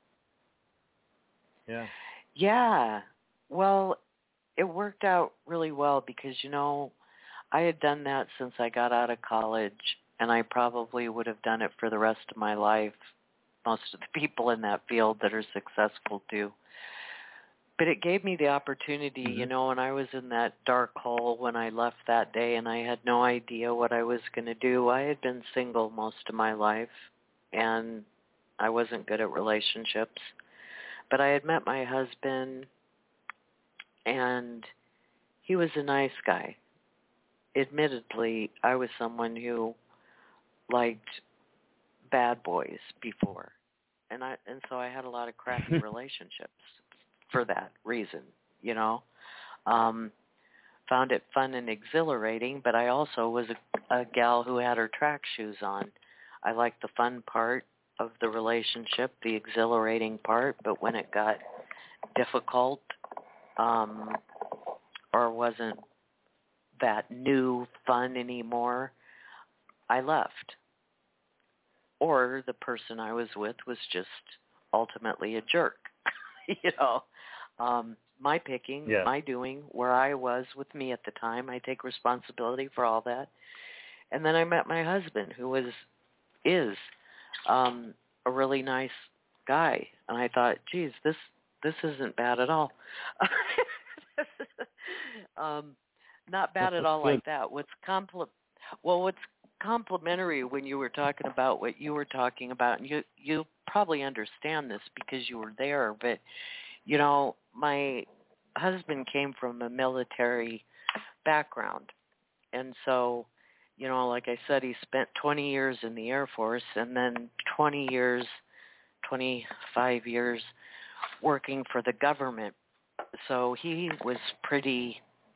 yeah. Well, it worked out really well because, I had done that since I got out of college, and I probably would have done it for the rest of my life. Most of the people in that field that are successful do. But it gave me the opportunity, and I was in that dark hole when I left that day, and I had no idea what I was going to do. I had been single most of my life, and I wasn't good at relationships. But I had met my husband, and he was a nice guy. Admittedly, I was someone who liked bad boys before, and so I had a lot of crappy relationships for that reason, Found it fun and exhilarating, but I also was a gal who had her track shoes on. I liked the fun part of the relationship, the exhilarating part, but when it got difficult or wasn't that new fun anymore, I left. Or the person I was with was just ultimately a jerk. My picking, Yeah. my doing, where I was with me at the time. I take responsibility for all that. And then I met my husband, who is a really nice guy. And I thought, geez, this isn't bad at all. Not bad at all like that. What's complimentary when you were talking about what you were talking about, and you probably understand this because you were there, but my husband came from a military background, and so like I said, he spent 20 years in the Air Force and then 25 years working for the government. So he was pretty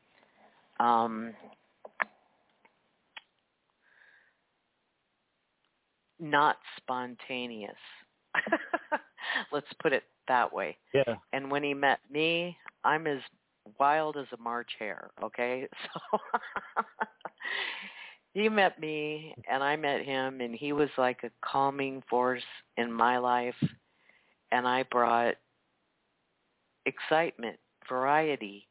not spontaneous. Let's put it that way. Yeah. And when he met me, I'm as wild as a March hare, okay? So he met me and I met him, and he was like a calming force in my life, and I brought excitement, variety,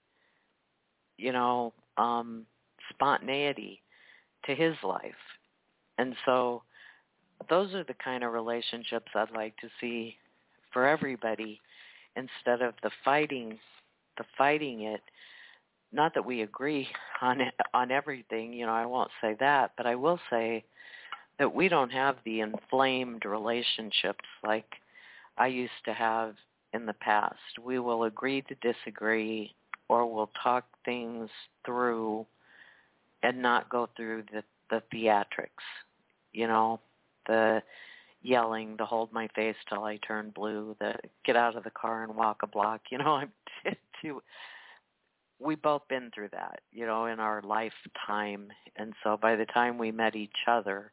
spontaneity to his life. And so those are the kind of relationships I'd like to see for everybody, instead of the fighting it. Not that we agree on everything, I won't say that, but I will say that we don't have the inflamed relationships like I used to have in the past. We will agree to disagree, or we'll talk things through and not go through the theatrics, the yelling, the hold my face till I turn blue, the get out of the car and walk a block. We both been through that, in our lifetime. And so by the time we met each other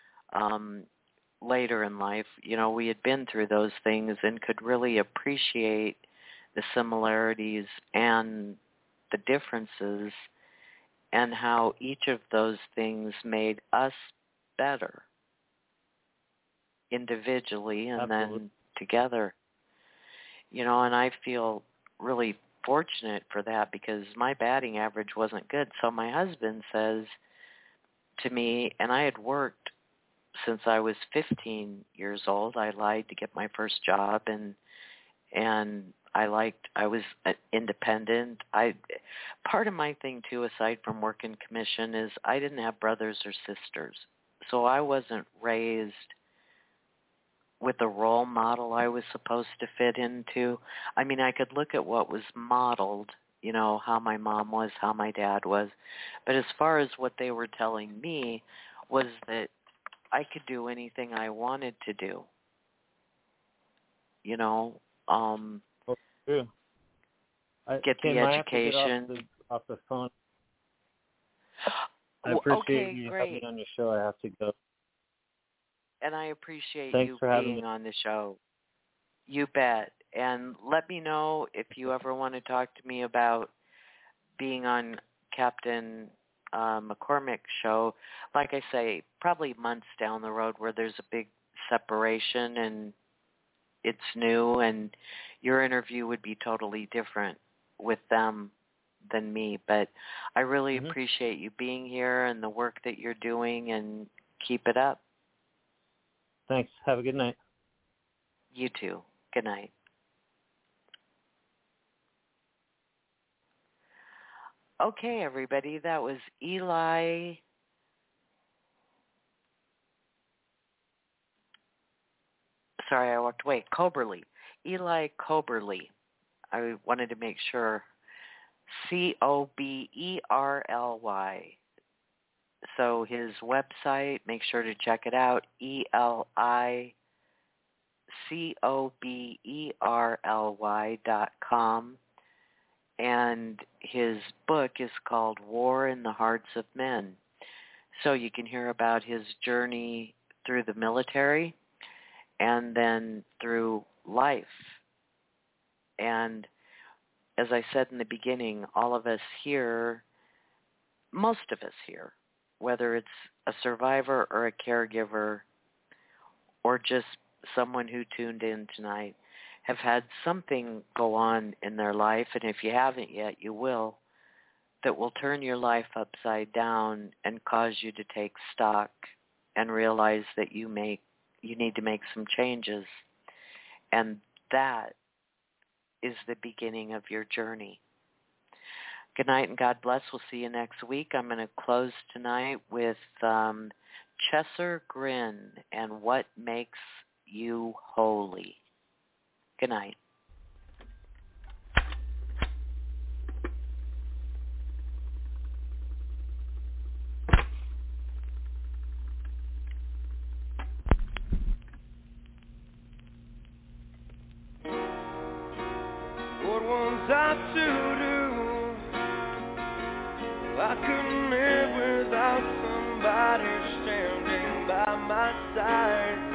later in life, we had been through those things and could really appreciate the similarities and the differences, and how each of those things made us better individually and Absolutely. then together. And I feel really fortunate for that, because my batting average wasn't good. So my husband says to me, and I had worked since I was 15 years old. I lied to get my first job, and I was independent. Part of my thing too, aside from working commission, is I didn't have brothers or sisters. So I wasn't raised with a role model I was supposed to fit into. I mean, I could look at what was modeled, how my mom was, how my dad was. But as far as what they were telling me was that I could do anything I wanted to do. True. Get Kim, the I have to education. get off the phone. I appreciate you great. having me on your show. I have to go. And I appreciate Thanks you for having being me. on the show. You bet. And let me know if you ever want to talk to me about being on Captain McCormick's show. Like I say, probably months down the road where there's a big separation and it's new, and your interview would be totally different with them than me. But I really appreciate you being here and the work that you're doing, and keep it up. Thanks. Have a good night. You too. Good night. Okay, everybody, that was Eli. Sorry, I walked away. Coberly. Eli Coberly. I wanted to make sure. Coberly. So his website, make sure to check it out, ELICOBERLY.com. And his book is called War in the Hearts of Men. So you can hear about his journey through the military and then through life. And as I said in the beginning, all of us here most of us here, whether it's a survivor or a caregiver or just someone who tuned in tonight, have had something go on in their life, and if you haven't yet, you will, that will turn your life upside down and cause you to take stock and realize that you need to make some changes. And that is the beginning of your journey. Good night and God bless. We'll see you next week. I'm going to close tonight with Chesser Grin and What Makes You Holy. Good night. What was I to do? I couldn't live without somebody standing by my side.